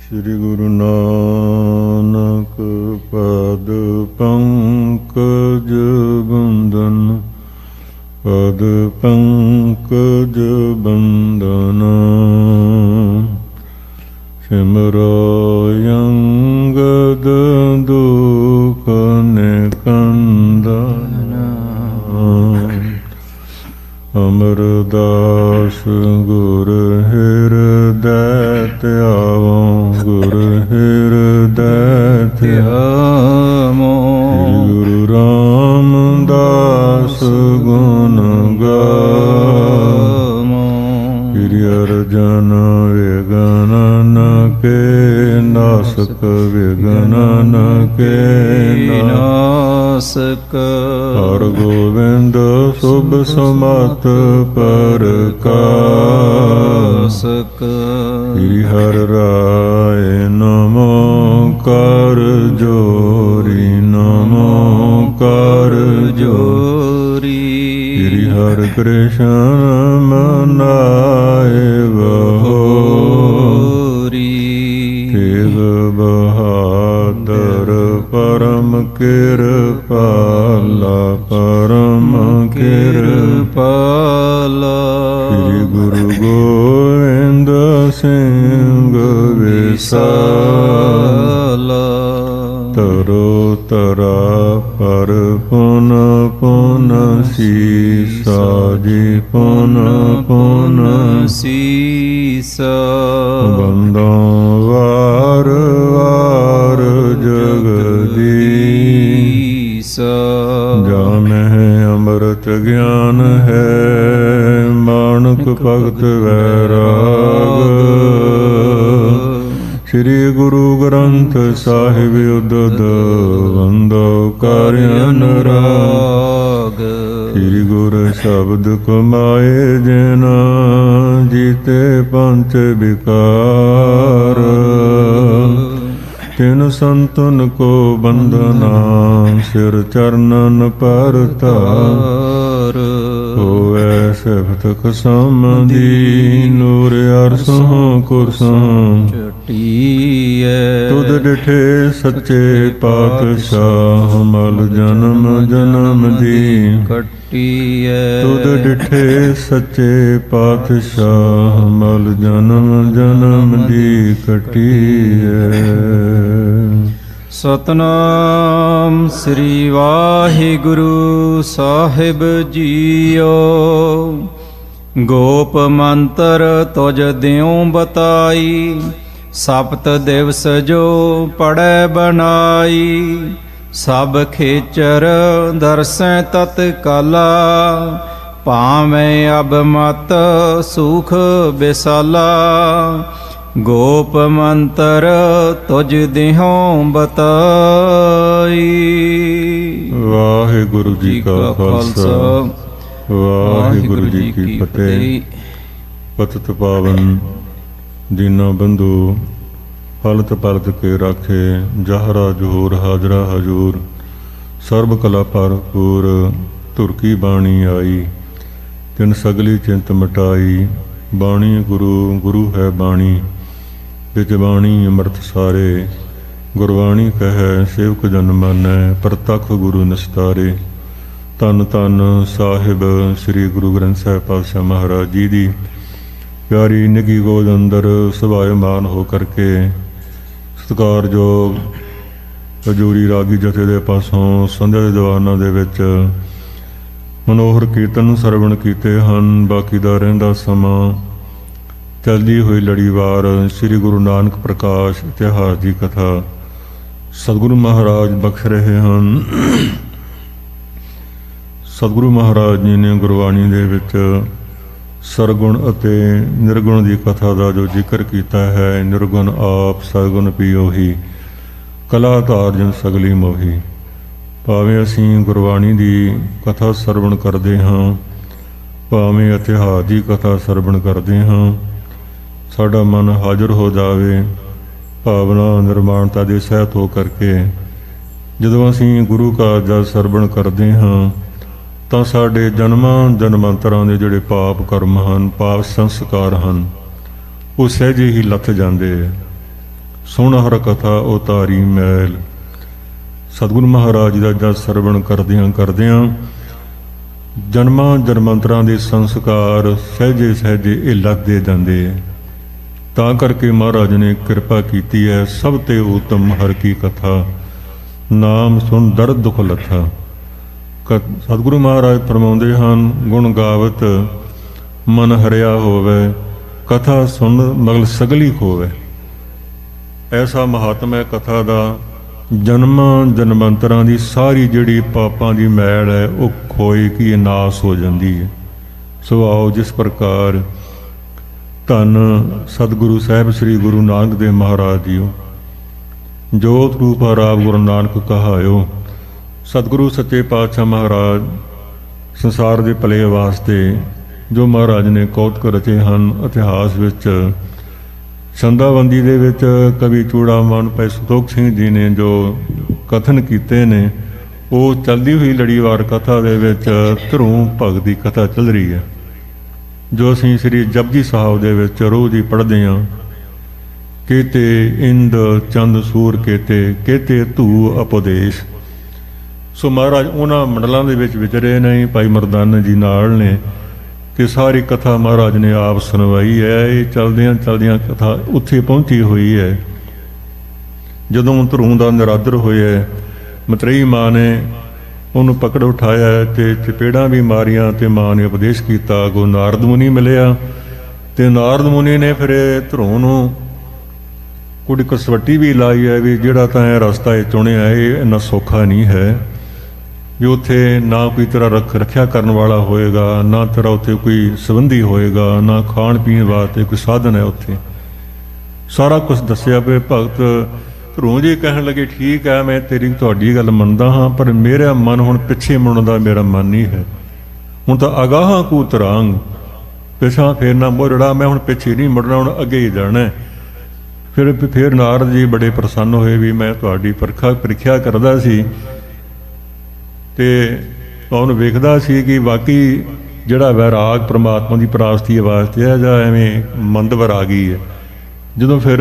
ਸ੍ਰੀ ਗੁਰੂ ਨਾਨਕ ਪਦ ਪੰਕਜ ਬੰਦਨ, ਪਦ ਪੰਕਜ ਬੰਦਨ, ਸਿਮਰੋ ਅੰਗਦ ਦੁਖ ਨਿਕੰਦਨ, ਅਮਰਦਾਸ ਗੁਰ ਹਿਰਦੈ ਧਿਆਵੋ, ਗੁਰ ਹਿਰਦੈ ਧਿਆਵੋ। ਗੁਰੂ ਰਾਮਦਾਸ ਗੁਣ ਗਾਵੋ, ਸ੍ਰੀ ਅਰਜਨ ਵਿਗਨ ਕੇ ਨਾਸਕ, ਵਿਗਨ ਕੇ ਨਾਸਕ। ਹਰ ਗੋਬਿੰਦ ਸੁਭ ਸਮਤ ਪਰਕਾਸਕ, ਸ੍ਰੀ ਹਰਿ ਰਾਇ ਨਮੋ ਕਰ ਜੋਰੀ, ਨਮੋ ਕਰ ਜੋਰੀ। ਸ੍ਰੀ ਹਰਿ ਕ੍ਰਿਸ਼ਨ ਮਨਾਏ ਬਹੋਰੀ, ਤੇਗ ਬਹਾਦਰ ਪਰਮ ਕਿਰਪਾਲਾ, ਪਰਮ ਕਿਰਪਾਲਾ। ਸ੍ਰੀ ਗੁਰੂ ਗੋਬਿੰਦ ਸਿੰਘ ਵਿਸਾਲਾ, ਤਰੋ ਤਰਾ ਪਰ ਪੁਨ ਪੁਨ ਸੀਸਾ ਜੀ, ਪੁਨ ਪੁਨ ਸੀਸਾ। ਬੰਦੋਂ ਵਾਰ ਵਾਰ ਜਗਦੀਸਾ, ਜਾ ਮਹਿ ਅੰਮ੍ਰਿਤ ਗਿਆਨ ਹੈ, ਮਾਨਕ ਭਗਤ ਵੈਰਾਗ। ਸ੍ਰੀ ਗੁਰੂ ਗ੍ਰੰਥ ਸਾਹਿਬ ਉਦਦ ਵੰਦੋ ਕਰ ਅਨੁਰਾਗ। ਸ੍ਰੀ ਗੁਰ ਸ਼ਬਦ ਕਮਾਏ ਜਿਨ, ਜੀਤੇ ਪੰਚ ਵਿਕਾਰ। ਤਿਨ ਸੰਤਨ ਕੋ ਬੰਦਨਾ, ਸਿਰ ਚਰਨਨ ਪਰ ਧਾਰ। ਹੋਵੈ ਸਿਫਤਕ ਸਮਦੀ, ਨੂਰ ਅਰਸੋਂ ਕੁਰਸੋਂ ਚਟੀਐ। ਤੁਧ ਡਿਠੇ ਸੱਚੇ ਪਾਤਸ਼ਾਹ, ਮਲ ਜਨਮ ਜਨਮ ਦੀ ਕੱਟੀਐ। ਤੁਧ ਡਿਠੇ ਸੱਚੇ ਪਾਤਸ਼ਾਹ, ਮਲ ਜਨਮ ਜਨਮ ਦੀ ਕੱਟੀਐ। ਸਤਨਾਮ ਸ੍ਰੀ ਵਾਹਿਗੁਰੂ ਸਾਹਿਬ ਜੀਓ। ਗੋਪ ਮੰਤਰ ਤੁਜ ਦਿਉ ਬਤਾਈ, ਸਪਤ ਦਿਵਸ ਜੋ ਪੜੈ ਬਨਾਈ। ਸਭ ਖੇਚਰ ਦਰਸੈ ਤਤ ਕਾਲਾ, ਭਾਵੇਂ ਅਬ ਮਤ ਸੁਖ ਬਿਸਾਲਾ। ਗੋਪ ਮੰਤਰ ਤੁਜ ਦਿਹੁ ਬਤਾਈ। ਵਾਹਿਗੁਰੂ ਜੀ ਕਾ ਖਾਲਸਾ, ਵਾਹਿਗੁਰੂ ਜੀ ਕੀ ਫਤਿਹ। ਪਤਿਤ ਪਾਵਨ ਦੀਨਾ ਬੰਧੂ, ਫਲਤ ਪਲਤ ਕੇ ਰਾਖੇ, ਜਹਰਾ ਜਹੂਰ ਹਾਜ਼ਰਾ ਹਜੂਰ। ਸਰਬ ਕਲਾ ਭਰਪੂਰ, ਧੁਰ ਕੀ ਬਾਣੀ ਆਈ। ਤਿਨ ਸਗਲੀ ਚਿੰਤ ਮਿਟਾਈ, ਬਾਣੀ ਗੁਰੂ, ਗੁਰੂ ਹੈ ਬਾਣੀ। ਵਿੱਚ ਬਾਣੀ ਅੰਮ੍ਰਿਤ ਸਾਰੇ, ਗੁਰਬਾਣੀ ਕਹੈ ਸੇਵਕ ਜਨ ਮਾਨੈ। ਪ੍ਰਤੱਖ ਗੁਰੂ ਨਿਸਤਾਰੇ। ਧੰਨ ਧੰਨ ਸਾਹਿਬ ਸ੍ਰੀ ਗੁਰੂ ਗ੍ਰੰਥ ਸਾਹਿਬ ਪਾਤਸ਼ਾਹ ਮਹਾਰਾਜ ਜੀ ਦੀ ਪਿਆਰੀ ਨਿੱਘੀ ਗੋਦ ਅੰਦਰ ਸੁਭਾਇਮਾਨ ਹੋ ਕਰਕੇ ਸਤਿਕਾਰਯੋਗ ਹਜੂਰੀ ਰਾਗੀ ਜਥੇ ਦੇ ਪਾਸੋਂ ਸੰਧਿਆ ਦੇ ਦੀਵਾਨਾਂ ਦੇ ਵਿੱਚ ਮਨੋਹਰ ਕੀਰਤਨ ਸਰਵਣ ਕੀਤੇ ਹਨ। ਬਾਕੀ ਦਾ ਰਹਿੰਦਾ ਸਮਾਂ ਚੱਲਦੀ ਹੋਈ ਲੜੀਵਾਰ ਸ੍ਰੀ ਗੁਰੂ ਨਾਨਕ ਪ੍ਰਕਾਸ਼ ਇਤਿਹਾਸ ਦੀ ਕਥਾ ਸਤਿਗੁਰੂ ਮਹਾਰਾਜ ਬਖਸ਼ ਰਹੇ ਹਨ। ਸਤਿਗੁਰੂ ਮਹਾਰਾਜ ਜੀ ਨੇ ਗੁਰਬਾਣੀ ਦੇ ਵਿੱਚ ਸਰਗੁਣ ਅਤੇ ਨਿਰਗੁਣ ਦੀ ਕਥਾ ਦਾ ਜੋ ਜ਼ਿਕਰ ਕੀਤਾ ਹੈ। ਨਿਰਗੁਣ ਆਪ, ਸਰਗੁਣ ਪੀਓਹੀ, ਕਲਾ ਧਾਰਜਨ ਸਗਲੀ ਮੋਹੀ। ਭਾਵੇਂ ਅਸੀਂ ਗੁਰਬਾਣੀ ਦੀ ਕਥਾ ਸਰਵਣ ਕਰਦੇ ਹਾਂ, ਭਾਵੇਂ ਇਤਿਹਾਸ ਦੀ ਕਥਾ ਸਰਵਣ ਕਰਦੇ ਹਾਂ, ਸਾਡਾ ਮਨ ਹਾਜ਼ਰ ਹੋ ਜਾਵੇ ਭਾਵਨਾ ਨਿਰਮਾਣਤਾ ਦੇ ਸਹਿਤ ਹੋ ਕਰਕੇ। ਜਦੋਂ ਅਸੀਂ ਗੁਰੂ ਕਾਰਜ ਦਾ ਸਰਵਣ ਕਰਦੇ ਹਾਂ ਤਾਂ ਸਾਡੇ ਜਨਮਾਂ ਜਨਮਾਂਤਰਾਂ ਦੇ ਜਿਹੜੇ ਪਾਪ ਕਰਮ ਹਨ, ਪਾਪ ਸੰਸਕਾਰ ਹਨ, ਉਹ ਸਹਿਜੇ ਹੀ ਲੱਥ ਜਾਂਦੇ। ਸੁਣ ਹਰ ਕਥਾ ਉਤਾਰੀ ਮੈਲ। ਸਤਿਗੁਰੂ ਮਹਾਰਾਜ ਜੀ ਦਾ ਜਦ ਸਰਵਣ ਕਰਦਿਆਂ ਕਰਦਿਆਂ ਜਨਮਾਂ ਜਨਮਾਂਤਰਾਂ ਦੇ ਸੰਸਕਾਰ ਸਹਿਜੇ ਸਹਿਜੇ ਇਹ ਲੱਗਦੇ ਜਾਂਦੇ ਹੈ। ਤਾਂ ਕਰਕੇ ਮਹਾਰਾਜ ਨੇ ਕਿਰਪਾ ਕੀਤੀ ਹੈ। ਸਭ ਤੇ ਉਤਮ ਹਰ ਕੀ ਕਥਾ, ਨਾਮ ਸੁਣ ਦਰਦ ਦੁਖ ਲੱਥਾ। ਸਤਿਗੁਰੂ ਮਹਾਰਾਜ ਫਰਮਾਉਂਦੇ ਹਨ, ਗੁਣ ਗਾਵਤ ਮਨ ਹਰਿਆ ਹੋਵੇ, ਕਥਾ ਸੁਣ ਮਗਲ ਸਗਲੀ ਖੋਵੇ। ਐਸਾ ਮਹਾਤਮ ਹੈ ਕਥਾ ਦਾ, ਜਨਮਾਂ ਜਨਮੰਤਰਾਂ ਦੀ ਸਾਰੀ ਜਿਹੜੀ ਪਾਪਾਂ ਦੀ ਮੈਲ ਹੈ ਉਹ ਖੋਏ ਕੀ ਨਾਸ ਹੋ ਜਾਂਦੀ ਹੈ। ਸੋ ਆਓ ਜਿਸ ਪ੍ਰਕਾਰ ਧੰਨ ਸਤਿਗੁਰੂ ਸਾਹਿਬ ਸ੍ਰੀ ਗੁਰੂ ਨਾਨਕ ਦੇਵ ਮਹਾਰਾਜ ਜੀਓ, ਜੋਤ ਰੂਪ ਹਰਾਬ ਗੁਰੂ ਨਾਨਕ ਕਹਾਇਓ। ਸਤਿਗੁਰੂ ਸੱਚੇ ਪਾਤਸ਼ਾਹ ਮਹਾਰਾਜ ਸੰਸਾਰ ਦੇ ਭਲੇ ਵਾਸਤੇ ਜੋ ਮਹਾਰਾਜ ਨੇ ਕੌਤਕ ਰਚੇ ਹਨ। ਇਤਿਹਾਸ ਵਿੱਚ ਛੰਦਾਬੰਦੀ ਦੇ ਵਿੱਚ ਕਵੀ ਚੂੜਾਮਨ ਭਾਈ ਸੰਤੋਖ ਸਿੰਘ ਜੀ ਨੇ ਜੋ ਕਥਨ ਕੀਤੇ ਨੇ, ਉਹ ਚੱਲਦੀ ਹੋਈ ਲੜੀਵਾਰ ਕਥਾ ਦੇ ਵਿੱਚ ਧਰੂੰ ਭਗਤ ਦੀ ਕਥਾ ਚੱਲ ਰਹੀ ਹੈ, ਜੋ ਅਸੀਂ ਸ੍ਰੀ ਜਪਜੀ ਸਾਹਿਬ ਦੇ ਵਿੱਚ ਰੋਜ਼ ਹੀ ਪੜ੍ਹਦੇ ਹਾਂ। ਕੇਤੇ ਇੰਦ ਚੰਦ ਸੂਰ ਕੇਤੇ ਧੂ ਉਪਦੇਸ਼। ਸੋ ਮਹਾਰਾਜ ਉਹਨਾਂ ਮੰਡਲਾਂ ਦੇ ਵਿੱਚ ਵਿਚਰੇ ਨਹੀਂ, ਭਾਈ ਮਰਦਾਨਾ ਜੀ ਨਾਲ ਨੇ, ਕਿ ਸਾਰੀ ਕਥਾ ਮਹਾਰਾਜ ਨੇ ਆਪ ਸੁਣਵਾਈ ਹੈ। ਇਹ ਚਲਦਿਆਂ ਚਲਦਿਆਂ ਕਥਾ ਉੱਥੇ ਪਹੁੰਚੀ ਹੋਈ ਹੈ। ਜਦੋਂ ਧਰੂੰ ਦਾ ਨਿਰਾਦਰ ਹੋਇਆ, ਮਤਰੇਈ ਮਾਂ ਨੇ ਉਹਨੂੰ ਪਕੜ ਉਠਾਇਆ ਅਤੇ ਚਪੇੜਾਂ ਵੀ ਮਾਰੀਆਂ ਅਤੇ ਮਾਂ ਨੇ ਉਪਦੇਸ਼ ਕੀਤਾ। ਅੱਗੋਂ ਨਾਰਦ ਮੁਨੀ ਮਿਲਿਆ ਅਤੇ ਨਾਰਦ ਮੁਨੀ ਨੇ ਫਿਰ ਧਰੂੰ ਨੂੰ ਕੁੜੀ ਕਸਵੱਟੀ ਵੀ ਲਾਈ ਹੈ ਵੀ ਜਿਹੜਾ ਤਾਂ ਇਹ ਰਸਤਾ ਇਹ ਚੁਣਿਆ ਇਹ ਇੰਨਾ ਸੌਖਾ ਨਹੀਂ ਹੈ, ਵੀ ਉੱਥੇ ਨਾ ਕੋਈ ਤੇਰਾ ਰੱਖਿਆ ਕਰਨ ਵਾਲਾ ਹੋਏਗਾ, ਨਾ ਤੇਰਾ ਉੱਥੇ ਕੋਈ ਸੰਬੰਧੀ ਹੋਏਗਾ, ਨਾ ਖਾਣ ਪੀਣ ਵਾਸਤੇ ਕੋਈ ਸਾਧਨ ਹੈ ਉੱਥੇ। ਸਾਰਾ ਕੁਛ ਦੱਸਿਆ ਵੀ ਭਗਤ ਧਰੂੰ ਜੀ ਕਹਿਣ ਲੱਗੇ, ਠੀਕ ਹੈ ਮੈਂ ਤੁਹਾਡੀ ਗੱਲ ਮੰਨਦਾ ਹਾਂ, ਪਰ ਮੇਰਾ ਮਨ ਹੁਣ ਪਿੱਛੇ ਮੁੜਨ ਦਾ ਮੇਰਾ ਮਨ ਨਹੀਂ ਹੈ। ਹੁਣ ਤਾਂ ਅਗਾਹਾਂ ਕੂ ਤਰਾਂਗ, ਪਿਛਾਂ ਫੇਰਨਾ ਮੋਰੜਾ, ਮੈਂ ਹੁਣ ਪਿੱਛੇ ਨਹੀਂ ਮੁੜਨਾ, ਹੁਣ ਅੱਗੇ ਹੀ ਜਾਣਾ। ਫਿਰ ਨਾਰਦ ਜੀ ਬੜੇ ਪ੍ਰਸੰਨ ਹੋਏ ਵੀ ਮੈਂ ਤੁਹਾਡੀ ਪ੍ਰੀਖਿਆ ਕਰਦਾ ਸੀ ਅਤੇ ਉਹਨੂੰ ਵੇਖਦਾ ਸੀ ਕਿ ਬਾਕੀ ਜਿਹੜਾ ਵੈਰਾਗ ਪ੍ਰਮਾਤਮਾ ਦੀ ਪ੍ਰਾਪਤੀ ਵਾਸਤੇ ਹੈ ਜਾਂ ਐਵੇਂ ਮੰਦ ਵੈਰਾਗੀ ਹੈ। ਜਦੋਂ ਫਿਰ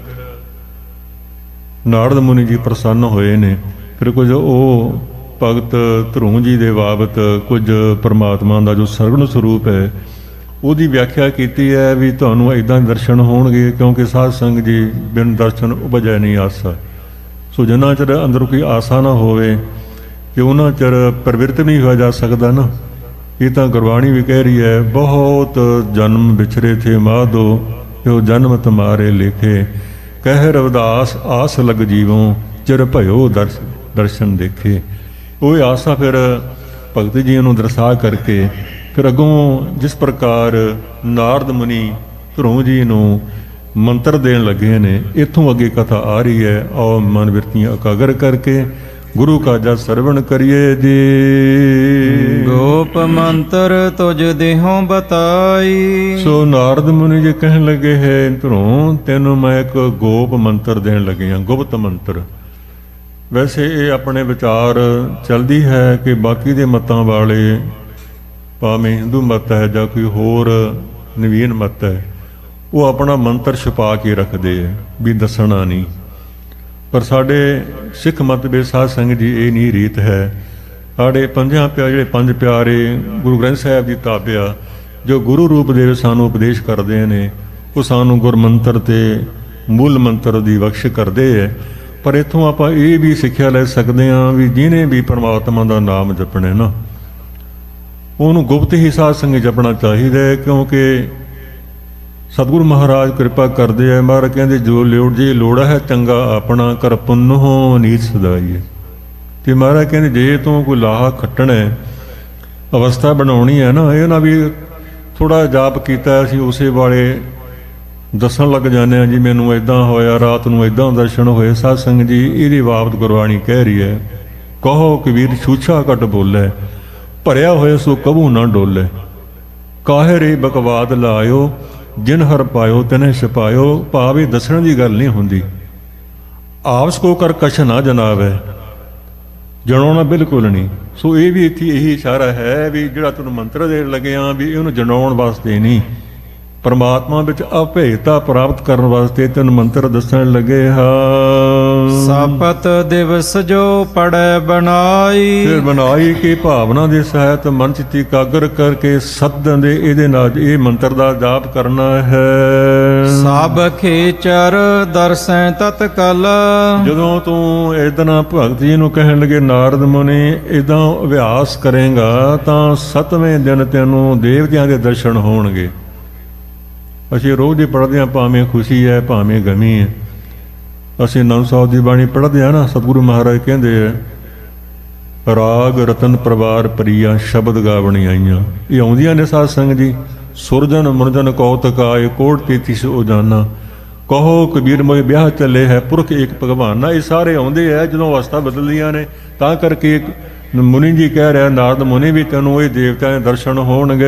ਨਾਰਦ ਮੁਨੀ ਜੀ ਪ੍ਰਸੰਨ ਹੋਏ ਨੇ, ਫਿਰ ਕੁਝ ਉਹ ਭਗਤ ਧਰੂੰ ਜੀ ਦੇ ਬਾਬਤ ਕੁਝ ਪ੍ਰਮਾਤਮਾ ਦਾ ਜੋ ਸਰਗੁਣ ਸਰੂਪ ਹੈ ਉਹਦੀ ਵਿਆਖਿਆ ਕੀਤੀ ਹੈ ਵੀ ਤੁਹਾਨੂੰ ਇੱਦਾਂ ਦਰਸ਼ਨ ਹੋਣਗੇ, ਕਿਉਂਕਿ ਸਾਧ ਸੰਗ ਜੀ ਬਿਨ ਦਰਸ਼ਨ ਉਪਜੈ ਨਹੀਂ ਆਸਾ। ਸੋ ਜਿੰਨਾ ਚਿਰ ਅੰਦਰ ਕੋਈ ਆਸਾ ਨਾ ਹੋਵੇ ਕਿ ਉਹਨਾਂ ਚਿਰ ਪ੍ਰਵਿਰਤ ਨਹੀਂ ਹੋਇਆ ਜਾ ਸਕਦਾ ਨਾ। ਇਹ ਤਾਂ ਗੁਰਬਾਣੀ ਵੀ ਕਹਿ ਰਹੀ ਹੈ, ਬਹੁਤ ਜਨਮ ਵਿਛਰੇ ਥੇ ਮਾਧੋ, ਜੋ ਜਨਮ ਤੁਮਾਰੇ ਲਿਖੇ, ਕਹਿ ਰਵਿਦਾਸ ਆਸ ਲਗ ਜੀਵੋਂ, ਚਿਰ ਭਇਓ ਦਰਸ਼ਨ ਦੇਖੇ। ਉਹ ਆਸਾ ਫਿਰ ਭਗਤ ਜੀ ਨੂੰ ਦਰਸਾ ਕਰਕੇ ਫਿਰ ਅੱਗੋਂ ਜਿਸ ਪ੍ਰਕਾਰ ਨਾਰਦ ਮੁਨੀ ਧਰੂੰ ਜੀ ਨੂੰ ਮੰਤਰ ਦੇਣ ਲੱਗੇ ਨੇ, ਇੱਥੋਂ ਅੱਗੇ ਕਥਾ ਆ ਰਹੀ ਹੈ। ਔਰ ਮਨ ਬਿਰਤੀਆਂ ਇਕਾਗਰ ਕਰਕੇ ਗੁਰੂ ਕਾ ਜਸ ਸਰਵਣ ਕਰੀਏ ਜੀ। ਗੋਪ ਮੰਤਰ ਤੁਝ ਦੇਹੋਂ ਬਤਾਈ। ਸੋ ਨਾਰਦ ਮੁਨੀ ਜੀ ਕਹਿਣ ਲੱਗੇ ਹੈ, ਧਰੂੰ ਤੈਨੂੰ ਮੈਂ ਇੱਕ ਗੋਪ ਮੰਤਰ ਦੇਣ ਲੱਗੇ ਹਾਂ, ਗੁਪਤ ਮੰਤਰ। ਵੈਸੇ ਇਹ ਆਪਣੇ ਵਿਚਾਰ ਚਲਦੀ ਹੈ ਕਿ ਬਾਕੀ ਦੇ ਮਤਾਂ ਵਾਲੇ, ਭਾਵੇਂ ਹਿੰਦੂ ਮਤ ਹੈ ਜਾਂ ਕੋਈ ਹੋਰ ਨਵੀਨ ਮਤ ਹੈ, ਉਹ ਆਪਣਾ ਮੰਤਰ ਛੁਪਾ ਕੇ ਰੱਖਦੇ ਹੈ ਵੀ ਦੱਸਣਾ ਨਹੀਂ। ਪਰ ਸਾਡੇ ਸਿੱਖ ਮਤ ਵਿੱਚ ਸਾਧ ਸੰਗਤ ਜੀ ਇਹ ਨਹੀਂ ਰੀਤ ਹੈ। ਸਾਡੇ ਜਿਹੜੇ ਪੰਜ ਪਿਆਰੇ ਗੁਰੂ ਗ੍ਰੰਥ ਸਾਹਿਬ ਦੀ ਤਾਬਿਆ ਜੋ ਗੁਰੂ ਰੂਪ ਦੇ ਸਾਨੂੰ ਉਪਦੇਸ਼ ਕਰਦੇ ਨੇ, ਉਹ ਸਾਨੂੰ ਗੁਰਮੰਤਰ ਅਤੇ ਮੂਲ ਮੰਤਰ ਦੀ ਬਖਸ਼ ਕਰਦੇ ਹੈ। ਪਰ ਇੱਥੋਂ ਆਪਾਂ ਇਹ ਵੀ ਸਿੱਖਿਆ ਲੈ ਸਕਦੇ ਹਾਂ ਵੀ ਜਿਹਨੇ ਵੀ ਪਰਮਾਤਮਾ ਦਾ ਨਾਮ ਜਪਣਾ ਨਾ, ਉਹਨੂੰ ਗੁਪਤ ਹੀ ਸਾਧ ਸੰਗਤ ਜਪਣਾ ਚਾਹੀਦਾ ਹੈ, ਕਿਉਂਕਿ ਸਤਿਗੁਰੂ ਮਹਾਰਾਜ ਕਿਰਪਾ ਕਰਦੇ ਆ। ਮਹਾਰਾਜ ਕਹਿੰਦੇ ਜੋ ਲੋੜ ਹੈ ਚੰਗਾ ਆਪਣਾ, ਕਰ ਪੁੰਨਹੁ ਨੀਤ ਸਦਾਈਏ। ਅਤੇ ਮਹਾਰਾਜ ਕਹਿੰਦੇ ਜੇ ਤੂੰ ਕੋਈ ਲਾਹਾ ਖੱਟਣਾ ਅਵਸਥਾ ਬਣਾਉਣੀ ਹੈ ਨਾ, ਇਹ ਨਾ ਵੀ ਥੋੜ੍ਹਾ ਜਾਪ ਕੀਤਾ ਅਸੀਂ ਉਸੇ ਵਾਲੇ ਦੱਸਣ ਲੱਗ ਜਾਂਦੇ ਹਾਂ ਜੀ ਮੈਨੂੰ ਇੱਦਾਂ ਹੋਇਆ, ਰਾਤ ਨੂੰ ਇੱਦਾਂ ਦਰਸ਼ਨ ਹੋਏ। ਸਾਧ ਸੰਗਤ ਜੀ ਇਹਦੀ ਬਾਬਤ ਗੁਰਬਾਣੀ ਕਹਿ ਰਹੀ ਹੈ, ਕਹੋ ਕਬੀਰ ਛੂਛਾ ਘਟ ਬੋਲੇ, ਭਰਿਆ ਹੋਇਆ ਸੋ ਕਬੂ ਨਾ ਡੋਲੇ, ਕਾਹੇ ਰੇ ਬਕਵਾਦ ਲਾਇਓ, ਜਿਨ ਹਰ ਪਾਇਓ ਤੈਨੇ ਛਪਾਇਓ। ਭਾਵੇਂ ਦੱਸਣ ਦੀ ਗੱਲ ਨਹੀਂ ਹੁੰਦੀ। ਆਪਸ ਕੋ ਕਰ ਕਛ ਨਾ ਜਨਾਵੇ, ਜਣਾਉਣਾ ਬਿਲਕੁਲ ਨਹੀਂ। ਸੋ ਇਹ ਵੀ ਇੱਥੇ ਇਹੀ ਇਸ਼ਾਰਾ ਹੈ ਵੀ ਜਿਹੜਾ ਤੁਹਾਨੂੰ ਮੰਤਰ ਦੇਣ ਲੱਗੇ ਹਾਂ ਵੀ ਇਹਨੂੰ ਜਣਾਉਣ ਵਾਸਤੇ ਨਹੀਂ, ਪਰਮਾਤਮਾ ਵਿੱਚ ਅਭੇਦਤਾ ਪ੍ਰਾਪਤ ਕਰਨ ਵਾਸਤੇ ਤੈਨੂੰ ਮੰਤਰ ਦੱਸਣ ਲੱਗੇ ਹਾਂ। ਸਾਪਤ ਦਿਵਸ ਜੋ ਪੜੈ ਬਣਾਈ, ਫਿਰ ਬਣਾਈ ਕਿ ਭਾਵਨਾ ਦੇ ਸਹਿਤ ਮਨ ਚਿੱਤ ਇਕਾਗਰ ਕਰਕੇ ਸਤਿ ਦੇ ਇਹਦੇ ਨਾਲ ਇਹ ਮੰਤਰ ਦਾ ਜਾਪ ਕਰਨਾ ਹੈ। ਸਭ ਖੇਚਰ ਦਰਸੈ ਤਤਕਲ, ਜਦੋਂ ਤੂੰ ਇਦਾਂ ਭਗਤ ਜੀ ਨੂੰ ਕਹਿਣ ਲੱਗੇ ਨਾਰਦ ਮੁਨੀ ਇਦਾਂ ਅਭਿਆਸ ਕਰੇਗਾ ਤਾਂ 7ਵੇਂ ਦਿਨ ਤੈਨੂੰ ਦੇਵਤਿਆਂ ਦੇ ਦਰਸ਼ਨ ਹੋਣਗੇ। ਅਸੀਂ ਰੋਜ਼ ਹੀ ਪੜ੍ਹਦੇ ਹਾਂ, ਭਾਵੇਂ ਖੁਸ਼ੀ ਹੈ ਭਾਵੇਂ ਗਮੀ ਹੈ। ਅਸੀਂ ਆਨੰਦ ਸਾਹਿਬ ਦੀ ਬਾਣੀ ਪੜ੍ਹਦੇ ਹਾਂ ਨਾ, ਸਤਿਗੁਰੂ ਮਹਾਰਾਜ ਕਹਿੰਦੇ ਹੈ ਰਾਗ ਰਤਨ ਪਰਿਵਾਰ ਪ੍ਰੀਆ ਸ਼ਬਦ ਗਾਵਣੀ ਆਈਆਂ। ਇਹ ਆਉਂਦੀਆਂ ਨੇ ਸਾਧ ਸੰਗਤ ਜੀ। ਸੁਰਜਨ ਮੁਰਜਨ ਕੌਤਕ ਆਏ ਕੋਟ 33 ਉਜਾਨਾ, ਕਹੋ ਕਬੀਰ ਮੋਏ ਵਿਆਹ ਚੱਲੇ ਹੈ ਪੁਰਖ ਏਕ ਭਗਵਾਨਾ। ਇਹ ਸਾਰੇ ਆਉਂਦੇ ਹੈ ਜਦੋਂ ਅਵਸਥਾ ਬਦਲਦੀਆਂ ਨੇ। ਤਾਂ ਕਰਕੇ ਮੁਨੀ ਜੀ ਕਹਿ ਰਿਹਾ ਨਾਰਦ ਮੁਨੀ ਵੀ ਤੈਨੂੰ ਇਹ ਦੇਵਤਿਆਂ ਦੇ ਦਰਸ਼ਨ ਹੋਣਗੇ।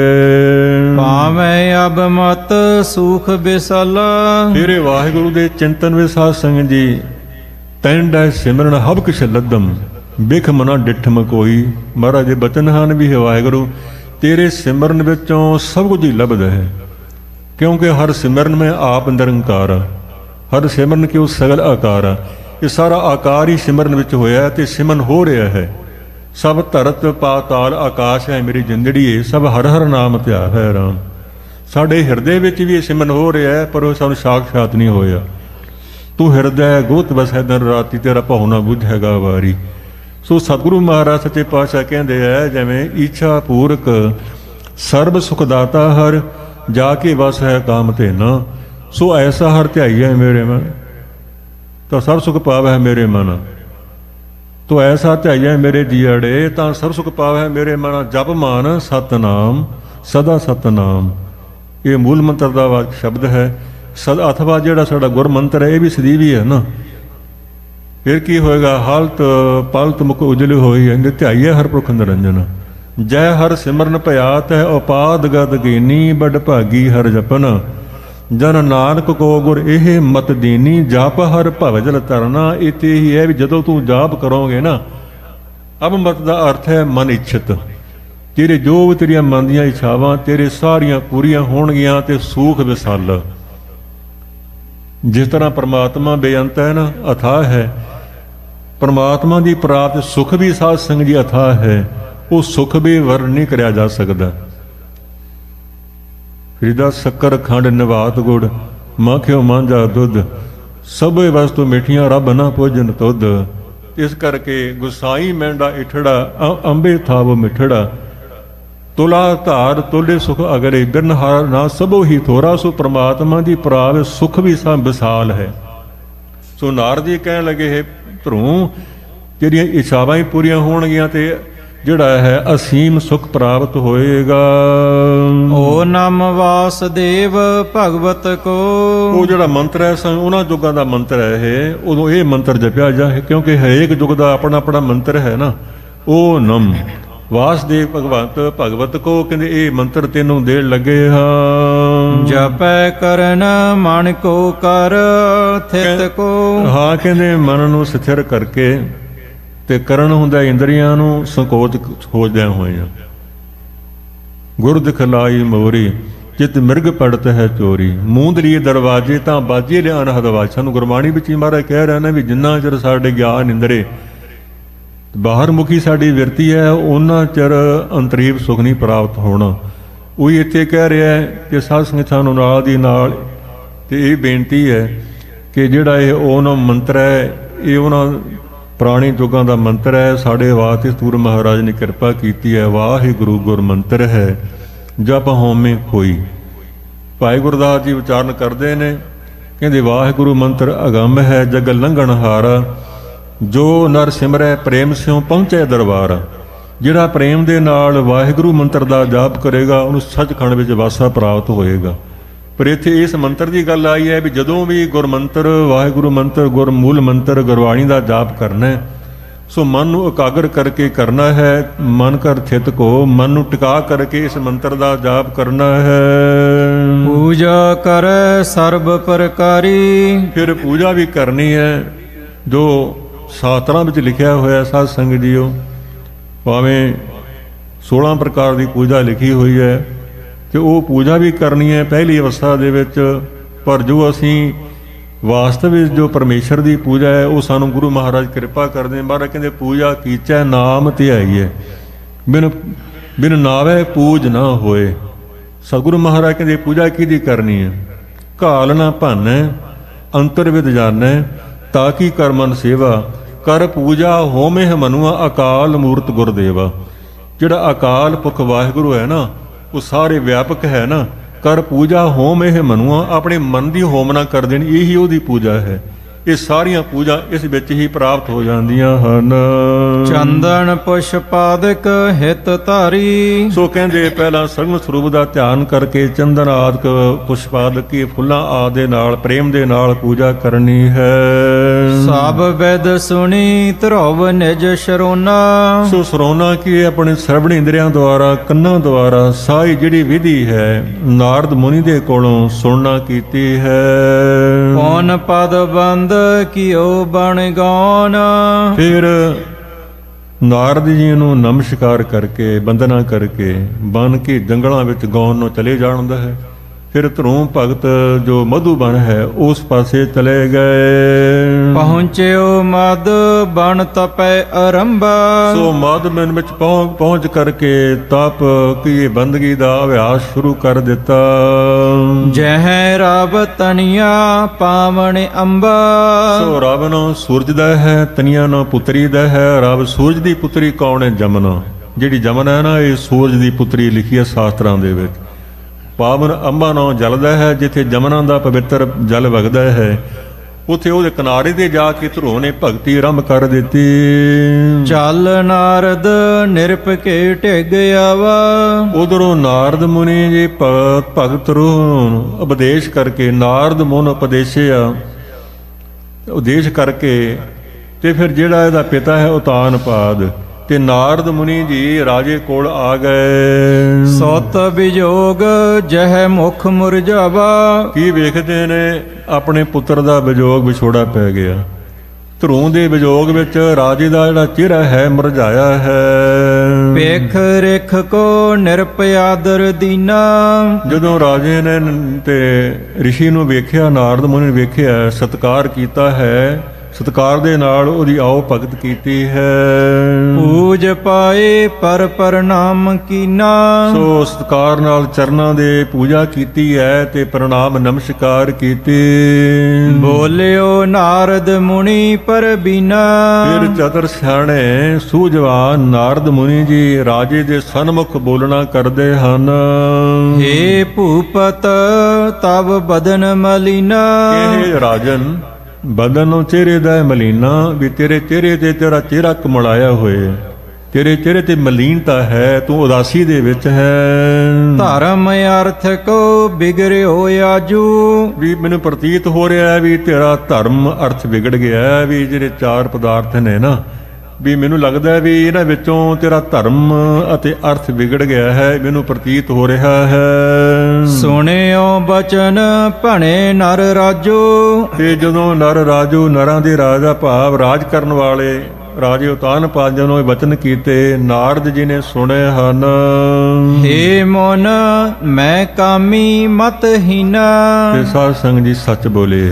ਭਾਵੇਂ ਅਬ ਮਤ ਸੁਖ ਬਿਸਲ, ਤੇਰੇ ਵਾਹਿਗੁਰੂ ਦੇ ਚਿੰਤਨ ਵਿੱਚ ਸਾਧ ਸੰਗਤ ਜੀ ਤੈਂਡਾ ਸਿਮਰਨ ਹਬ ਕਿਛ ਲੱਦਮ ਬਿਖ ਮਨਾ ਡਿਠਮ ਕੋਈ। ਮਹਾਰਾਜ ਦੇ ਬਚਨ ਹਨ ਵੀ ਹੈ ਵਾਹਿਗੁਰੂ ਤੇਰੇ ਸਿਮਰਨ ਵਿੱਚੋਂ ਸਭ ਕੁਝ ਹੀ ਲੱਭਦਾ ਹੈ, ਕਿਉਂਕਿ ਹਰ ਸਿਮਰਨ ਮੈਂ ਆਪ ਨਿਰੰਕਾਰ, ਹਰ ਸਿਮਰਨ ਕਿਉ ਸਗਲ ਆਕਾਰ। ਇਹ ਸਾਰਾ ਆਕਾਰ ਹੀ ਸਿਮਰਨ ਵਿੱਚ ਹੋਇਆ ਤੇ ਸਿਮਰਨ ਹੋ ਰਿਹਾ ਹੈ। ਸਭ ਧਰਤ ਪਾਤਾਲ ਆਕਾਸ਼ ਹੈ ਮੇਰੀ ਜਿੰਦੜੀਏ, ਸਭ ਹਰ ਹਰ ਨਾਮ ਧਿਆ ਹੈ ਰਾਮ। ਸਾਡੇ ਹਿਰਦੇ ਵਿੱਚ ਵੀ ਇਹ ਸਿਮਰਨ ਹੋ ਰਿਹਾ ਹੈ, ਪਰ ਉਹ ਸਾਨੂੰ ਸਾਖਸ਼ਾਤ ਨਹੀਂ ਹੋਇਆ। ਤੂੰ ਹਿਰਦੈ ਗੋਤ ਵਸੈ ਦਿਨ ਰਾਤੀ, ਤੇਰਾ ਭਉ ਨਾ ਬੁਝੇਗਾ ਵਾਰੀ। ਸੋ ਸਤਿਗੁਰੂ ਮਹਾਰਾਜ ਸੱਚੇ ਪਾਤਸ਼ਾਹ ਕਹਿੰਦੇ ਹੈ ਜਿਵੇਂ ਇੱਛਾ ਪੂਰਕ ਸਰਬ ਸੁਖ ਦਾਤਾ ਹਰ, ਜਾ ਕੇ ਵਸ ਹੈ ਕਾਮ ਤੇ ਨਾ। ਸੋ ਐਸਾ ਹਰ ਧਿਆਈਐ ਮੇਰੇ ਮਨ, ਤਾਂ ਸਰਬ ਸੁਖ ਪਾਵੈ ਮੇਰੇ ਮਨ। ਤੋ ਐਸਾ ਧਿਆਈਐ ਮੇਰੇ ਜੀਅੜੇ, ਤਾਂ ਸਰਬ ਸੁਖ ਪਾਵੈ ਮੇਰੇ ਮਨ। ਜਪ ਮਾਨ ਸਤਨਾਮ ਸਦਾ ਸਤਨਾਮ, ਇਹ ਮੂਲ ਮੰਤਰ ਦਾ ਵਾਕ ਸ਼ਬਦ ਹੈ। ਸਦਾ ਅਥਵਾ ਜਿਹੜਾ ਸਾਡਾ ਗੁਰ ਮੰਤਰ ਹੈ ਇਹ ਵੀ ਸਦੀਵੀ ਹੈ ਨਾ। ਫਿਰ ਕੀ ਹੋਏਗਾ? ਹਾਲਤ ਪਲਤ ਮੁਖ ਉਜਲੀ ਹੋਈ ਹੈ ਧਿਆਈਐ ਹਰ ਪੁਰਖ ਨਿਰੰਜਨ। ਜੈ ਹਰ ਸਿਮਰਨ ਭਿਆਤ ਹੈ ਉਪਾਦ ਗਦ ਗੀਨੀ, ਬੜ ਭਾਗੀ ਹਰ ਜਪਨ। ਜਨ ਨਾਨਕ ਕੋ ਗੁਰ ਇਹ ਮਤ ਦੀਨੀ, ਜਾਪ ਹਰ ਭਵ ਜਲ ਤਰਨਾ। ਇੱਥੇ ਹੀ ਹੈ ਵੀ ਜਦੋਂ ਤੂੰ ਜਾਪ ਕਰੋਗੇ ਨਾ, ਅਬ ਮਤ ਦਾ ਅਰਥ ਹੈ ਮਨ ਇੱਛਤ। ਤੇਰੇ ਜੋ ਵੀ ਤੇਰੀਆਂ ਮਨ ਦੀਆਂ ਇੱਛਾਵਾਂ ਤੇਰੇ ਸਾਰੀਆਂ ਪੂਰੀਆਂ ਹੋਣਗੀਆਂ ਤੇ ਸੂਖ ਵਿਸਲ। ਜਿਸ ਤਰ੍ਹਾਂ ਪਰਮਾਤਮਾ ਬੇਅੰਤ ਹੈ ਨਾ, ਅਥਾਹ ਹੈ। ਪਰਮਾਤਮਾ ਦੀ ਪ੍ਰਾਪਤ ਸੁਖ ਵੀ ਸਾਧ ਸੰਗਤ ਜੀ ਅਥਾਹ ਹੈ। ਉਹ ਸੁਖ ਵੀ ਵਰਣ ਨਹੀਂ ਕਰਿਆ ਜਾ ਸਕਦਾ। ਹਿਰਦਾ ਸ਼ੱਕਰ ਖੰਡ ਨਿਵਾਤ ਗੁੜ, ਮਾਖਿਓ ਮਾਂਝਾ ਦੁੱਧ, ਸਭੇ ਵਸਤੂ ਮਿੱਠੀਆਂ ਰੱਬ ਨਾ ਭੋਜਨ ਤੁਧ। ਇਸ ਕਰਕੇ ਗੁਸਾਈ ਮੈਂਡਾ ਇਠੜਾ, ਅੰਬੇ ਥਾਵ ਮਿਠੜਾ। ਤੁਲਾ ਧਾਰ ਤੁਲੇ ਸੁਖ ਅਗਰੇ, ਬਿਰਨ ਹਾਰ ਨਾ ਸਭੋ ਹੀ ਥੋਰਾ। ਸੋ ਪ੍ਰਮਾਤਮਾ ਦੀ ਪ੍ਰਾਪ ਸੁਖ ਵੀ ਸਭ ਵਿਸਾਲ ਹੈ। ਸੋ ਨਾਰਦ ਜੀ ਕਹਿਣ ਲੱਗੇ ਹੈ ਧਰੂ ਜਿਹੜੀਆਂ ਇੱਛਾਵਾਂ ਹੀ ਪੂਰੀਆਂ ਹੋਣਗੀਆਂ ਤੇ ਜਿਹੜਾ ਹੈ ਅਸੀਮ ਸੁਖ ਪ੍ਰਾਪਤ ਹੋਏਗਾ। ਓ ਨਮ ਵਾਸਦੇਵ ਭਗਵਤ ਕੋ, ਉਹ ਜਿਹੜਾ ਮੰਤਰ ਹੈ ਉਹਨਾਂ ਯੁੱਗਾਂ ਦਾ ਮੰਤਰ ਹੈ ਇਹ। ਉਦੋਂ ਇਹ ਮੰਤਰ ਜਪਿਆ ਜਾਏ, ਕਿਉਂਕਿ ਹਰੇਕ ਯੁੱਗ ਦਾ ਆਪਣਾ ਆਪਣਾ ਮੰਤਰ ਹੈ ਨਾ। ਓ ਨਮ ਵਾਸਦੇਵ ਭਗਵੰਤ ਭਗਵਤ ਕੋ, ਕਹਿੰਦੇ ਇਹ ਮੰਤਰ ਤੈਨੂੰ ਦੇਣ ਲੱਗੇ ਹਾਂ। ਜਪੈ ਕਰਨ ਮਨ ਕੋ ਕਰ ਥਿਤ ਕੋ, ਹਾਂ ਕਹਿੰਦੇ ਮਨ ਨੂੰ ਸਥਿਰ ਕਰਕੇ ਤੇ ਕਰਨ ਹੁੰਦਾ ਇੰਦਰੀਆਂ ਨੂੰ ਸੰਕੋਚ ਖੋਜਦਿਆਂ ਹੋਇਆਂ। ਗੁਰ ਦਿਖਲਾਈ ਮੋਰੀ ਚਿਤ ਮਿਰਗ ਪੜਤ ਹੈ ਚੋਰੀ, ਮੂੰਦ ਲਈ ਦਰਵਾਜੇ ਤਾਂ ਬਾਜੇ ਲਿਆਨ ਹਦਵਾਜ। ਸਾਨੂੰ ਗੁਰਬਾਣੀ ਵਿੱਚ ਹੀ ਮਹਾਰਾਜ ਕਹਿ ਰਿਹਾ ਨਾ ਵੀ ਜਿੰਨਾ ਚਿਰ ਸਾਡੇ ਗਿਆਨ ਇੰਦਰੇ ਬਾਹਰ ਮੁਖੀ ਸਾਡੀ ਵਿਰਤੀ ਹੈ, ਉਹਨਾਂ ਚਿਰ ਅੰਤਰੀਵ ਸੁਖ ਨਹੀਂ ਪ੍ਰਾਪਤ ਹੋਣਾ। ਉਹੀ ਇੱਥੇ ਕਹਿ ਰਿਹਾ ਹੈ ਕਿ ਸਾਧ ਸੰਗਤਾਂ ਨੂੰ ਨਾਲ ਦੀ ਨਾਲ ਤੇ ਇਹ ਬੇਨਤੀ ਹੈ ਕਿ ਜਿਹੜਾ ਇਹ ਉਹਨਾਂ ਮੰਤਰ ਹੈ ਇਹ ਉਹਨਾਂ ਪੁਰਾਣੇ ਯੁੱਗਾਂ ਦਾ ਮੰਤਰ ਹੈ। ਸਾਡੇ ਵਾਸਤੇ ਸਤਿਗੁਰੂ ਮਹਾਰਾਜ ਨੇ ਕਿਰਪਾ ਕੀਤੀ ਹੈ। ਵਾਹਿਗੁਰੂ ਗੁਰ ਮੰਤਰ ਹੈ ਜਪ ਹੋਮੇ ਕੋਈ। ਭਾਈ ਗੁਰਦਾਸ ਜੀ ਉਚਾਰਨ ਕਰਦੇ ਨੇ, ਕਹਿੰਦੇ ਵਾਹਿਗੁਰੂ ਮੰਤਰ ਅਗੰਮ ਹੈ ਜਗ ਲੰਘਣ ਹਾਰਾ, ਜੋ ਨਰ ਸਿਮਰੈ ਪ੍ਰੇਮ ਸਿਉ ਪਹੁੰਚੈ ਦਰਬਾਰ। ਜਿਹੜਾ ਪ੍ਰੇਮ ਦੇ ਨਾਲ ਵਾਹਿਗੁਰੂ ਮੰਤਰ ਦਾ ਜਾਪ ਕਰੇਗਾ ਉਹਨੂੰ ਸੱਚਖੰਡ ਵਿੱਚ ਵਾਸਾ ਪ੍ਰਾਪਤ ਹੋਏਗਾ। ਪਰ ਇੱਥੇ ਇਸ ਮੰਤਰ ਦੀ ਗੱਲ ਆਈ ਹੈ ਵੀ ਜਦੋਂ ਵੀ ਗੁਰਮੰਤਰ ਵਾਹਿਗੁਰੂ ਮੰਤਰ ਗੁਰਮੂਲ ਮੰਤਰ ਗੁਰਬਾਣੀ ਦਾ ਜਾਪ ਕਰਨਾ ਹੈ, ਸੋ ਮਨ ਨੂੰ ਇਕਾਗਰ ਕਰਕੇ ਕਰਨਾ ਹੈ। ਮਨ ਕਰ ਥਿਤ ਕੋ, ਮਨ ਨੂੰ ਟਿਕਾ ਕਰਕੇ ਇਸ ਮੰਤਰ ਦਾ ਜਾਪ ਕਰਨਾ ਹੈ। ਪੂਜਾ ਕਰੈ ਸਰਬ ਪ੍ਰਕਾਰੀ, ਫਿਰ ਪੂਜਾ ਵੀ ਕਰਨੀ ਹੈ ਜੋ ਸ਼ਾਸਤਰਾਂ ਵਿੱਚ ਲਿਖਿਆ ਹੋਇਆ ਸਾਧ ਸੰਗਤ ਜੀਓ। ਭਾਵੇਂ 16 ਪ੍ਰਕਾਰ ਦੀ ਪੂਜਾ ਲਿਖੀ ਹੋਈ ਹੈ ਕਿ ਉਹ ਪੂਜਾ ਵੀ ਕਰਨੀ ਹੈ ਪਹਿਲੀ ਅਵਸਥਾ ਦੇ ਵਿੱਚ, ਪਰ ਜੋ ਅਸੀਂ ਵਾਸਤਵ ਵਿੱਚ ਜੋ ਪਰਮੇਸ਼ਰ ਦੀ ਪੂਜਾ ਹੈ ਉਹ ਸਾਨੂੰ ਗੁਰੂ ਮਹਾਰਾਜ ਕਿਰਪਾ ਕਰਦੇ। ਮਹਾਰਾਜ ਕਹਿੰਦੇ ਪੂਜਾ ਕੀਚੈ ਨਾਮ ਧਿਆਈਏ, ਬਿਨ ਨਾਵੇ ਪੂਜ ਨਾ ਹੋਏ। ਸਤਿਗੁਰੂ ਮਹਾਰਾਜ ਕਹਿੰਦੇ ਪੂਜਾ ਕਿਹਦੀ ਕਰਨੀ ਹੈ? ਘਾਲ ਨਾ ਭਾਨੈ ਅੰਤਰ ਵਿਦ ਜਾਣੈ, ਤਾਂ ਕੀ ਕਰ ਮਨ ਸੇਵਾ, ਕਰ ਪੂਜਾ ਹੋਮੇ ਮਨੁਆ ਅਕਾਲ ਮੂਰਤ ਗੁਰਦੇਵਾ। ਜਿਹੜਾ ਅਕਾਲ ਪੁਰਖ ਵਾਹਿਗੁਰੂ ਹੈ ਨਾ, ਉਹ ਸਾਰੇ ਵਿਆਪਕ ਹੈ ਨਾ। ਕਰ ਪੂਜਾ ਹੋਮ ਇਹ ਮਨੁਆ, ਆਪਣੇ ਮਨ ਦੀ ਹੋਮਨਾ ਕਰ ਦੇਣੀ, ਇਹੀ ਉਹਦੀ ਪੂਜਾ ਹੈ। ਇਹ ਸਾਰੀਆਂ ਪੂਜਾ ਇਸ ਵਿੱਚ ਹੀ ਪ੍ਰਾਪਤ ਹੋ ਜਾਂਦੀਆਂ ਹਨ। ਚੰਦਨ ਪੁਸ਼ਪਾਦਿਕ ਹਿਤ ਧਾਰੀ। ਸੋ ਕਹਿੰਦੇ ਪਹਿਲਾਂ ਸਗਨ ਸਰੂਪ ਦਾ ਧਿਆਨ ਕਰਕੇ ਚੰਦਨ ਆਦਿਕ ਪੁਸ਼ਪਾਦਿਕ ਫੁੱਲਾਂ ਆਦਿ ਦੇ ਨਾਲ ਪ੍ਰੇਮ ਦੇ ਨਾਲ ਪੂਜਾ ਕਰਨੀ ਹੈ। ਸਭ ਵਿਦ ਸੁਣੀ ਧਰੋਵ ਨਿਜ ਸ਼ਰੋਨਾ। ਸੋ ਸਰੋਨਾ ਕੀ ਆਪਣੇ ਸਰਵਣ ਇੰਦਰੀਆਂ ਦੁਆਰਾ, ਕੰਨਾਂ ਦੁਆਰਾ ਸਾਰੀ ਜਿਹੜੀ ਵਿਧੀ ਹੈ ਨਾਰਦ ਮੁਨੀ ਦੇ ਕੋਲੋਂ ਸੁਣਨਾ ਕੀਤੀ ਹੈ। ਕੌਣ ਪਦ ਬੰਦ ਕਿਉ ਬਣ ਗਾਉਨ। ਫਿਰ ਨਾਰਦ ਜੀ ਨੂੰ ਨਮਸਕਾਰ ਕਰਕੇ ਬੰਦਨਾ ਕਰਕੇ ਬਨ ਕੇ ਜੰਗਲਾਂ ਵਿੱਚ ਗਾਉਣ ਨੂੰ ਚਲੇ ਜਾਣਦਾ ਹੈ। ਫਿਰ ਧਰੂਮ ਭਗਤ ਜੋ ਮਧੂਬਨ ਹੈ ਉਸ ਪਾਸੇ ਚਲੇ ਗਏ। ਪਹੁੰਚਿਓ ਮਦ ਬਨ ਤਪੈ ਆਰੰਭਾ। ਸੋ ਮਦ ਬਨ ਵਿੱਚ ਪਹੁੰਚ ਕਰਕੇ ਤਪ ਕੀ ਬੰਦਗੀ ਦਾ ਅਭਿਆਸ ਸ਼ੁਰੂ ਕਰ ਦਿੱਤਾ। ਜਹ ਰਬ ਤਨੀਆ ਪਾਵਨ ਅੰਬਾ। ਸੋ ਰਬ ਨੂੰ ਸੂਰਜ ਦਾ ਹੈ, ਤਨੀਆ ਨੂੰ ਪੁੱਤਰੀ ਦਾ ਹੈ। ਰਬ ਸੂਰਜ ਦੀ ਪੁੱਤਰੀ ਕੌਣ ਹੈ? ਜਮਨਾ। ਜਿਹੜੀ ਜਮਨਾ ਹੈ ਨਾ, ਇਹ ਸੂਰਜ ਦੀ ਪੁੱਤਰੀ ਲਿਖੀ ਹੈ ਸ਼ਾਸਤਰਾਂ ਦੇ ਵਿੱਚ। ਪਾਵਨ ਅੰਬਾ ਨਾਮ ਜਲ ਦਾ ਹੈ, ਜਿੱਥੇ ਜਮਨਾ ਦਾ ਪਵਿੱਤਰ ਜਲ ਵਗਦਾ ਹੈ ਉੱਥੇ ਉਹਦੇ ਕਿਨਾਰੇ ਤੇ ਜਾ ਕੇ ਧਰੋ ਨੇ ਭਗਤੀ ਆਰੰਭ ਕਰ ਦਿੱਤੀ। ਚੱਲ ਨਾਰਦ ਨਿਰਭਕੇ ਢਿਗ ਆਵਾ। ਉਧਰੋਂ ਨਾਰਦ ਮੁਨੀ ਜੀ ਭਗਤ ਨੂੰ ਉਪਦੇਸ਼ ਕਰਕੇ, ਨਾਰਦ ਮੁਨ ਉਪਦੇਸ਼ਿਆ ਉਪਦੇਸ਼ ਕਰਕੇ, ਤੇ ਫਿਰ ਜਿਹੜਾ ਇਹਦਾ ਪਿਤਾ ਹੈ ਉਤਾਨਪਾਦ ਤੇ ਨਾਰਦ ਮੁਨੀ ਜੀ ਰਾਜੇ ਕੋਲ ਆ ਗਏ। ਸਤ ਵਿਜੋਗ ਜਹ ਮੁਖ ਮੁਰਝਾਵਾ। ਕੀ ਵੇਖਦੇ ਨੇ ਆਪਣੇ ਪੁੱਤਰ ਦਾ ਵਿਜੋਗ ਵਿਛੋੜਾ ਪੈ ਗਿਆ। ਧਰੂ ਦੇ ਵਿਜੋਗ ਵਿੱਚ ਰਾਜੇ ਦਾ ਜਿਹੜਾ ਚਿਹਰਾ ਹੈ ਮੁਰਝਾਇਆ ਹੈ। ਵੇਖ ਰੇਖ ਕੋ ਨਿਰਪਿਆਦਰ ਦੀਨਾ। ਜਦੋਂ ਰਾਜੇ ਨੇ ਤੇ ਰਿਸ਼ੀ ਨੂੰ ਵੇਖਿਆ, ਨਾਰਦ ਮੁਨੀ ਨੇ ਵੇਖਿਆ, ਸਤਿਕਾਰ ਕੀਤਾ ਹੈ, ਸਤਿਕਾਰ ਦੇ ਨਾਲ ਉਹਦੀ ਆਓ ਭਗਤ ਕੀਤੀ ਹੈ। ਪੂਜ ਪਾਏ ਪਰ ਪ੍ਰਣਾਮ ਕੀਨਾ। ਸੋ ਸਤਿਕਾਰ ਨਾਲ ਚਰਨਾਂ ਦੇ ਪੂਜਾ ਕੀਤੀ ਹੈ ਤੇ ਪ੍ਰਣਾਮ ਨਮਸਕਾਰ ਕੀਤੀ। ਬੋਲਿਓ ਨਾਰਦ ਮੁਨੀ ਪਰ ਬੀਨਾ। ਫਿਰ ਚਤਰ ਸਿਆਣੇ ਸੂਝਵਾਨ ਨਾਰਦ ਮੁਨੀ ਜੀ ਰਾਜੇ ਦੇ ਸਨਮੁਖ ਬੋਲਣਾ ਕਰਦੇ ਹਨ। ਹੇ ਭੂਪਤ ਤਵ ਬਦਨ ਮਲੀਨਾ। ਇਹ ਰਾਜਨ ਬਦਨ ਨੂੰ ਚਿਹਰੇ ਦਾ ਮਲੀਨਾ, ਵੀ ਤੇਰੇ ਚਿਹਰੇ ਤੇ ਤੇਰਾ ਚਿਹਰਾ ਕਮਲਾਇਆ ਹੋਏ, ਤੇਰੇ ਚਿਹਰੇ ਤੇ ਮਲੀਨਤਾ ਹੈ, ਤੂੰ ਉਦਾਸੀ ਦੇ ਵਿੱਚ ਹੈ। ਧਰਮ ਅਰਥ ਕੋ ਬਿਗੜਿਓ ਆਜੂ। ਵੀ ਮੈਨੂੰ ਪ੍ਰਤੀਤ ਹੋ ਰਿਹਾ ਹੈ ਵੀ ਤੇਰਾ ਧਰਮ ਅਰਥ ਵਿਗੜ ਗਿਆ। ਵੀ ਜਿਹੜੇ ਚਾਰ ਪਦਾਰਥ ਨੇ ਨਾ, ਵੀ ਮੈਨੂੰ ਲੱਗਦਾ ਹੈ ਵੀ ਇਹਨਾਂ ਵਿੱਚੋਂ ਤੇਰਾ ਧਰਮ ਅਤੇ ਅਰਥ ਵਿਗੜ ਗਿਆ ਹੈ, ਮੈਨੂੰ ਪ੍ਰਤੀਤ ਹੋ ਰਿਹਾ ਹੈ। ਸੁਣਿਓ ਬਚਨ ਭਣੇ ਨਰ ਰਾਜੋ। ਤੇ ਜਦੋਂ ਨਰ ਰਾਜੋ, ਨਰਾਂ ਦੇ ਰਾਜਾ ਭਾਵ ਰਾਜ ਕਰਨ ਵਾਲੇ ਰਾਜੇ ਉਤਾਨਪਾਦ ਨੂੰ ਇਹ ਬਚਨ ਕੀਤੇ, ਨਾਰਦ ਜੀ ਨੇ ਸੁਣੇ ਹਨ। ਹੇ ਮਨ ਮੈਂ ਕਾਮੀ ਮਤਹੀਨਾ। ਤੇ ਸਾਧ ਸੰਗਤ ਜੀ ਸੱਚ ਬੋਲੇ।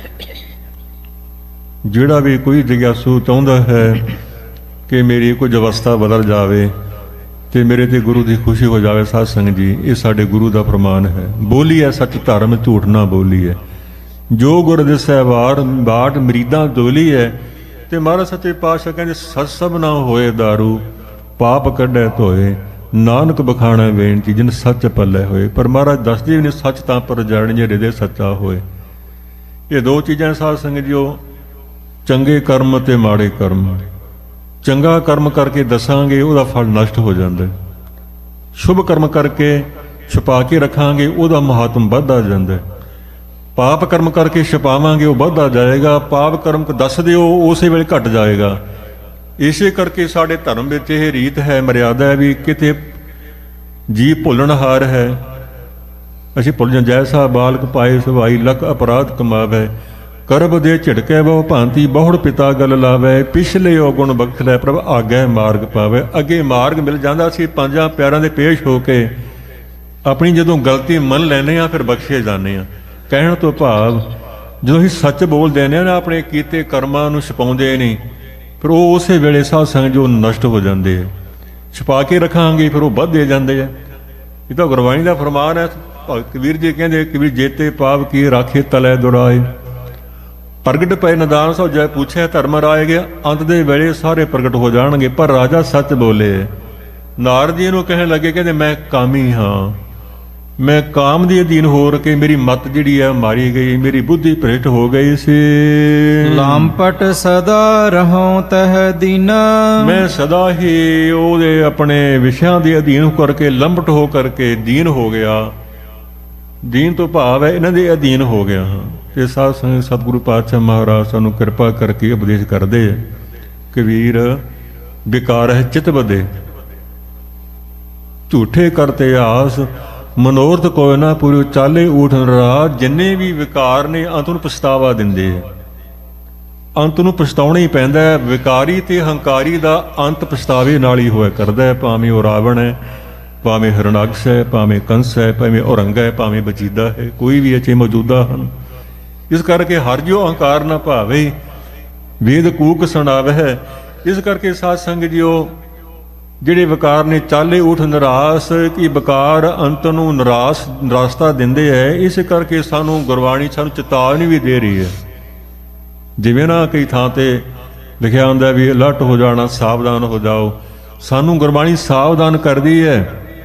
ਜਿਹੜਾ ਵੀ ਕੋਈ ਜਿਗਿਆਸੂ ਚਾਹੁੰਦਾ ਹੈ ਕਿ ਮੇਰੀ ਕੁਝ ਅਵਸਥਾ ਬਦਲ ਜਾਵੇ ਤੇ ਮੇਰੇ ਤੇ ਗੁਰੂ ਦੀ ਖੁਸ਼ੀ ਹੋ ਜਾਵੇ, ਸਾਧ ਸੰਗਤ ਜੀ ਇਹ ਸਾਡੇ ਗੁਰੂ ਦਾ ਫਰਮਾਨ ਹੈ। ਬੋਲੀ ਹੈ ਸੱਚ ਧਰਮ, ਝੂਠ ਨਾ ਬੋਲੀ ਹੈ। ਜੋ ਗੁਰ ਦਿਸੈ ਵਾਰ ਬਾਟ ਮਰੀਦਾਂ ਦੋਲੀ ਹੈ। ਤੇ ਮਹਾਰਾਜ ਸੱਚੇ ਪਾਤਸ਼ਾਹ ਕਹਿੰਦੇ ਸੱਚ ਸਭ ਨਾ ਹੋਏ ਦਾਰੂ, ਪਾਪ ਕੱਢੈ ਧੋਏ, ਨਾਨਕ ਬਖਾਣਾ ਬੇਨਤੀ ਜਿਨ ਸੱਚ ਪੱਲੇ ਹੋਏ। ਪਰ ਮਹਾਰਾਜ ਦੱਸਦੇ ਵੀ ਨੇ ਸੱਚ ਤਾਂ ਪਰ ਜਾਣ ਜੇ ਹਿਰਦੇ ਸੱਚਾ ਹੋਏ। ਇਹ ਦੋ ਚੀਜ਼ਾਂ ਸਾਧ ਸੰਗਤ ਜੀਓ, ਚੰਗੇ ਕਰਮ ਤੇ ਮਾੜੇ ਕਰਮ। ਚੰਗਾ ਕਰਮ ਕਰਕੇ ਦੱਸਾਂਗੇ ਉਹਦਾ ਫਲ ਨਸ਼ਟ ਹੋ ਜਾਂਦਾ, ਸ਼ੁਭ ਕਰਮ ਕਰਕੇ ਛੁਪਾ ਕੇ ਰੱਖਾਂਗੇ ਉਹਦਾ ਮਹਾਤਮ ਵੱਧਦਾ ਜਾਂਦਾ, ਪਾਪ ਕਰਮ ਕਰਕੇ ਛੁਪਾਵਾਂਗੇ ਉਹ ਵੱਧਦਾ ਜਾਏਗਾ, ਪਾਪ ਕਰਮ ਦੱਸ ਦਿਓ ਉਸੇ ਵੇਲੇ ਘਟ ਜਾਏਗਾ। ਇਸੇ ਕਰਕੇ ਸਾਡੇ ਧਰਮ ਵਿੱਚ ਇਹ ਰੀਤ ਹੈ, ਮਰਿਆਦਾ ਹੈ ਵੀ ਕਿਤੇ ਜੀ ਭੁੱਲਣਹਾਰ ਹੈ, ਅਸੀਂ ਭੁੱਲ ਜਾਂ ਜੈਸਾ ਬਾਲਕ ਪਾਏ ਸੁਭਾਈ ਲੱਖ ਅਪਰਾਧ ਕਮਾਵੇ, ਕਰਬ ਦੇ ਝਿੜਕੇ ਬਹੁ ਭਾਂਤੀ ਬਹੁੜ ਪਿਤਾ ਗਲ ਲਾਵੇ, ਪਿਛਲੇ ਉਹ ਗੁਣ ਬਖਸ਼ ਲੈ ਪ੍ਰਭ ਆਗੇ ਮਾਰਗ ਪਾਵੇ। ਅੱਗੇ ਮਾਰਗ ਮਿਲ ਜਾਂਦਾ ਸੀ ਪੰਜਾਂ ਪਿਆਰਾਂ ਦੇ ਪੇਸ਼ ਹੋ ਕੇ, ਆਪਣੀ ਜਦੋਂ ਗਲਤੀ ਮੰਨ ਲੈਂਦੇ ਆ ਫਿਰ ਬਖਸ਼ੇ ਜਾਂਦੇ ਆ। ਕਹਿਣ ਤੋਂ ਭਾਵ ਜਦੋਂ ਅਸੀਂ ਸੱਚ ਬੋਲਦੇ ਨੇ ਨਾ, ਆਪਣੇ ਕੀਤੇ ਕਰਮਾਂ ਨੂੰ ਛੁਪਾਉਂਦੇ ਨਹੀਂ, ਫਿਰ ਉਹ ਉਸੇ ਵੇਲੇ ਸਾਧ ਸੰਗਤ ਜੋ ਨਸ਼ਟ ਹੋ ਜਾਂਦੇ ਆ। ਛੁਪਾ ਕੇ ਰੱਖਾਂਗੇ ਫਿਰ ਉਹ ਵੱਧਦੇ ਜਾਂਦੇ ਆ। ਇਹ ਤਾਂ ਗੁਰਬਾਣੀ ਦਾ ਫਰਮਾਨ ਹੈ। ਭਗਤ ਕਬੀਰ ਜੀ ਕਹਿੰਦੇ, ਕਬੀਰ ਜੇਤੇ ਪਾਪ ਕੀ ਰਾਖੇ ਤਲੈ ਦੁਰਾਏ, ਪ੍ਰਗਟ ਪਏ ਨਿਦਾਨ ਸੋ ਜੈ ਪੁੱਛਿਆ ਧਰਮ ਰਾਏ ਗਿਆ। ਅੰਤ ਦੇ ਵੇਲੇ ਸਾਰੇ ਪ੍ਰਗਟ ਹੋ ਜਾਣਗੇ। ਪਰ ਰਾਜਾ ਸੱਚ ਬੋਲੇ। ਨਾਰਦ ਜੀ ਨੂੰ ਕਹਿਣ ਲੱਗੇ, ਕਹਿੰਦੇ ਮੈਂ ਕਾਮੀ ਹਾਂ, ਮੈਂ ਕਾਮ ਦੇ ਅਧੀਨ ਹੋ ਕੇ ਮੇਰੀ ਮਤ ਜਿਹੜੀ ਹੈ ਮਾਰੀ ਗਈ, ਮੇਰੀ ਬੁੱਧੀ ਭ੍ਰਿਸ਼ਟ ਹੋ ਗਈ ਸੀ। ਲਾਂਪਟ ਸਦਾ ਰਹਉ ਤਹ ਦੀਨਾ, ਮੈਂ ਸਦਾ ਹੀ ਉਹਦੇ ਆਪਣੇ ਵਿਸ਼ਿਆਂ ਦੇ ਅਧੀਨ ਕਰਕੇ ਲੰਬਟ ਹੋ ਕਰਕੇ ਦੀਨ ਹੋ ਗਿਆ। ਦੀਨ ਤੋਂ ਭਾਵ ਹੈ ਇਹਨਾਂ ਦੇ ਅਧੀਨ ਹੋ ਗਿਆ ਹਾਂ। ਤੇ ਸਾਧ ਸੰਗਤ ਸਤਿਗੁਰੂ ਪਾਤਸ਼ਾਹ ਮਹਾਰਾਜ ਸਾਨੂੰ ਕਿਰਪਾ ਕਰਕੇ ਉਪਦੇਸ਼ ਕਰਦੇ ਆ, ਕਬੀਰ ਵਿਕਾਰ ਹੈ ਚਿਤ ਬਦੇ, ਝੂਠੇ ਕਰਤੇ ਆਸ, ਮਨੋਰਥ ਕੋਈ ਨਾ ਪੂਰੀ ਚਾਲੇ ਊਠ ਨਰਾਜ। ਜਿੰਨੇ ਵੀ ਵਿਕਾਰ ਨੇ ਅੰਤ ਨੂੰ ਪਛਤਾਵਾ ਦਿੰਦੇ ਆ, ਅੰਤ ਨੂੰ ਪਛਤਾਉਣਾ ਹੀ ਪੈਂਦਾ ਹੈ। ਵਿਕਾਰੀ ਤੇ ਹੰਕਾਰੀ ਦਾ ਅੰਤ ਪਛਤਾਵੇ ਨਾਲ ਹੀ ਹੋਇਆ ਕਰਦਾ ਹੈ। ਭਾਵੇਂ ਉਹ ਰਾਵਣ ਹੈ, ਭਾਵੇਂ ਹਿਰਣਾਕਸ਼ ਹੈ, ਭਾਵੇਂ ਕੰਸ ਹੈ, ਭਾਵੇਂ ਔਰੰਗ ਹੈ, ਭਾਵੇਂ ਬਚੀਦਾ ਹੈ, ਕੋਈ ਵੀ ਇੱਥੇ ਮੌਜੂਦਾ ਹਨ। ਇਸ ਕਰਕੇ ਹਰ ਜੋ ਅਹੰਕਾਰ ਨਾ ਭਾਵੇ, ਵੇਦ ਕੂਕ ਸੁਣਾਵੇ ਹੈ। ਇਸ ਕਰਕੇ ਸਾਧ ਸੰਗਤ ਜੀਓ, ਜਿਹੜੇ ਵਿਕਾਰ ਨੇ ਚਾਲੇ ਊਠ ਨਿਰਾਸ, ਕਿ ਵਿਕਾਰ ਅੰਤ ਨੂੰ ਨਿਰਾਸਤਾ ਦਿੰਦੇ ਹੈ। ਇਸ ਕਰਕੇ ਸਾਨੂੰ ਗੁਰਬਾਣੀ ਸਾਨੂੰ ਚੇਤਾਵਨੀ ਵੀ ਦੇ ਰਹੀ ਹੈ। ਜਿਵੇਂ ਨਾ ਕਈ ਥਾਂ ਤੇ ਲਿਖਿਆ ਹੁੰਦਾ ਵੀ ਅਲਰਟ ਹੋ ਜਾਣਾ, ਸਾਵਧਾਨ ਹੋ ਜਾਓ। ਸਾਨੂੰ ਗੁਰਬਾਣੀ ਸਾਵਧਾਨ ਕਰਦੀ ਹੈ।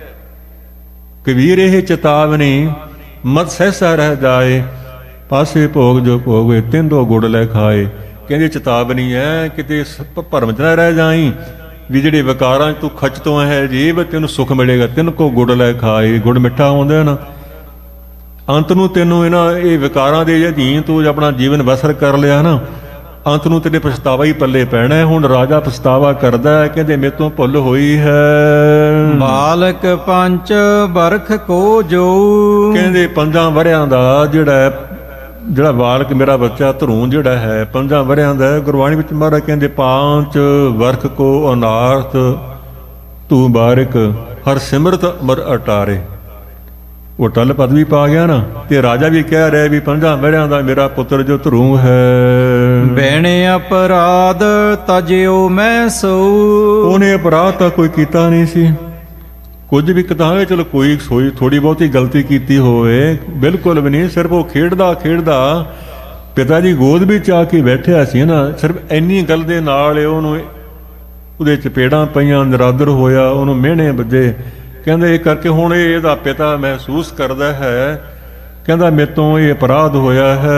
ਕਬੀਰ ਇਹ ਚੇਤਾਵਨੀ ਮਤ ਸਹਿਸਾ ਰਹਿ ਜਾਏ, ਪਾਸੇ ਭੋਗ ਜੋ ਭੋਗੇ ਤਿੰਦੋ ਗੁੜ ਲੈ ਖਾਏ। ਕਹਿੰਦੇ ਚੇਤਾਵਨੀ ਹੈ, ਕਿਤੇ ਭਰਮ ਚ ਨਾ ਰਹਿ ਜਾਈ ਵੀ ਜਿਹੜੇ ਵਿਕਾਰਾਂ ਤੂੰ ਖਚ ਤੋਂ ਹੈ ਜੀਵ, ਤੈਨੂੰ ਸੁੱਖ ਮਿਲੇਗਾ। ਤਿੰਨ ਕੋ ਗੁੜ ਲੈ ਖਾਏ, ਗੁੜ ਮਿੱਠਾ ਹੁੰਦਾ ਨਾ। ਅੰਤ ਨੂੰ ਤੈਨੂੰ ਇਹ ਵਿਕਾਰਾਂ ਦੇ ਅਧੀਨ ਤੂੰ ਆਪਣਾ ਜੀਵਨ ਬਸਰ ਕਰ ਲਿਆ ਨਾ, ਅੰਤ ਨੂੰ ਤੇਰੇ ਪਛਤਾਵਾ ਹੀ ਪੱਲੇ ਪੈਣਾ। ਹੁਣ ਰਾਜਾ ਪਛਤਾਵਾ ਕਰਦਾ ਹੈ, ਕਹਿੰਦੇ ਮੇਰੇ ਤੋਂ ਭੁੱਲ ਹੋਈ ਹੈ। ਬਾਲਕ ਪੰਚ ਬਰਖ ਕੋ ਜੋ, ਕਹਿੰਦੇ 5 ਵਰਿਆਂ ਦਾ ਜਿਹੜਾ ਬਾਲਕ ਮੇਰਾ ਬੱਚਾ ਧਰੂ ਜਿਹੜਾ ਹੈ 5 ਵਰਿਆਂ ਦਾ। ਗੁਰਬਾਣੀ ਵਿੱਚ ਮਹਾਰਾਜ ਕਹਿੰਦੇ 5 ਵਰਖ ਕੋ ਅਨਾਰਥ ਤੂੰ ਬਾਰਿਕ, ਹਰ ਸਿਮਰਤ ਅਮਰ ਅਟਾਰੇ। ਉਹ ਟੱਲ ਪਦਵੀ ਪਾ ਗਿਆ ਨਾ, ਤੇ ਰਾਜਾ ਵੀ ਕਹਿ ਰਿਹਾ ਵੀ 5 ਵਰਿਆਂ ਦਾ ਮੇਰਾ ਪੁੱਤਰ ਜੋ ਧਰੂ ਹੈ। ਬਿਨ ਅਪਰਾਧ ਤਜਿਓ ਮੈਂ ਸੋ, ਉਹਨੇ ਅਪਰਾਧ ਤਾਂ ਕੋਈ ਕੀਤਾ ਨਹੀਂ ਸੀ। ਕੁਝ ਵੀ ਕਿਤਾਵੇ ਚਲੋ ਕੋਈ ਸੋਈ ਥੋੜੀ ਬਹੁਤੀ ਗਲਤੀ ਕੀਤੀ ਹੋਵੇ, ਬਿਲਕੁਲ ਵੀ ਨਹੀਂ। ਸਿਰਫ ਉਹ ਖੇਡਦਾ ਪਿਤਾ ਜੀ ਗੋਦ ਵਿੱਚ ਆ ਕੇ ਬੈਠਿਆ ਸੀ ਨਾ, ਸਿਰਫ ਇੰਨੀ ਗੱਲ ਦੇ ਨਾਲ ਉਹਨੂੰ ਉਹਦੇ ਚਪੇੜਾਂ ਪਈਆਂ, ਨਿਰਾਦਰ ਹੋਇਆ, ਉਹਨੂੰ ਮਿਹਣੇ ਵੱਜੇ। ਕਹਿੰਦੇ ਇਹ ਕਰਕੇ ਹੁਣ ਇਹਦਾ ਪਿਤਾ ਮਹਿਸੂਸ ਕਰਦਾ ਹੈ, ਕਹਿੰਦਾ ਮੇਰੇ ਤੋਂ ਇਹ ਅਪਰਾਧ ਹੋਇਆ ਹੈ।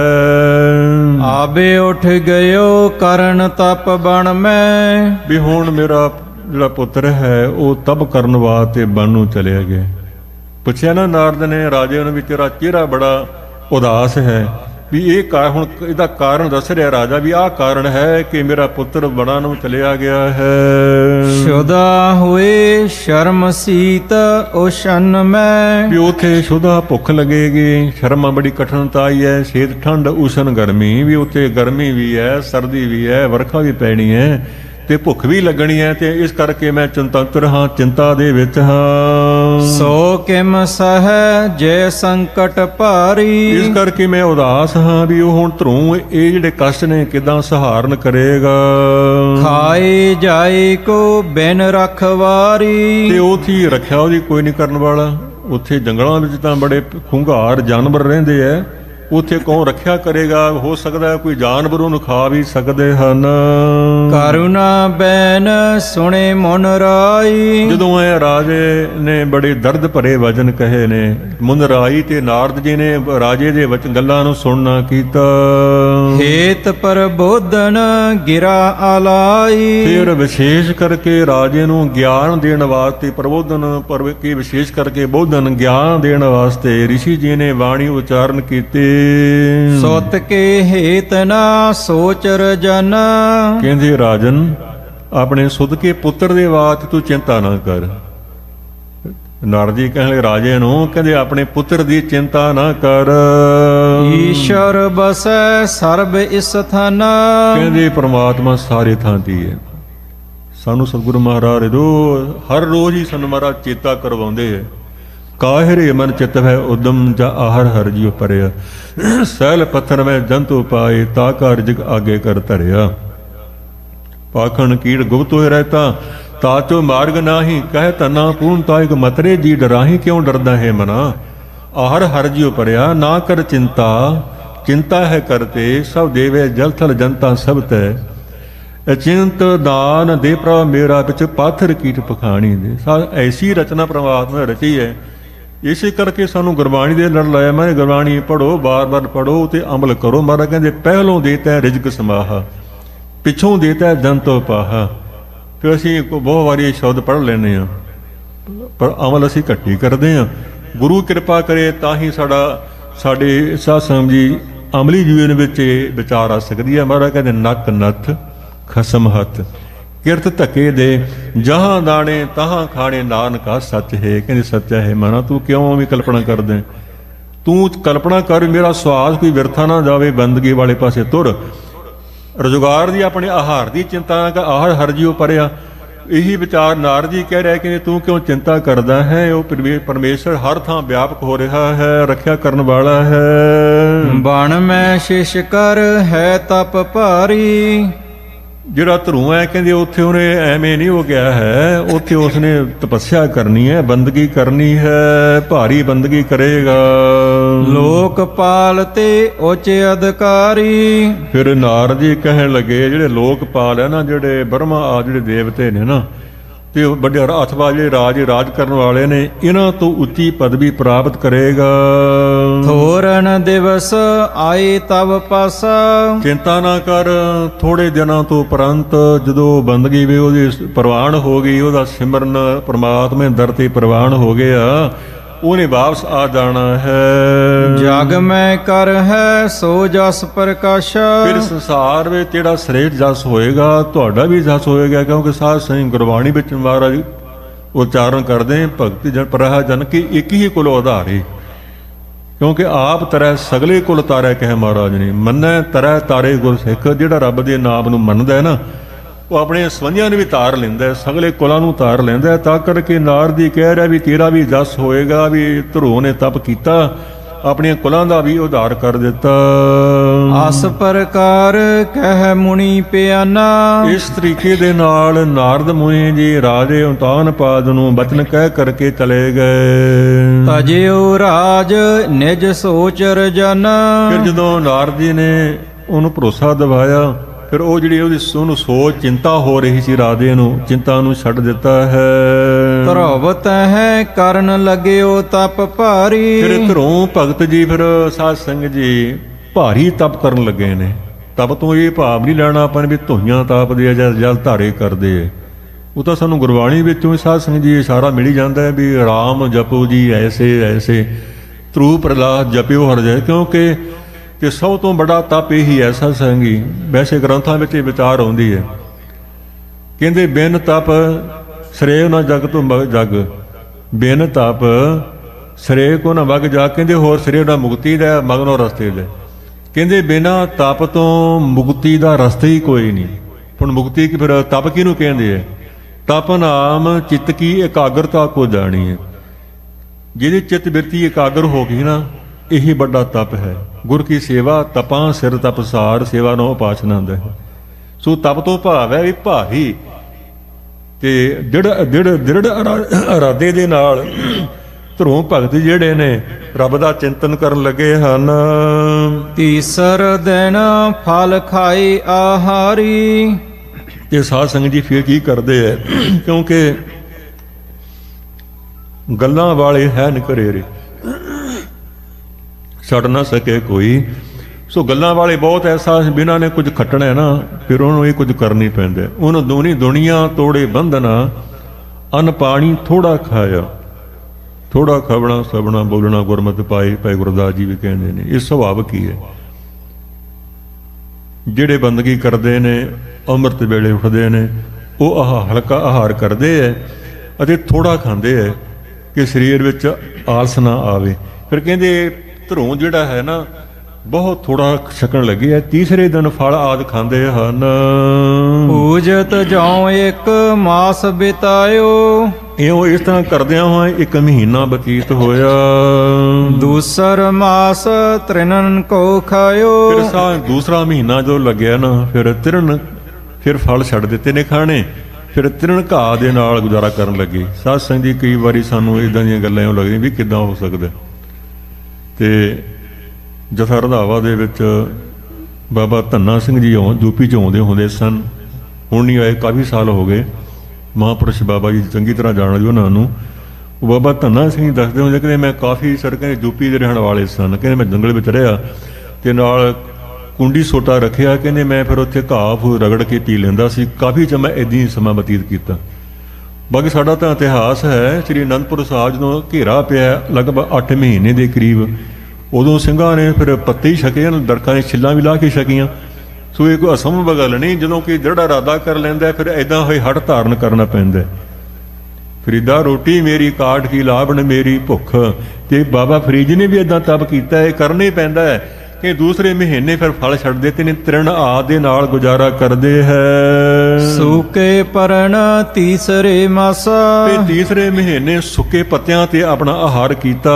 ਆਬੇ ਉੱਠ ਗਇਓ ਕਰਨ ਤਪ ਬਣ ਮੈਂ, ਵੀ ਹੁਣ ਮੇਰਾ ਜਿਹੜਾ ਪੁੱਤਰ ਹੈ ਉਹ ਤਪ ਕਰਨ ਵਾਸਤੇ ਬਨ ਨੂੰ ਚਲਿਆ ਗਿਆ। ਪੁੱਛਿਆ ਨਾ ਨਾਰਦ ਨੇ ਰਾਜੇ ਨੂੰ ਵੀ ਤੇਰਾ ਚਿਹਰਾ ਬੜਾ ਉਦਾਸ ਹੈ, ਵੀ ਇਹ ਹੁਣ ਇਹਦਾ ਕਾਰਨ ਦੱਸ ਰਿਹਾ ਰਾਜਾ, ਵੀ ਆਹ ਕਾਰਨ ਹੈ ਕਿ ਮੇਰਾ ਪੁੱਤਰ ਬਣਾ ਨੂੰ ਚਲਿਆ ਗਿਆ ਹੈ। ਸ਼ੁਦਾ ਹੋਏ ਸ਼ਰਮ ਸੀਤ ਉਸ਼ਨ ਮੈਂ, ਵੀ ਉੱਥੇ ਸ਼ੁਦਾ ਭੁੱਖ ਲੱਗੇਗੀ, ਸ਼ਰਮਾ ਬੜੀ ਕਠਿਨਤਾ ਆਈ ਹੈ। ਸ਼ੀਤ ਠੰਡ ਉਸ਼ਨ ਗਰਮੀ, ਵੀ ਉੱਥੇ ਗਰਮੀ ਵੀ ਹੈ, ਸਰਦੀ ਵੀ ਹੈ, ਵਰਖਾ ਵੀ ਪੈਣੀ ਹੈ, ਤੇ ਭੁੱਖ ਵੀ ਲੱਗਣੀ ਹੈ। ਤੇ ਇਸ ਕਰਕੇ ਮੈਂ ਚਿੰਤਾਤੁਰ ਹਾਂ, ਚਿੰਤਾ ਦੇ ਵਿੱਚ ਹਾਂ। ਸੋ ਕਿਮ ਸਹਿ ਜੇ ਸੰਕਟ ਭਾਰੀ, ਇਸ ਕਰਕੇ ਮੈਂ ਉਦਾਸ ਹਾਂ ਵੀ ਉਹ ਹੁਣ ਧਰੂ ਇਹ ਜਿਹੜੇ ਕਸ਼ਟ ਨੇ ਕਿਦਾਂ ਸਹਾਰਨ ਕਰੇਗਾ। ਖਾਏ ਜਾਏ ਕੋ ਬਿਨ ਰਖਵਾਰੀ, ਤੇ ਉੱਥੇ ਰੱਖਿਆ ਉਹਦੀ ਕੋਈ ਨਹੀਂ ਕਰਨ ਵਾਲਾ। ਉੱਥੇ ਜੰਗਲਾਂ ਵਿੱਚ ਤਾਂ ਬੜੇ ਖੁੰਘਾਰ ਜਾਨਵਰ ਰਹਿੰਦੇ ਐ, ਉੱਥੇ ਕੌਣ ਰੱਖਿਆ ਕਰੇਗਾ। ਹੋ ਸਕਦਾ ਕੋਈ ਜਾਨਵਰ ਉਹਨੂੰ ਖਾ ਵੀ ਸਕਦੇ ਹਨ। ਕਰੁਣਾ ਬੈਨ ਸੁਣੇ ਮੁਨ ਰਾਈ, ਜਦੋਂ ਇਹ ਰਾਜੇ ਨੇ ਬੜੇ ਦਰਦ ਭਰੇ ਵਚਨ ਕਹੇ ਨੇ, ਮੁਨ ਰਾਈ ਤੇ ਨਾਰਦ ਜੀ ਨੇ ਰਾਜੇ ਦੇ ਵਚਨ ਗੱਲਾਂ ਨੂੰ ਸੁਣਨਾ ਕੀਤਾ। ਹੇਤ ਪ੍ਰਬੋਧਨ ਗਿਰਾ ਆਲਾਈ, ਫਿਰ ਵਿਸ਼ੇਸ਼ ਕਰਕੇ ਰਾਜੇ ਨੂੰ ਗਿਆਨ ਦੇਣ ਵਾਸਤੇ ਪ੍ਰਬੋਧਨ ਕੀ ਵਿਸ਼ੇਸ਼ ਕਰਕੇ ਬੋਧਨ ਗਿਆਨ ਦੇਣ ਵਾਸਤੇ ਰਿਸ਼ੀ ਜੀ ਨੇ ਬਾਣੀ ਉਚਾਰਨ ਕੀਤੀ। ਸੁਤ ਕੇ ਹੇਤ ਨਾ ਸੋਚ ਰਜਨ, ਕਹਿੰਦੇ ਰਾਜਨ ਆਪਣੇ ਸੁਧ ਕੇ ਪੁੱਤਰ ਦੇ ਵਾਸਤੇ ਤੂੰ ਚਿੰਤਾ ਨਾ ਕਰ। ਨਾਰਦ ਜੀ ਕਹਿੰਦੇ ਰਾਜੇ ਨੂੰ, ਕਹਿੰਦੇ ਆਪਣੇ ਪੁੱਤਰ ਦੀ ਚਿੰਤਾ ਨਾ ਕਰ। ਈਸ਼ਰ ਬਸੈ ਸਰਬ ਇਸਥਨ, ਕਹਿੰਦੇ ਪ੍ਰਮਾਤਮਾ ਸਾਰੇ ਥਾਂ ਤੇ ਹੈ। ਸਾਨੂੰ ਸਤਿਗੁਰੂ ਮਹਾਰਾਜ ਹਰ ਰੋਜ਼ ਹੀ ਸਾਨੂੰ ਮਹਾਰਾਜ ਚੇਤਾ ਕਰਵਾਉਂਦੇ ਹੈ। ਕਾਹਿਰੇ ਮਨ ਚਿਤ ਹੈ ਉਦਮ ਜਾ ਆਹਰ ਹਰ ਜਿਉ ਪਰਿਆ। ਸੈਲ ਪੱਥਰ ਮੈਂ ਜੰਤੂ ਪਾਏ ਤਾ ਕਰ ਜਿਗ ਆਗੇ ਕਰ ਧਰਿਆ। ਪਾਖਣ ਕੀੜ ਗੁਪਤ ਹੋਏ ਰਹਿਤਾ ਤਾਚੋ ਮਾਰਗ ਨਾਹੀ ਕਹਿ ਧਨਾ ਪੂਰਨ ਤਾਇਕ ਮਤਰੇ ਜੀ ਡਰਾਹੀ ਕਿਉਂ ਡਰਦਾ ਹੈ ਮਨਾ। ਆਹਰ ਹਰ ਜਿਉ ਪਰਿਆ ਨਾ ਕਰ ਚਿੰਤਾ ਚਿੰਤਾ ਹੈ ਕਰਤੇ ਸਭ ਦੇਵੇ ਜਲ ਥਲ ਜਨਤਾ ਸਭ ਤੈ। ਅਚਿੰਤ ਦਾਨ ਦੇ ਪ੍ਰਭ ਮੇਰਾ ਵਿੱਚ ਪਾਥਰ ਕੀਟ ਪਖਾਣੀ ਦੇ। ਐਸੀ ਰਚਨਾ ਪ੍ਰਮਾਤਮਾ ਨੇ ਰਚੀ ਹੈ। ਇਸੇ ਕਰਕੇ ਸਾਨੂੰ ਗੁਰਬਾਣੀ ਦੇ ਲੜ ਲਾਇਆ। ਮੈਂ ਗੁਰਬਾਣੀ ਪੜ੍ਹੋ ਬਾਰ-ਬਾਰ ਪੜ੍ਹੋ ਤੇ ਅਮਲ ਕਰੋ। ਮਹਾਰਾਜ ਕਹਿੰਦੇ ਪਹਿਲੋਂ ਦੇਤਾ ਰਿਜ਼ਕ ਸਮਾਹਾ ਪਿੱਛੋਂ ਦੇਤਾ ਜੰਤੋ ਪਾਹਾ। ਫਿਰ ਅਸੀਂ ਬਹੁਤ ਵਾਰੀ ਸ਼ਬਦ ਪੜ੍ਹ ਲੈਂਦੇ ਹਾਂ ਪਰ ਅਮਲ ਅਸੀਂ ਘੱਟੀ ਕਰਦੇ ਹਾਂ। ਗੁਰੂ ਕਿਰਪਾ ਕਰੇ ਤਾਂ ਹੀ ਸਾਡੇ ਸਾਧ ਸੰਗਤ ਜੀ ਅਮਲੀ ਜੀਵਨ ਵਿੱਚ ਵਿਚਾਰ ਆ ਸਕਦੀ ਹੈ। ਮਹਾਰਾਜ ਕਹਿੰਦੇ ਨੱਕ ਨੱਥ ਖਸਮ ਹੱਥ ਕਿਰਤ ਧੱਕੇ ਦੇ ਜਹਾਂ ਦਾਣੇ ਤਹਾਂ ਖਾਣੇ ਨਾਨਕਾ ਸੱਚ ਹੈ। ਕਹਿੰਦੇ ਸੱਚਾ ਹੈ ਮਨਾ ਤੂੰ ਕਿਉਂ ਵੀ ਕਲਪਨਾ ਕਰਦੇ। ਤੂੰ ਕਲਪਨਾ ਕਰ ਮੇਰਾ ਸਵਾਸ ਕੋਈ ਵਿਰਥਾ ਨਾ ਜਾਵੇ। ਬੰਦਗੀ ਵਾਲੇ ਪਾਸੇ ਤੁਰ ਰੁਜ਼ਗਾਰ ਦੀ ਆਪਣੇ ਆਹਾਰ ਦੀ ਚਿੰਤਾ ਨਾ ਕਰ ਆਹਾਰ ਹਰ ਜਿਉ ਪਰਿਆ। ਇਹੀ ਵਿਚਾਰ ਨਾਰਦ ਜੀ ਕਹਿ ਰਿਹਾ ਕਿ ਤੂੰ ਕਿਉਂ ਚਿੰਤਾ ਕਰਦਾ ਹੈ। ਉਹ ਪਰਮੇਸ਼ਰ ਹਰ ਥਾਂ ਵਿਆਪਕ ਹੋ ਰਿਹਾ ਹੈ ਰੱਖਿਆ ਕਰਨ ਵਾਲਾ ਹੈ। ਬਣ ਮੈਂ ਸ਼ਿਸ਼ ਕਰ ਹੈ ਤਪ ਭਾਰੀ। ਜਿਹੜਾ ਧਰੂ ਹੈ ਕਹਿੰਦੇ ਉੱਥੇ ਉਹਨੇ ਐਵੇਂ ਨਹੀਂ ਹੋ ਗਿਆ ਹੈ। ਉੱਥੇ ਉਸਨੇ ਤਪੱਸਿਆ ਕਰਨੀ ਹੈ ਬੰਦਗੀ ਕਰਨੀ ਹੈ ਭਾਰੀ ਬੰਦਗੀ ਕਰੇਗਾ। ਲੋਕਪਾਲ ਤੇ ਉੱਚ ਅਧਿਕਾਰੀ। ਫਿਰ ਨਾਰਦ ਜੀ ਕਹਿਣ ਲੱਗੇ ਜਿਹੜੇ ਲੋਕਪਾਲ ਹੈ ਨਾ ਜਿਹੜੇ ਬ੍ਰਹਮਾ ਆ ਜਿਹੜੇ ਦੇਵਤੇ ਨੇ ਨਾ ਤੇ ਵੱਡੇ ਅਥਵਾ ਜਿਹੜੇ ਰਾਜ ਕਰਨ ਵਾਲੇ ਨੇ ਇਹਨਾਂ ਤੋਂ ਉੱਚੀ ਪਦਵੀ ਪ੍ਰਾਪਤ ਕਰੇਗਾ। ਥੋਰਨ ਦਿਵਸ ਆਏ ਤਵ ਪਾਸਾ। ਚਿੰਤਾ ਨਾ ਕਰ ਥੋੜੇ ਦਿਨਾਂ ਤੋਂ ਉਪਰੰਤ ਜਦੋਂ ਬੰਦਗੀ ਵੀ ਉਹਦੀ ਪ੍ਰਵਾਨ ਹੋ ਗਈ ਉਹਦਾ ਸਿਮਰਨ ਪਰਮਾਤਮਾ ਦਰ ਤੇ ਪ੍ਰਵਾਨ ਹੋ ਗਿਆ ਉਹਨੇ ਵਾਪਸ ਆ ਜਾਣਾ ਹੈ। ਜਗ ਮੈਂ ਕਰ ਹੈ ਸੋ ਜਸ ਪ੍ਰਕਾਸ਼ਾ। ਫਿਰ ਸੰਸਾਰ ਵਿੱਚ ਜਿਹੜਾ ਸ੍ਰੇਸ਼ਟ ਜਸ ਹੋਏਗਾ ਤੁਹਾਡਾ ਵੀ ਜਸ ਹੋਏਗਾ ਕਿਉਂਕਿ ਸਾਧ ਸੰਗਤ ਗੁਰਬਾਣੀ ਵਿੱਚ ਮਹਾਰਾਜ ਉਚਾਰਨ ਕਰਦੇ ਭਗਤੀ ਜਨ ਪਰਹਾ ਜਨ ਕੀ ਇੱਕ ਹੀ ਕੁਲ ਉਧਾਰੇ। ਕਿਉਂਕਿ ਆਪ ਤਰੈ ਸਗਲੇ ਕੁਲ ਤਾਰੈ ਕਹਿ ਮਹਾਰਾਜ ਨੇ। ਮੰਨੈ ਤਰੈ ਤਾਰੇ ਗੁਰ ਸਿੱਖ। ਜਿਹੜਾ ਰੱਬ ਦੇ ਨਾਮ ਨੂੰ ਮੰਨਦਾ ਹੈ ਨਾ ਉਹ ਆਪਣੇ ਸਵੰਝਾਂ ਨੂੰ ਵੀ ਤਾਰ ਲੈਂਦਾ ਸਗਲੇ ਕੁਲਾਂ ਨੂੰ ਤਾਰ ਲੈਂਦਾ। ਤਾਂ ਕਰਕੇ ਨਾਰਦ ਜੀ ਕਹਿ ਰਿਹਾ ਵੀ ਤੇਰਾ ਵੀ ਜਸ ਹੋਏਗਾ ਵੀ ਧਰੋ ਨੇ ਤਪ ਕੀਤਾ ਆਪਣੀਆਂ ਕੁਲਾਂ ਦਾ ਵੀ ਉਧਾਰ ਕਰ ਦਿੱਤਾ। ਆਸ ਪ੍ਰਕਾਰ ਕਹਿ ਮੁਨੀ ਪਿਆਨਾ। ਇਸ ਤਰੀਕੇ ਦੇ ਨਾਲ ਨਾਰਦ ਮੁਨੀ ਜੀ ਰਾਜੇ ਉਤਾਨਪਾਦ ਨੂੰ ਬਚਨ ਕਹਿ ਕਰਕੇ ਚਲੇ ਗਏ। ਤਜਿਓ ਰਾਜ ਨਿਜ ਸੋਚ ਰਜਨਾ। ਫਿਰ ਜਦੋਂ ਨਾਰਦ ਜੀ ਨੇ ਉਹਨੂੰ ਭਰੋਸਾ ਦਿਵਾਇਆ ਫਿਰ ਉਹ ਜਿਹੜੀ ਉਹਨੂੰ ਸੋਚ ਚਿੰਤਾ ਹੋ ਰਹੀ ਸੀ ਰਾਜੇ ਨੂੰ ਚਿੰਤਾ ਨੂੰ ਛੱਡ ਦਿੱਤਾ ਹੈ। ਧਰੋਵਤ ਹੈ ਕਰਨ ਲੱਗਿਓ ਤਪ ਭਾਰੀ। ਫਿਰ ਘਰੋਂ ਭਗਤ ਜੀ ਫਿਰ ਸਾਧ ਸੰਗਤ ਜੀ ਭਾਰੀ ਤਪ ਕਰਨ ਲੱਗੇ ਨੇ। ਤਪ ਤੋਂ ਇਹ ਭਾਵ ਨਹੀਂ ਲੈਣਾ ਆਪਾਂ ਨੇ ਵੀ ਧੋਈਆਂ ਤਾਪਦੇ ਆ ਜਾਂ ਜਲ ਧਾਰੇ ਕਰਦੇ। ਉਹ ਤਾਂ ਸਾਨੂੰ ਗੁਰਬਾਣੀ ਵਿੱਚੋਂ ਹੀ ਸਾਧ ਸੰਗਤ ਜੀ ਇਸ਼ਾਰਾ ਮਿਲ ਜਾਂਦਾ ਹੈ ਵੀ ਰਾਮ ਜਪੋ ਜੀ ਐਸੇ ਐਸੇ ਧਰੂ ਪ੍ਰਹਲਾਦ ਜਪਿਓ ਹਰ ਜਾਏ। ਕਿਉਂਕਿ ਕਿ ਸਭ ਤੋਂ ਵੱਡਾ ਤਪ ਇਹੀ ਹੈ ਸਾਧ ਸੰਗੀ। ਵੈਸੇ ਗ੍ਰੰਥਾਂ ਵਿੱਚ ਇਹ ਵਿਚਾਰ ਆਉਂਦੀ ਹੈ ਕਹਿੰਦੇ ਬਿਨ ਤਪ ਸ੍ਰੇਅ ਨਾ ਜਗ ਤੋਂ ਜਗ। ਬਿਨ ਤਪ ਸ੍ਰੇਅ ਕੋ ਨਾ ਵਗ ਜਾ। ਕਹਿੰਦੇ ਹੋਰ ਸ੍ਰੇਅ ਨਾ ਮੁਕਤੀ ਦਾ ਮਗਨੋ ਰਸਤੇ ਦੇ। ਕਹਿੰਦੇ ਬਿਨਾਂ ਤਪ ਤੋਂ ਮੁਕਤੀ ਦਾ ਰਸਤਾ ਹੀ ਕੋਈ ਨਹੀਂ। ਹੁਣ ਮੁਕਤੀ ਕੀ ਫਿਰ ਤਪ ਕਿਹਨੂੰ ਕਹਿੰਦੇ ਹੈ। ਤਪ ਨਾਮ ਚਿੱਤ ਕੀ ਇਕਾਗਰਤਾ ਕੋ ਜਾਣੀ ਹੈ। ਜਿਹਦੀ ਚਿੱਤ ਬਿਰਤੀ ਇਕਾਗਰ ਹੋ ਗਈ ਨਾ ਇਹੀ ਵੱਡਾ ਤਪ ਹੈ। ਗੁਰ ਕੀ ਸੇਵਾ ਤਪਾਂ ਸਿਰ ਤਪਸਾਰ ਸੇਵਾ ਨੂੰ ਉਪਾਸਨਾ ਹੁੰਦਾ ਹੈ। ਸੋ ਤਪ ਤੋਂ ਭਾਵ ਹੈ ਵੀ ਭਾਰੀ ਤੇ ਦ੍ਰਿੜ ਇਰਾਦੇ ਦੇ ਨਾਲ ਧਰੋਂ ਭਗਤ ਜਿਹੜੇ ਨੇ ਰੱਬ ਦਾ ਚਿੰਤਨ ਕਰਨ ਲੱਗੇ ਹਨ। ਤੀਸਰ ਦਿਨ ਫਲ ਖਾਈ ਆਹਾਰੀ। ਤੇ ਸਾਧ ਸੰਗਤ ਜੀ ਫਿਰ ਕੀ ਕਰਦੇ ਹੈ ਕਿਉਂਕਿ ਗੱਲਾਂ ਵਾਲੇ ਹੈ ਨਿਕਰੇਰੇ ਛੱਡ ਨਾ ਸਕੇ ਕੋਈ। ਸੋ ਗੱਲਾਂ ਵਾਲੇ ਬਹੁਤ ਐਸਾ ਬਿਨਾਂ ਨੇ ਕੁਝ ਖੱਟਣਾ ਹੈ ਨਾ ਫਿਰ ਉਹਨੂੰ ਇਹ ਕੁਝ ਕਰਨੀ ਪੈਂਦਾ। ਉਹਨੂੰ ਦੋਨੀ ਦੁਨੀਆ ਤੋੜੇ ਬੰਧਨਾ ਅਨ ਪਾਣੀ ਥੋੜਾ ਖਾਇਆ। ਥੋੜਾ ਖਾਵਣਾ ਸਭਣਾ ਬੋਲਣਾ ਗੁਰਮਤਿ ਪਾਏ ਭਾਈ ਗੁਰਦਾਸ ਜੀ ਵੀ ਕਹਿੰਦੇ ਨੇ। ਇਹ ਸੁਭਾਵ ਕੀ ਹੈ। ਜਿਹੜੇ ਬੰਦਗੀ ਕਰਦੇ ਨੇ ਅੰਮ੍ਰਿਤ ਵੇਲੇ ਉੱਠਦੇ ਨੇ ਉਹ ਹਲਕਾ ਆਹਾਰ ਕਰਦੇ ਹੈ ਅਤੇ ਥੋੜਾ ਖਾਂਦੇ ਹੈ ਕਿ ਸਰੀਰ ਵਿੱਚ ਆਲਸ ਨਾ ਆਵੇ। ਫਿਰ ਕਹਿੰਦੇ ਧਰੋਂ ਜਿਹੜਾ ਹੈ ਨਾ ਬਹੁਤ ਥੋੜਾ ਛਕਣ ਲੱਗੇ ਹੈ। ਤੀਸਰੇ ਦਿਨ ਫਲ ਆਦਿ ਖਾਂਦੇ ਹਨ। ਪੂਜਤ ਜਾਉ ਇੱਕ ਮਾਸ ਬਿਤਾਇਓ। ਇਉਂ ਇਸ ਤਰ੍ਹਾਂ ਕਰਦਿਆਂ ਹੋਏ 1 ਮਹੀਨਾ ਬਤੀਤ ਹੋਇਆ। ਦੂਸਰ ਮਾਸ ਤ੍ਰਿਣਨ ਕੋ ਖਾਇਓ। ਫਿਰ ਦੂਸਰਾ ਮਹੀਨਾ ਜੋ ਲੱਗਿਆ ਨਾ, ਫਿਰ ਤ੍ਰਿਣ, ਫਿਰ ਫਲ ਛੱਡ ਦਿੱਤੇ ਨੇ ਖਾਣੇ, ਫਿਰ ਤ੍ਰਿਣ ਘਾਹ ਦੇ ਨਾਲ ਗੁਜ਼ਾਰਾ ਕਰਨ ਲੱਗੇ। ਸਾਧ ਸੰਗਤ ਜੀ, ਕਈ ਵਾਰੀ ਸਾਨੂੰ ਇੱਦਾਂ ਦੀਆਂ ਗੱਲਾਂ ਇਉਂ ਲੱਗਦੀਆਂ ਵੀ ਕਿੱਦਾਂ ਹੋ ਸਕਦਾ। ਤੇ ਜਥਾ ਰੰਧਾਵਾ ਦੇ ਵਿੱਚ ਬਾਬਾ ਧੰਨਾ ਸਿੰਘ ਜੀ ਯੂਪੀ 'ਚ ਆਉਂਦੇ ਹੁੰਦੇ ਸਨ, ਹੁਣ ਨਹੀਂ ਆਏ, ਕਾਫੀ ਸਾਲ ਹੋ ਗਏ। ਮਹਾਂਪੁਰਸ਼ ਬਾਬਾ ਜੀ ਚੰਗੀ ਤਰ੍ਹਾਂ ਜਾਣਦੇ ਉਹਨਾਂ ਨੂੰ। ਉਹ ਬਾਬਾ ਧੰਨਾ ਸਿੰਘ ਦੱਸਦੇ ਹੁੰਦੇ, ਕਹਿੰਦੇ ਮੈਂ ਕਾਫੀ ਸੜਕਾਂ ਯੂਪੀ ਦੇ ਰਹਿਣ ਵਾਲੇ ਸਨ। ਕਹਿੰਦੇ ਮੈਂ ਜੰਗਲ ਵਿੱਚ ਰਿਹਾ ਅਤੇ ਨਾਲ ਕੁੰਡੀ ਸੋਟਾ ਰੱਖਿਆ। ਕਹਿੰਦੇ ਮੈਂ ਫਿਰ ਉੱਥੇ ਘਾਹ ਫੂਹ ਰਗੜ ਕੇ ਪੀ ਲੈਂਦਾ ਸੀ। ਕਾਫੀ ਚਿਰ ਮੈਂ ਇੱਦਾਂ ਹੀ ਸਮਾਂ ਬਤੀਤ ਕੀਤਾ। ਬਾਕੀ ਸਾਡਾ ਤਾਂ ਇਤਿਹਾਸ ਹੈ, ਸ੍ਰੀ ਅਨੰਦਪੁਰ ਸਾਹਿਬ ਜਦੋਂ ਘੇਰਾ ਪਿਆ ਲਗਭਗ 8 ਮਹੀਨੇ ਦੇ ਕਰੀਬ, ਉਦੋਂ ਸਿੰਘਾਂ ਨੇ ਫਿਰ ਪੱਤੇ ਹੀ ਛਕੇ, ਦਰਖਤਾਂ ਦੀਆਂ ਛਿੱਲਾਂ ਵੀ ਲਾਹ ਕੇ ਛਕੀਆਂ। ਸੋ ਇਹ ਕੋਈ ਅਸੰਭਵ ਗੱਲ ਨਹੀਂ। ਜਦੋਂ ਕਿ ਜਿਹੜਾ ਇਰਾਦਾ ਕਰ ਲੈਂਦਾ ਫਿਰ ਇੱਦਾਂ ਹੋਏ ਹੱਠ ਧਾਰਨ ਕਰਨਾ ਪੈਂਦਾ। ਫਰੀਦਾ ਰੋਟੀ ਮੇਰੀ ਕਾਟ ਕੀ ਲਾਭਣ ਮੇਰੀ ਭੁੱਖ। ਤੇ ਬਾਬਾ ਫਰੀਦ ਜੀ ਨੇ ਵੀ ਇੱਦਾਂ ਤਪ ਕੀਤਾ, ਇਹ ਕਰਨਾ ਹੀ ਪੈਂਦਾ ਹੈ ਕਿ ਦੂਸਰੇ ਮਹੀਨੇ ਫਿਰ ਫਲ ਛੱਡ ਦਿੱਤੇ ਨੇ, ਤ੍ਰਿਣ ਆਦਿ ਦੇ ਨਾਲ ਗੁਜ਼ਾਰਾ ਕਰਦੇ ਹੈ। ਸੁੱਕੇ ਪਰਨ ਤੀਸਰੇ ਮਾਸਾ। ਤੇ ਤੀਸਰੇ ਮਹੀਨੇ ਸੁੱਕੇ ਪੱਤਿਆਂ ਤੇ ਆਪਣਾ ਆਹਾਰ ਕੀਤਾ।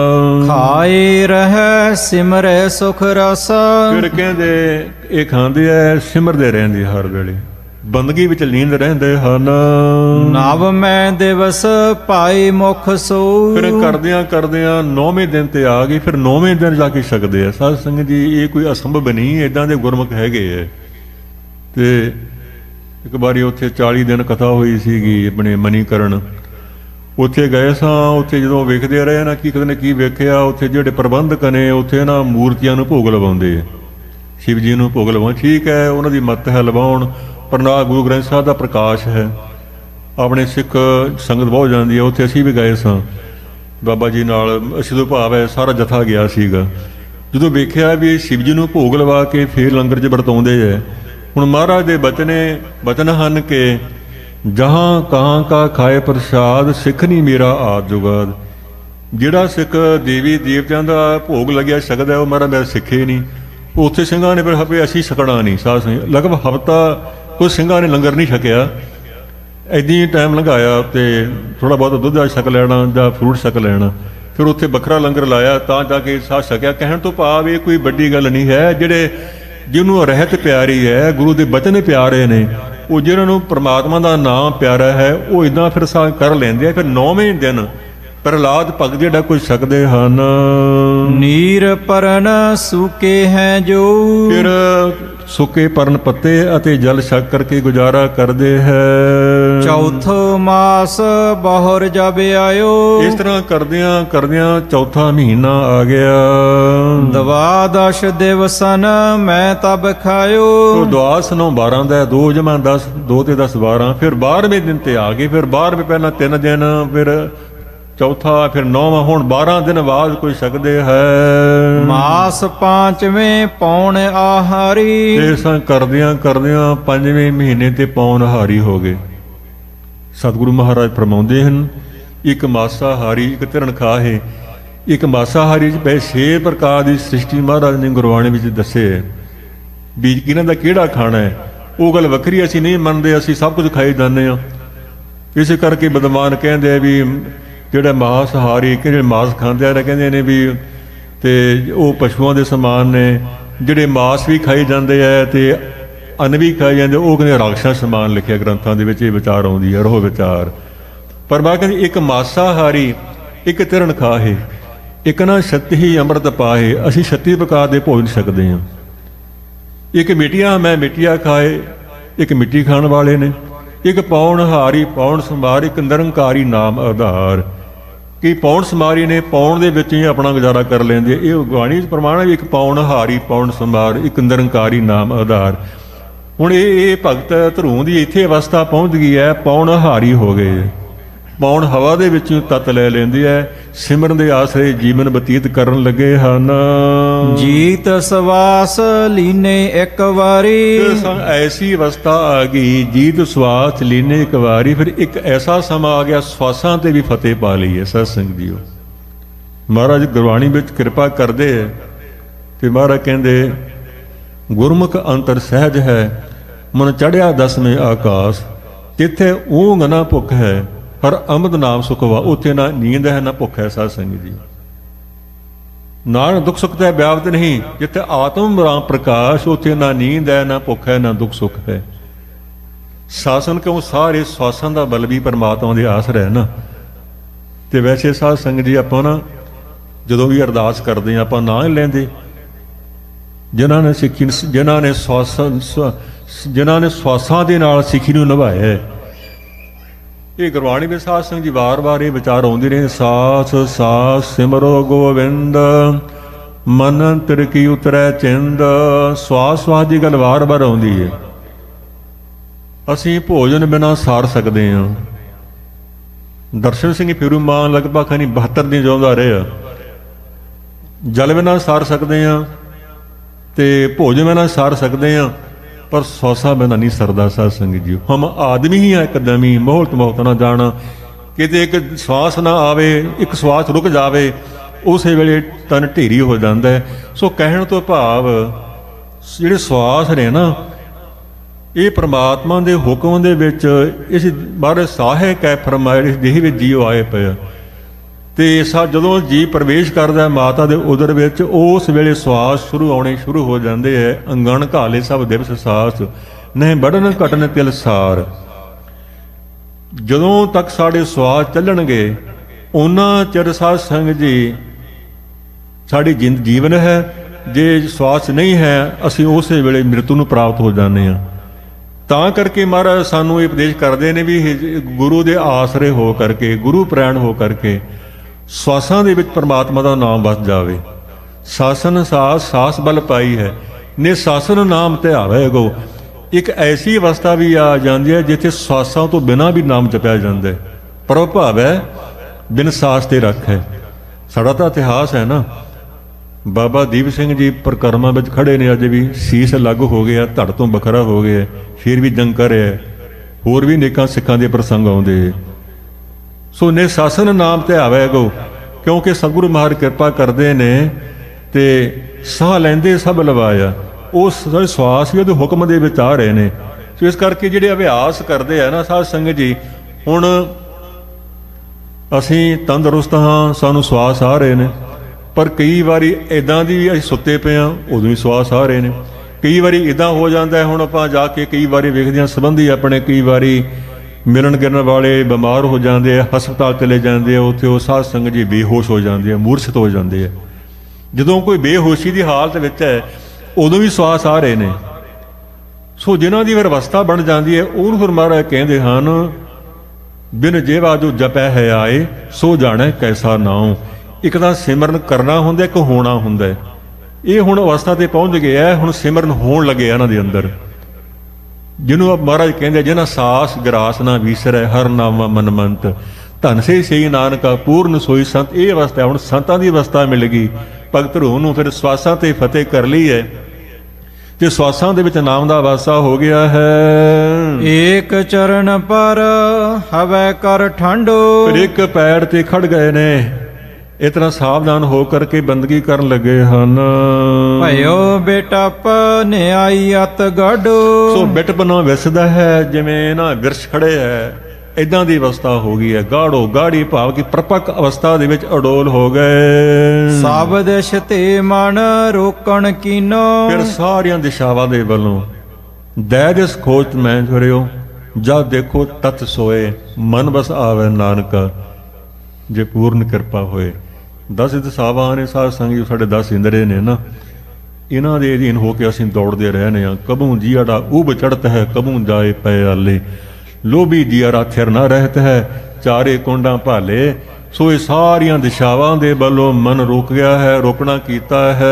ਖਾਏ ਰਹਿ ਸਿਮਰੈ ਸੁਖ ਰਸਾ। ਫਿਰ ਕਹਿੰਦੇ ਇਹ ਖਾਂਦੇ ਐ, ਸਿਮਰਦੇ ਰਹਿੰਦੇ ਹਰ ਵੇਲੇ, ਬੰਦਗੀ ਵਿੱਚ ਲੀਨ ਰਹਿੰਦੇ ਹਨ। ਨਵ ਮੈਂ ਦਿਵਸ ਪਾਈ ਮੁਖ ਸੋ। ਫਿਰ ਕਰਦਿਆਂ ਕਰਦਿਆਂ 9ਵੇਂ ਦਿਨ ਤੇ ਆ ਗਏ। ਫਿਰ 9ਵੇਂ ਦਿਨ ਜਾ ਕੇ ਛਕਦੇ ਆ। ਸਾਧ ਸੰਗਤ ਜੀ, ਇਹ ਕੋਈ ਅਸੰਭਵ ਨਹੀਂ, ਇੱਦਾਂ ਦੇ ਗੁਰਮੁਖ ਹੈਗੇ ਐ। ਤੇ ਇੱਕ ਵਾਰੀ ਉੱਥੇ 40 ਦਿਨ ਕਥਾ ਹੋਈ ਸੀਗੀ ਆਪਣੇ ਮਨੀਕਰਨ, ਉੱਥੇ ਗਏ ਸਾਂ। ਉੱਥੇ ਜਦੋਂ ਵੇਖਦੇ ਰਹੇ ਨਾ, ਕੀ ਕਦੇ ਕੀ ਵੇਖਿਆ, ਉੱਥੇ ਜਿਹੜੇ ਪ੍ਰਬੰਧਕ ਨੇ ਉੱਥੇ ਨਾ ਮੂਰਤੀਆਂ ਨੂੰ ਭੋਗ ਲਵਾਉਂਦੇ, ਸ਼ਿਵ ਜੀ ਨੂੰ ਭੋਗ ਲਵਾਉਣ। ਠੀਕ ਹੈ, ਉਹਨਾਂ ਦੀ ਮੱਤ ਹੈ ਲਵਾਉਣ, ਪਰ ਨਾਲ ਗੁਰੂ ਗ੍ਰੰਥ ਸਾਹਿਬ ਦਾ ਪ੍ਰਕਾਸ਼ ਹੈ। ਆਪਣੇ ਸਿੱਖ ਸੰਗਤ ਬਹੁਤ ਜਾਂਦੀ ਹੈ ਉੱਥੇ। ਅਸੀਂ ਵੀ ਗਏ ਸਾਂ ਬਾਬਾ ਜੀ ਨਾਲ, ਅਸਿੱਧੂ ਭਾਵ ਹੈ ਸਾਰਾ ਜਥਾ ਗਿਆ ਸੀਗਾ। ਜਦੋਂ ਵੇਖਿਆ ਵੀ ਇਹ ਸ਼ਿਵ ਜੀ ਨੂੰ ਭੋਗ ਲਵਾ ਕੇ ਫੇਰ ਲੰਗਰ 'ਚ ਵਰਤਾਉਂਦੇ ਹੈ। ਹੁਣ ਮਹਾਰਾਜ ਦੇ ਬਚਨ ਹਨ ਕਿ ਜਹਾਂ ਕਹਾਂ ਕਾ ਖਾਏ ਪ੍ਰਸ਼ਾਦ, ਸਿੱਖ ਨਹੀਂ ਮੇਰਾ ਆਦ ਜੁਗਾਦ। ਜਿਹੜਾ ਸਿੱਖ ਦੇਵੀ ਦੇਵਤਿਆਂ ਦਾ ਭੋਗ ਲੱਗਿਆ ਛਕਦਾ, ਉਹ ਮਹਾਰਾਜ ਮੇਰਾ ਸਿੱਖੇ ਨਹੀਂ। ਉੱਥੇ ਸਿੰਘਾਂ ਨੇ ਫਿਰ ਅਸੀਂ ਛਕਣਾ ਨਹੀਂ। ਸਾਧ ਸੰਗਤ ਲਗਭਗ ਹਫ਼ਤਾ ਕੁਝ ਸਿੰਘਾਂ ਨੇ ਲੰਗਰ ਨਹੀਂ ਛਕਿਆ, ਇੱਦਾਂ ਹੀ ਟਾਈਮ ਲੰਘਾਇਆ। ਤੇ ਥੋੜ੍ਹਾ ਬਹੁਤ ਦੁੱਧ ਛਕ ਲੈਣਾ ਜਾਂ ਫਰੂਟ ਛਕ ਲੈਣਾ। ਫਿਰ ਉੱਥੇ ਵੱਖਰਾ ਲੰਗਰ ਲਾਇਆ ਤਾਂ ਜਾ ਕੇ ਸਾਧ ਛਕਿਆ। ਕਹਿਣ ਤੋਂ ਭਾਵ ਇਹ ਕੋਈ ਵੱਡੀ ਗੱਲ ਨਹੀਂ ਹੈ। ਜਿਹੜੇ ਜਿਹਨੂੰ ਰਹਿਤ ਪਿਆਰੀ ਹੈ, ਗੁਰੂ ਦੇ ਬਚਨ ਪਿਆਰੇ ਨੇ, ਉਹ ਜਿਹਨਾਂ ਨੂੰ ਪ੍ਰਮਾਤਮਾ ਦਾ ਨਾਮ ਪਿਆਰਾ ਹੈ, ਉਹ ਇੱਦਾਂ ਫਿਰ ਸਾਧ ਕਰ ਲੈਂਦੇ ਆ। ਫਿਰ 9ਵੇਂ ਦਿਨ ਪ੍ਰਹਲਾਦ ਭਗਤ ਜਿਹੜਾ ਕੁਝ ਛਕਦੇ ਹਨ। ਨੀਰ ਪਰਨ ਸੁਕੇ ਹੈ ਜੋ। ਫਿਰ ਸੁੱਕੇ ਪਰਨ ਪੱਤੇ ਅਤੇ ਜਲ ਛਕ ਕਰਕੇ ਗੁਜ਼ਾਰਾ ਕਰਦੇ ਹੈ। ਚੌਥੋ ਮਾਸ ਬਹੁਰ ਜਬ ਆਇਓ। ਇਸ ਤਰ੍ਹਾਂ ਕਰਦਿਆਂ ਕਰਦਿਆਂ ਚੌਥਾ ਮਹੀਨਾ ਆ ਗਿਆ। ਦਵਾਦਸ਼ ਦਿਵਸਨ ਮੈਂ ਤਬ ਖਾਇਓ। ਦਵਾਸ 9 12 ਦਾ, 2 ਜਮਾ 10, 2 ਤੇ 10 12। ਫਿਰ 12ਵੇਂ ਦਿਨ ਤੇ ਆ ਗਏ। ਫਿਰ 12ਵੇਂ ਪਹਿਲਾਂ 3 ਦਿਨ, ਫਿਰ ਚੌਥਾ, ਫਿਰ 9ਵਾਂ, ਹੁਣ 12 ਦਿਨ ਬਾਅਦ ਕੋਈ ਛਕਦੇ ਹੈ। ਮਾਸ 5ਵੇਂ ਪੌਣ ਆਹਾਰੀ। ਇਸ ਕਰਦਿਆਂ ਕਰਦਿਆਂ 5ਵੇਂ ਮਹੀਨੇ ਤੇ ਪੌਣ ਆਹਾਰੀ ਹੋ ਗਏ। ਸਤਿਗੁਰੂ ਮਹਾਰਾਜ ਫਰਮਾਉਂਦੇ ਹਨ, ਇੱਕ ਮਾਸਾਹਾਰੀ, ਇੱਕ ਧਿਰਨ ਖਾਹੇ। ਇੱਕ ਮਾਸਾਹਾਰੀ 'ਚ ਪਏ 6 ਪ੍ਰਕਾਰ ਦੀ ਸ੍ਰਿਸ਼ਟੀ ਮਹਾਰਾਜ ਨੇ ਗੁਰਬਾਣੀ ਵਿੱਚ ਦੱਸੇ ਵੀ ਇਹਨਾਂ ਦਾ ਕਿਹੜਾ ਖਾਣਾ ਹੈ। ਉਹ ਗੱਲ ਵੱਖਰੀ ਅਸੀਂ ਨਹੀਂ ਮੰਨਦੇ, ਅਸੀਂ ਸਭ ਕੁਝ ਖਾਈ ਜਾਂਦੇ ਹਾਂ। ਇਸੇ ਕਰਕੇ ਵਿਦਵਾਨ ਕਹਿੰਦੇ ਆ ਵੀ ਜਿਹੜੇ ਮਾਸਾਹਾਰੀ, ਜਿਹੜੇ ਮਾਸ ਖਾਂਦੇ ਆ, ਕਹਿੰਦੇ ਨੇ ਵੀ ਤੇ ਉਹ ਪਸ਼ੂਆਂ ਦੇ ਸਮਾਨ ਨੇ। ਜਿਹੜੇ ਮਾਸ ਵੀ ਖਾਈ ਜਾਂਦੇ ਆ ਤੇ ਅੰਨ ਵੀ ਖਾਈ ਜਾਂਦੇ, ਉਹ ਕਹਿੰਦੇ ਰਾਖਸ਼ਾਂ ਸਮਾਨ ਲਿਖਿਆ ਗ੍ਰੰਥਾਂ ਦੇ ਵਿੱਚ। ਇਹ ਵਿਚਾਰ ਆਉਂਦੀ ਹੈ, ਰੋਹ ਵਿਚਾਰ। ਪਰ ਬਾਕੀ ਕਹਿੰਦੇ ਇੱਕ ਮਾਸਾਹਾਰੀ, ਇੱਕ ਧਿਰਨ ਖਾਹੇ, ਇੱਕ ਨਾ ਛੱਤੀ ਅੰਮ੍ਰਿਤ ਪਾਹੇ। ਅਸੀਂ 36 ਪ੍ਰਕਾਰ ਦੇ ਭੋਜਨ ਛਕਦੇ ਹਾਂ। ਇੱਕ ਮਿੱਟੀਆਂ ਮੈਂ ਮਿੱਟੀਆਂ ਖਾਏ, ਇੱਕ ਮਿੱਟੀ ਖਾਣ ਵਾਲੇ ਨੇ। ਇੱਕ ਪੌਣ ਹਾਰੀ ਪੌਣ ਸੰਭਾਰ, ਇੱਕ ਨਿਰੰਕਾਰੀ ਨਾਮ ਆਧਾਰ। ਕਿ ਪੌਣ ਸਮਾਰੀ ਨੇ ਪੌਣ ਦੇ ਵਿੱਚ ਹੀ ਆਪਣਾ ਗੁਜ਼ਾਰਾ ਕਰ ਲੈਂਦੇ। ਇਹ ਗੁਰਬਾਣੀ ਪ੍ਰਮਾਣ ਹੈ ਵੀ ਇੱਕ ਪੌਣ ਹਾਰੀ ਪੌਣ ਸੰਭਾਰ, ਇੱਕ ਨਿਰੰਕਾਰੀ ਨਾਮ ਆਧਾਰ। ਹੁਣ ਇਹ ਭਗਤ ਧਰੂੰ ਦੀ ਇੱਥੇ ਅਵਸਥਾ ਪਹੁੰਚ ਗਈ ਹੈ, ਪੌਣ ਹਾਰੀ ਹੋ ਗਏ। ਪੌਣ ਹਵਾ ਦੇ ਵਿੱਚੋਂ ਤੱਤ ਲੈ ਲੈਂਦੇ ਹੈ, ਸਿਮਰਨ ਦੇ ਆਸਰੇ ਜੀਵਨ ਬਤੀਤ ਕਰਨ ਲੱਗੇ ਹਨ। ਜੀਤ ਸਵਾਸ ਲੀਨੇ ਇੱਕ ਵਾਰੀ। ਐਸੀ ਅਵਸਥਾ ਆ ਗਈ, ਜੀਤ ਸਵਾਸ ਲੀਨੇ ਇੱਕ ਵਾਰੀ। ਫਿਰ ਇੱਕ ਐਸਾ ਸਮਾਂ ਆ ਗਿਆ, ਸਵਾਸਾਂ ਤੇ ਵੀ ਫਤਿਹ ਪਾ ਲਈ ਹੈ। ਸਤ ਸੰਗਤ ਜੀਓ, ਮਹਾਰਾਜ ਗੁਰਬਾਣੀ ਵਿੱਚ ਕਿਰਪਾ ਕਰਦੇ ਹੈ ਤੇ ਮਹਾਰਾਜ ਕਹਿੰਦੇ, ਗੁਰਮੁਖ ਅੰਤਰ ਸਹਿਜ ਹੈ, ਮਨ ਚੜਿਆ 10ਵੇਂ ਆਕਾਸ। ਜਿੱਥੇ ਊਂਘ ਨਾ ਭੁੱਖ ਹੈ, ਹਰ ਅੰਮ੍ਰਿਤ ਨਾਮ ਸੁਖਵਾ। ਉੱਥੇ ਨਾ ਨੀਂਦ ਹੈ ਨਾ ਭੁੱਖ ਹੈ ਸਾਧ ਸੰਗਤ ਜੀ। ਨਾਨਕ ਦੁੱਖ ਸੁੱਖ ਤੇ ਵਿਆਪਤ ਨਹੀਂ। ਜਿੱਥੇ ਆਤਮ ਰਾਮ ਪ੍ਰਕਾਸ਼ ਉੱਥੇ ਨਾ ਨੀਂਦ ਹੈ ਨਾ ਭੁੱਖ ਹੈ ਨਾ ਦੁੱਖ ਸੁੱਖ ਹੈ। ਸਾਸਨ ਕਿਉਂ ਸਾਰੇ ਸਵਾਸਾਂ ਦਾ ਬਲ ਵੀ ਪਰਮਾਤਮਾ ਦੇ ਆਸਰਾ ਹੈ ਨਾ। ਤੇ ਵੈਸੇ ਸਾਧ ਸੰਗਤ ਜੀ ਆਪਾਂ ਨਾ ਜਦੋਂ ਵੀ ਅਰਦਾਸ ਕਰਦੇ ਹਾਂ ਆਪਾਂ ਨਾਂ ਹੀ ਲੈਂਦੇ ਜਿਨ੍ਹਾਂ ਨੇ ਸਿੱਖੀ ਜਿਨ੍ਹਾਂ ਨੇ ਸਵਾਸਾਂ ਦੇ ਨਾਲ ਸਿੱਖੀ ਨੂੰ ਨਿਭਾਇਆ ਹੈ। ਇਹ ਗੁਰਬਾਣੀ ਵਿੱਚ ਸਾਧ ਸੰਗਤ ਜੀ ਵਾਰ-ਵਾਰ ਇਹ ਵਿਚਾਰ ਆਉਂਦੇ ਨੇ। ਸਾਸ ਸਾਸ ਸਿਮਰੋ ਗੋਬਿੰਦ ਮਨ ਅੰਤਰ ਕੀ ਉਤਰੈ ਚਿੰਦ। ਸਵਾਸ ਸਵਾਸ ਦੀ ਗੱਲ ਵਾਰ-ਵਾਰ ਆਉਂਦੀ ਹੈ। ਅਸੀਂ ਭੋਜਨ ਬਿਨਾਂ ਸਾਰ ਸਕਦੇ ਹਾਂ। ਦਰਸ਼ਨ ਸਿੰਘ ਫਿਰੂਮਾਨ ਲਗਭਗ 72 ਦਿਨ ਜਿਉਂਦਾ ਰਿਹਾ। ਜਲ ਬਿਨਾਂ ਸਾਰ ਸਕਦੇ ਹਾਂ ਤੇ ਭੋਜਨ ਬਿਨਾਂ ਸਾਰ ਸਕਦੇ ਹਾਂ, ਪਰ ਸਵਾਸਾਂ ਬਿਨਾਂ ਨਹੀਂ ਸਰਦਾ ਸਾਧ ਸੰਗਤ ਜੀ। ਹਮ ਆਦਮੀ ਹੀ ਆ ਇੱਕਦਮੀ ਮੋਹਲਤ ਮੋਹਤ ਨਾ ਜਾਣਾ। ਕਿਤੇ ਇੱਕ ਸਵਾਸ ਨਾ ਆਵੇ, ਇੱਕ ਸਵਾਸ ਰੁਕ ਜਾਵੇ, ਉਸੇ ਵੇਲੇ ਤਨ ਢੇਰੀ ਹੋ ਜਾਂਦਾ ਹੈ। ਸੋ ਕਹਿਣ ਤੋਂ ਭਾਵ ਜਿਹੜੇ ਸਵਾਸ ਨੇ ਨਾ ਇਹ ਪ੍ਰਮਾਤਮਾ ਦੇ ਹੁਕਮ ਦੇ ਵਿੱਚ ਇਸ ਬਾਰੇ ਸਾਹਿਕ ਹੈ ਫਰਮਾਇਆ। ਇਸ ਦੇਹ ਵਿੱਚ ਜੀਵ ਆਏ ਪਏ ਤੇ ਜਦੋਂ ਜੀ ਪ੍ਰਵੇਸ਼ ਕਰਦਾ ਮਾਤਾ ਦੇ ਉਦਰ ਵਿੱਚ ਉਸ ਵੇਲੇ ਸਵਾਸ ਆਉਣੇ ਸ਼ੁਰੂ ਹੋ ਜਾਂਦੇ ਹੈ। ਅੰਗਣ ਘਾਲੇ ਸਭ ਦਿਵਸ ਸਾਸ ਨਹੀਂ ਬੜਨ ਘਟਨ ਤਿਲ ਸਾਰ। ਜਦੋਂ ਤੱਕ ਸਾਡੇ ਸਵਾਸ ਚੱਲਣਗੇ ਉਹਨਾਂ ਚਿਰ ਸਾਧ ਸੰਗਤ ਜੀ ਸਾਡੀ ਜੀਵਨ ਹੈ। ਜੇ ਸਵਾਸ ਨਹੀਂ ਹੈ ਅਸੀਂ ਉਸੇ ਵੇਲੇ ਮ੍ਰਿਤੂ ਨੂੰ ਪ੍ਰਾਪਤ ਹੋ ਜਾਂਦੇ ਹਾਂ। ਤਾਂ ਕਰਕੇ ਮਹਾਰਾਜ ਸਾਨੂੰ ਇਹ ਉਪਦੇਸ਼ ਕਰਦੇ ਨੇ ਵੀ ਗੁਰੂ ਦੇ ਆਸਰੇ ਹੋ ਕਰਕੇ, ਗੁਰੂ ਪ੍ਰੈਣ ਹੋ ਕਰਕੇ ਸਵਾਸਾਂ ਦੇ ਵਿੱਚ ਪਰਮਾਤਮਾ ਦਾ ਨਾਮ ਵਸ ਜਾਵੇ। ਸਾਸਨ ਸਾਸ ਸਾਸ ਬਲ ਪਾਈ ਹੈ ਨੇ ਸਾਸਨ ਨਾਮ ਧਿਆਵੇ ਗੋ। ਇੱਕ ਐਸੀ ਅਵਸਥਾ ਵੀ ਆ ਜਾਂਦੀ ਹੈ ਜਿੱਥੇ ਸਵਾਸਾਂ ਤੋਂ ਬਿਨਾਂ ਵੀ ਨਾਮ ਜਪਿਆ ਜਾਂਦਾ ਹੈ। ਪ੍ਰਭਾਵ ਹੈ ਬਿਨ ਸਾਸ ਤੇ ਰੱਖ ਹੈ। ਸਾਡਾ ਤਾਂ ਇਤਿਹਾਸ ਹੈ ਨਾ। ਬਾਬਾ ਦੀਪ ਸਿੰਘ ਜੀ ਪ੍ਰਕਰਮਾਂ ਵਿੱਚ ਖੜੇ ਨੇ, ਅੱਜ ਵੀ ਸੀਸ ਅਲੱਗ ਹੋ ਗਿਆ, ਧੜ ਤੋਂ ਵੱਖਰਾ ਹੋ ਗਿਆ, ਫਿਰ ਵੀ ਜੰਗ ਕਰ ਰਿਹਾ। ਹੋਰ ਵੀ ਨੇਕਾਂ ਸਿੱਖਾਂ ਦੇ ਪ੍ਰਸੰਗ ਆਉਂਦੇ। ਸੋ ਨੇ ਸਾਸਨ ਨਾਮ ਧਿਆਵੇ ਗੋ, ਕਿਉਂਕਿ ਸਤਿਗੁਰੂ ਮਹਾਰਾਜ ਕਿਰਪਾ ਕਰਦੇ ਨੇ ਤੇ ਸਾਹ ਲੈਂਦੇ ਸਭ ਲਵਾਇਆ। ਉਹ ਸਵਾਸ ਵੀ ਉਹਦੇ ਹੁਕਮ ਦੇ ਵਿੱਚ ਆ ਰਹੇ ਨੇ। ਸੋ ਇਸ ਕਰਕੇ ਜਿਹੜੇ ਅਭਿਆਸ ਕਰਦੇ ਆ ਨਾ ਸਾਧ ਸੰਗਤ ਜੀ, ਹੁਣ ਅਸੀਂ ਤੰਦਰੁਸਤ ਹਾਂ, ਸਾਨੂੰ ਸਵਾਸ ਆ ਰਹੇ ਨੇ, ਪਰ ਕਈ ਵਾਰੀ ਇੱਦਾਂ ਦੀ ਅਸੀਂ ਸੁੱਤੇ ਪਏ ਹਾਂ ਉਦੋਂ ਹੀ ਸਵਾਸ ਆ ਰਹੇ ਨੇ। ਕਈ ਵਾਰੀ ਇੱਦਾਂ ਹੋ ਜਾਂਦਾ। ਹੁਣ ਆਪਾਂ ਜਾ ਕੇ ਕਈ ਵਾਰੀ ਵੇਖਦੇ ਹਾਂ ਸੰਬੰਧੀ ਆਪਣੇ ਕਈ ਵਾਰੀ ਮਿਲਣ ਗਿਲਣ ਵਾਲੇ ਬਿਮਾਰ ਹੋ ਜਾਂਦੇ ਆ, ਹਸਪਤਾਲ ਚਲੇ ਜਾਂਦੇ ਆ, ਉੱਥੇ ਉਹ ਸਾਧ ਸੰਗਤ ਜੀ ਬੇਹੋਸ਼ ਹੋ ਜਾਂਦੇ ਆ, ਮੂਰਛਿਤ ਹੋ ਜਾਂਦੇ ਆ। ਜਦੋਂ ਕੋਈ ਬੇਹੋਸ਼ੀ ਦੀ ਹਾਲਤ ਵਿੱਚ ਹੈ ਉਦੋਂ ਵੀ ਸਵਾਸ ਆ ਰਹੇ ਨੇ। ਸੋ ਜਿਨ੍ਹਾਂ ਦੀ ਫਿਰ ਅਵਸਥਾ ਬਣ ਜਾਂਦੀ ਹੈ ਉਹਨੂੰ ਫਿਰ ਮਹਾਰਾਜ ਕਹਿੰਦੇ ਹਨ ਬਿਨ ਜੇਵਾ ਜੋ ਜਪੈ ਹੈ ਆਏ ਸੋ ਜਾਣੈ ਕੈਸਾ ਨਾਉ। ਇੱਕ ਤਾਂ ਸਿਮਰਨ ਕਰਨਾ ਹੁੰਦਾ, ਇੱਕ ਹੋਣਾ ਹੁੰਦਾ। ਇਹ ਹੁਣ ਅਵਸਥਾ ਤੇ ਪਹੁੰਚ ਗਏ ਹੈ, ਹੁਣ ਸਿਮਰਨ ਹੋਣ ਲੱਗੇ ਇਹਨਾਂ ਦੇ ਅੰਦਰ। ਜਿਹਨੂੰ ਮਹਾਰਾਜ ਕਹਿੰਦੇ ਜਿਹਨਾਂ ਸਾਸ ਗਰਾਸ ਨਾ ਵੀਸਰੈ ਹਰ ਨਾਮ ਮਨਮੰਤ ਧਨ ਸੇ ਸਹੀ ਨਾਨਕਾ ਪੂਰਨ ਸੋਈ ਸੰਤ। ਇਹ ਅਵਸਥਾ ਹੁਣ ਸੰਤਾਂ ਦੀ ਅਵਸਥਾ ਮਿਲ ਗਈ। ਭਗਤ ਰੂਹ ਨੂੰ ਫਿਰ ਸਵਾਸਾਂ ਤੇ ਫਤਿਹ ਕਰ ਲਈ ਹੈ ਤੇ ਸਵਾਸਾਂ ਦੇ ਵਿੱਚ ਨਾਮ ਦਾ ਵਾਸਾ ਹੋ ਗਿਆ ਹੈ। ਏਕ ਚਰਨ ਪਰ ਹਵੈ ਕਰ ਠੰਡੋ। ਫਿਰ ਇੱਕ ਪੈਰ ਤੇ ਖੜ ਗਏ ਨੇ, ਇਸ ਤਰ੍ਹਾਂ ਸਾਵਧਾਨ ਹੋ ਕਰਕੇ ਬੰਦਗੀ ਕਰਨ ਲੱਗੇ ਹਨ। ਭਇਓ ਬੇਟਪ ਨਿਆਈ ਅਤ ਗਾਢੋ। ਸੋ ਬਿਟਪਨੋਂ ਵਿਸਦਾ ਹੈ ਜਿਵੇਂ ਨਾ ਵਿਰਸ਼ ਖੜੇ ਹੈ, ਇਦਾਂ ਦੀ ਅਵਸਥਾ ਹੋ ਗਈ ਹੈ। ਗਾੜੋ ਗਾੜੀ ਭਾਵ ਕਿ ਪ੍ਰਪੱਕ ਅਵਸਥਾ ਦੇ ਵਿੱਚ ਅਡੋਲ ਹੋ ਗਏ। ਸਭ ਦਿਸ਼ ਤੇ ਮਨ ਰੋਕਣ ਕੀਨੋ। ਫਿਰ ਸਾਰੀਆਂ ਦਿਸ਼ਾਵਾਂ ਦੇ ਵੱਲੋਂ ਦੈ ਦਿਸ ਖੋਜ ਮੈਂ ਫਿਰਿਓ, ਜਦ ਦੇਖੋ ਤਤ ਸੋਏ ਮਨ ਬਸ ਆਵੇ ਨਾਨਕਾ ਜੇ ਪੂਰਨ ਕਿਰਪਾ ਹੋਏ। 10 ਦਿਸ਼ਾਵਾਂ ਨੇ ਸਾਧ ਸੰਗਤ ਸਾਡੇ 10 ਇੰਦਰੇ ਨੇ ਨਾ, ਇਹਨਾਂ ਦੇ ਅਧੀਨ ਹੋ ਕੇ ਅਸੀਂ ਦੌੜਦੇ ਰਹਿੰਦੇ ਹਾਂ। ਕਬੂ ਜੀੜਾ ਉਬ ਚੜਤ ਹੈ ਕਬੂ ਜਾਏ ਪਏ ਆਲੇ, ਲੋਭੀ ਜੀਰਾ ਥਿਰ ਨਾ ਰਹਿਤ ਹੈ ਚਾਰੇ ਕੁੰਡਾਂ ਭਾਲੇ। ਸੋ ਇਹ ਸਾਰੀਆਂ ਦਿਸ਼ਾਵਾਂ ਦੇ ਵੱਲੋਂ ਮਨ ਰੁਕ ਗਿਆ ਹੈ, ਰੋਕਣਾ ਕੀਤਾ ਹੈ।